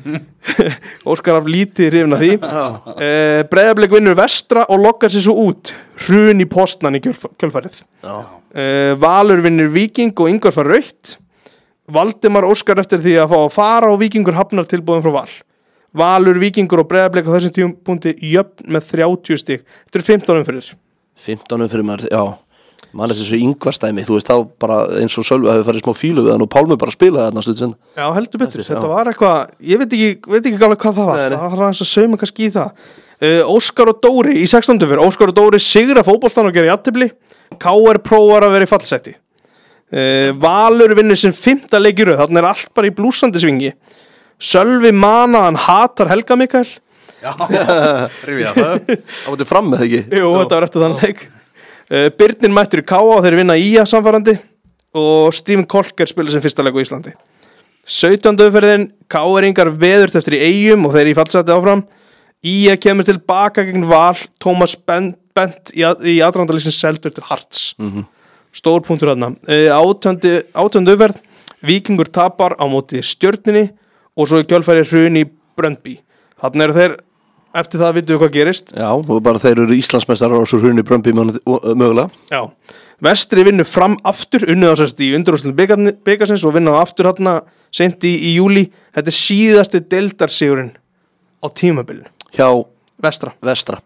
Speaker 3: Óskar af lítið hrifna því. uh, Breiðablik vinnur Vestra og lokkar sér svo út. Hrun í Postnan í kjölf- kjölfarið. uh, Valur vinnur Víking og Ingvar fær rautt. Valdimar óskar eftir því að fá að fara og Víkingur hafnar tilbúðum frá Val. Valur, Víkingur og Breiðablik á þessum tímapunkti jöfn með þrjátíu stig. Þetta er fimmtán umferðir.
Speaker 2: fimmtán umferðir maður, já. Man er þessu yngvarstæmi, þú veist þá bara eins og Sölvi hefur farið smá fílu við hann og Pálmi bara spilaði þarna stund sem.
Speaker 3: Já, heldur betur. Þetta var eitthvað, ég veit ekki, veit ekki alveg hvað það var.
Speaker 2: Nei, nei.
Speaker 3: Það var hans að sauma kannski í það. Uh, Óskar og Dóri í sextándu umferð. Óskar og Dóri sigra fótboltan og gera jafntefli. K R prófar að vera í fallseti. Uh, Valur vinnur sem fimmta leik í röð. Þarna er allt bara í blúsandi svingi. Sölvi mana, hann hatar Helga Mikael.
Speaker 1: Já, rifja það.
Speaker 2: Það mútið fram með það ekki.
Speaker 3: Jú, þetta var eftir þann leik. Uh, Birnir mættur í K A og þeir vinna í a samfærandi og Stephen Kolker spila sem fyrsta leik á Íslandi. sautjándu umferðin, K R-ingar veðurt eftir í Eyjum og þeir í fallseti áfram. Í a kemur tilbaka gegn Val, Tómas Bent, Bent í, í aðdragandalíksins seldur til Harts. Mm-hmm. Stór punktur þarna. Uh, átjándu umferð, Víkingur tapar á móti Stjörninni og svo í kjölfæri hrun í Bröndby. Þarna eru þeir, eftir það vitum við hvað gerist.
Speaker 2: Já, og bara þeir eru Íslandsmeistarar og svo hrunni Bröndby mögulega.
Speaker 3: Já, Vestri vinnur fram aftur, unnið á sérst í undirúrslit bikarsins og vinnaði aftur hérna sent í, í júli. Þetta er síðasti deildarsigurinn á tímabilinu.
Speaker 2: Hjá
Speaker 3: Vestra.
Speaker 2: Vestra.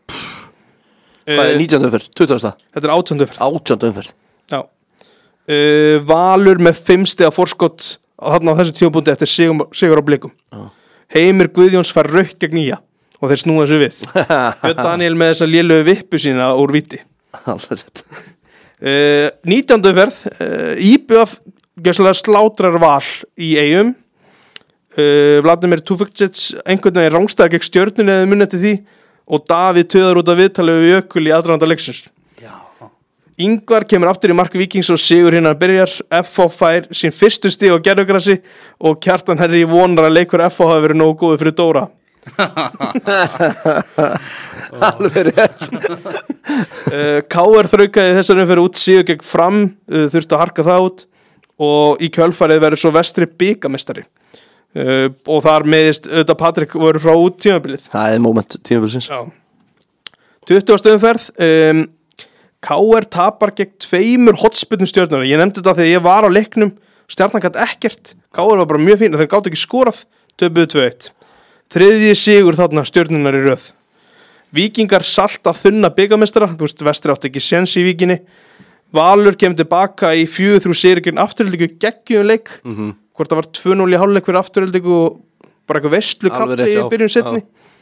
Speaker 2: Hvað er nítjándu umferð? tuttugasta?
Speaker 3: Þetta er átjándu umferð.
Speaker 2: átjándu umferð.
Speaker 3: Já. Uh, Valur með fimm stiga forskot á þarna á þessu tímapunkti eftir sigur, sigur á Blikum. Já. Heimir Guðjóns fær rautt gegn Í A og þeir snúa þessu við. Björn Daniel með þessa lélögu vippu sína úr víti.
Speaker 2: Alveg rétt.
Speaker 3: Uh, nítjándu umferð, uh, Í B F gjössalega slátrar Val í Eyjum. uh, Vladimir Tufekcic einhvern veginn rángstæði gegn Stjörnunni eða munið til því og Davíð töðar út af viðtalið við Jökul í aðdraganda leiksins. Ingvar kemur aftur í mark Víkings og sigur hinnar byrjar. F H fær sín fyrstu stig á gerðugrassi og Kjartan Herri vonar að leikur F H hafi verið nógu góður fyrir Dóra.
Speaker 2: Alveg rétt.
Speaker 3: K R þraukaði þessar umferð út, sigur gegn Fram, þurfti að harka það út og í kjölfarið verður svo Vestri bikarmeistari. Uh, og þar meðist auðvitað Patrik voru frá út tímabilið.
Speaker 2: Það er moment tímabilsins.
Speaker 3: Já. tuttugasta umferð. Um, K R tapar gegn tveimur hotspyrnum Stjörnunar. Ég nefndi þetta þegar ég var á leiknum. Stjarnan gat ekkert. K R var bara mjög fín. Þeir gátu ekki skorað. Töpuðu tvö eitt. Þriðji sigur þarna Stjörnunar í röð. Víkingar salta þunna bikarmeistara. Þú veist, Vestri átti ekki séns í Víkinni. Valur kemur tilbaka í fjögur þrjú sigur gegn Aftureldingu geggjum leik. Mm-hmm. Hvort það var tvö núll í hálfleik fyrir Aftureldingu og bara eitthvað veistlu kappi í byrjun setni.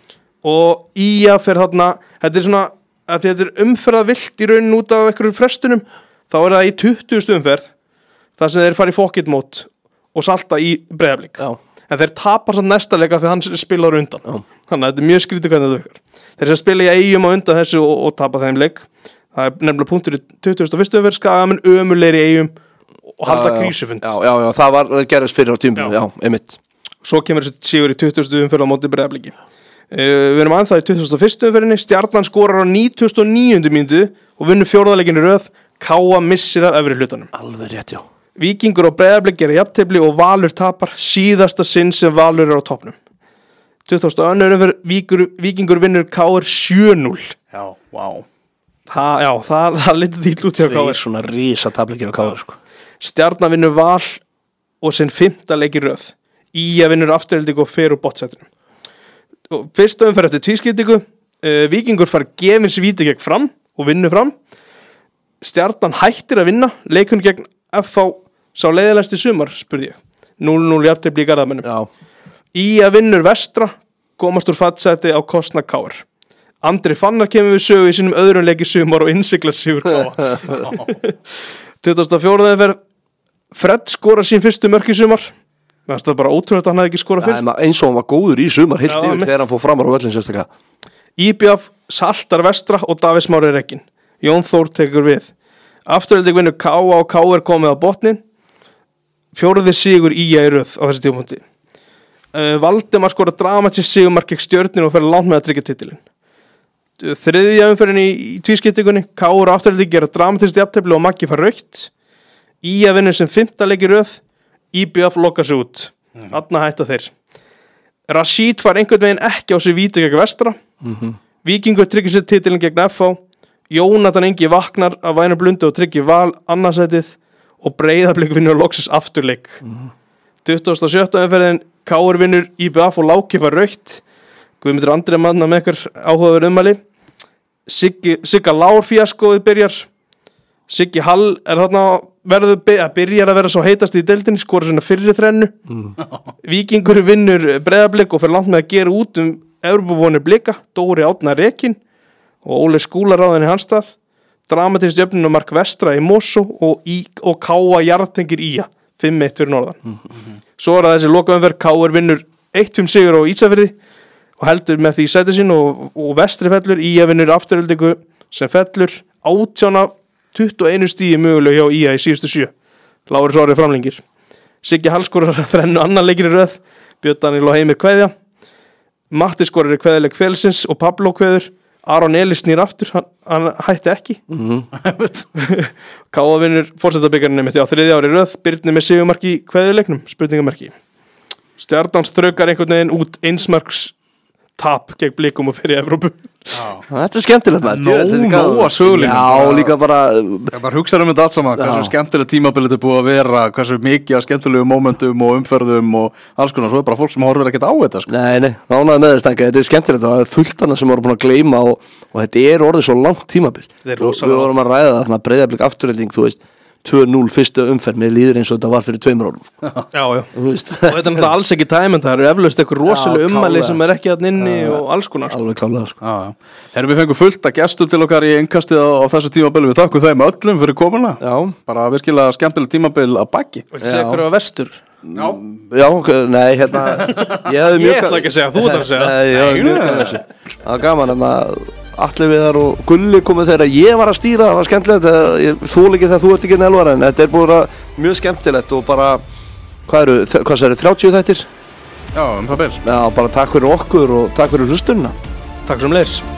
Speaker 3: Og í að fer þarna, þetta er svona að þetta er umferðavilt í raunin út af einhverjum frestunum, þá er það í tuttugustu umferð þar sem þeir fara í pocketmót og salta í Breiðablik. En þeir tapar samt næsta leika þegar hann spilar undan. Já. Þannig að þetta er mjög skrítið hvernig þetta virkar. Þeir sem spila í Eyjum á undan þessu og, og tapa þeim leik. Það er nefnilega punktur í tuttugasta og fyrstu umferð, Skagamenn ömurlegir í Eyjum og halda krísufund.
Speaker 2: Já, já, já, það var gerðist fyrir á tímabilinu, já, já einmitt.
Speaker 3: Svo kemur þessi sigur í tuttugustu umferð á móti Breiðabliki. Uh, við erum ennþá í tuttugasta og fyrstu umferðinni. Stjarnan skorar á nítugasta og níundu mínútu og vinnur fjórðaleikin í röð. Káa missir af efri hlutanum.
Speaker 2: Alveg rétt, já.
Speaker 3: Víkingur og Breiðablik gera jafntefli og Valur tapar, síðasta sinn sem Valur er á toppnum. tuttugasta og önnur umferð, Víkur, Víkingur vinnur K R sjö núll.
Speaker 1: Já, vá.
Speaker 3: Það, já, það, það litið til út hjá K R.
Speaker 2: Það er svona rísa tablikir á K R, sko.
Speaker 3: Stjarnan vinnur Val og sinn fimmta leik í röð. Ía vinnur Aftureldingu og fer úr bottsætinu. Fyrsta umferð eftir tvískiptingu. uh, Víkingur fær gefins víti gegn Fram og vinnur Fram. Stjarnan hættir að vinna. Leikunni gegn F H sá leiðilegst í sumar, spurði ég. núll núll jafntefli í Garðamönnum. Ía vinnur Vestra, komast úr fattsæti á kostnað K R. Andri Fannar kemur við sögu í sínum öðrum leik í sumar og innsiglar sigur K R. tuttugasta og fjórða umferð. Fred skorar sín fyrstu mörk í sumar. Það er bara ótrúlega að hann hefði ekki skorað fyrir.
Speaker 2: Ja, eins og hann var góður í sumar heilt yfir þegar hann fór framar á völlin sérstaklega.
Speaker 3: Í B F saltar Vestra og Davíð Smári rekkin. Jón Þór tekur við. Afturelding vinnur K A og K R komið á botnin. Fjórði sigur Ía í röð á þessi tímapunkti. uh, Valdimar skorar dramatískt sigurmark gegn Stjörnunni og fer langt með að tryggja titilinn. Þriðja umferðin í, í tvískiptingunni. K R og Afturelding gera dramatískt jafntefli og Maggi fær rautt. Ía vinnur sem fimmta leik í röð. Í B F lokar sig út. Þarna hætta þeir. Rashid fær einhvern veginn ekki á sig víti gegn Vestra. Mm-hmm. Víkingur tryggir sér titilin gegn F H. Jónatan Ingi vaknar af vænu blundu og tryggir Val annarsætið og Breiðablik vinnur loksins afturleik. Mm-hmm. tuttugasta og sjötta umferðin. K R vinnur í B F og Láki fær rautt. Guðmundur Andri manna með ykkur áhugaverð ummæli. Siggi, Sigga Lár fíaskóið byrjar. Siggi Hall er þarna verður að byrjar að vera svo heitast í deildinni, skora svona fyrri þrennu. Mm. Víkingur vinnur Breiðablik og fer langt með að gera út um Evrópuvonir Blika. Dóri Árna rekinn og Óli Skúla ráðinn í hans stað. Dramatískt jöfnun og mark Vestra í Mosó og, og K A jarðtengir Ía fimm eitt fyrir norðan. Mm-hmm. Svo er það þessi lokaumferð. K R vinnur eitt fimm sigur á Ísafirði og heldur með því sæti sín og, og Vestri fellur. Ía vinnur Aftureldingu sem fellur. Átján tuttugu og einu stíði möguleg hjá Ía í síðustu sjö. Lárus Orri framlengir. Siggi Hall skorar þrennu annan leikir í röð. Björn Daníel og Heimir kveðja. Matti skorar í kveðileik Felsins og Pablo kveður. Aron Elís snýr aftur, hann, hann hætti ekki. Mm-hmm. K A vinnur forsetabikarinni mitt á þriðja ári röð. Birnir með sigurmark í kveðileiknum, spurningamarki. Stjarnan straukar einhvern veginn út einsmarks tap gegn Blikum og fyrir Evrópu.
Speaker 2: Þetta er skemmtilegt maður.
Speaker 1: Nó, nó að sögulegum.
Speaker 2: Já, líka bara
Speaker 1: Ég bara hugsaður um þetta allt saman, hversu skemmtilega tímabilið þetta er búið að vera, hversu mikið af skemmtilegu momentum og umferðum og alls konar, svo er bara fólk sem horfir ekkert á þetta sko.
Speaker 2: Nei, nei, nánaði með þess þetta er skemmtilegt, það er fullt annað sem við vorum búin að gleyma og, og þetta er orðið svo langt tímabil. Við vorum að ræða þarna Breiðablik Afturelding, þú veist tvö núll fyrstu umferð, mér líður eins og þetta var fyrir tveimur árum.
Speaker 3: Já, já. Og þetta er náttúrulega alls ekki tæmend, það eru eflaust eitthvað rosalega ummæli sem er ekki að inni já, og alls konar.
Speaker 2: Alveg klálega, sko.
Speaker 1: Já, já. Herrum við fengum fullt að gestum til okkar í innkastið á, á þessu tímabili, við þakkum þeim öllum fyrir komuna.
Speaker 2: Já.
Speaker 1: Bara virkilega skemmtileg tímabil að baki.
Speaker 3: Viltu segja hverju á vestur?
Speaker 1: Já.
Speaker 2: Já, nei, hérna Ég hefði mjög
Speaker 3: Ég ætla ekki að segja, þú ætlar að segja.
Speaker 2: Nei, ég hefði mjög gaman að þessu Það var gaman, hérna Atli Viðar og Gulli komið þegar ég var að stýra, það var skemmtilegt, ég þúl ekki þegar þú ert ekki nelvar en þetta er búin að mjög skemmtilegt og bara, hvað eru, hvað séru, þrjátíu þættir?
Speaker 1: Já, um það ber
Speaker 2: Já, bara takk fyrir okkur og takk fyrir hlustunina.
Speaker 3: Takk sem leys.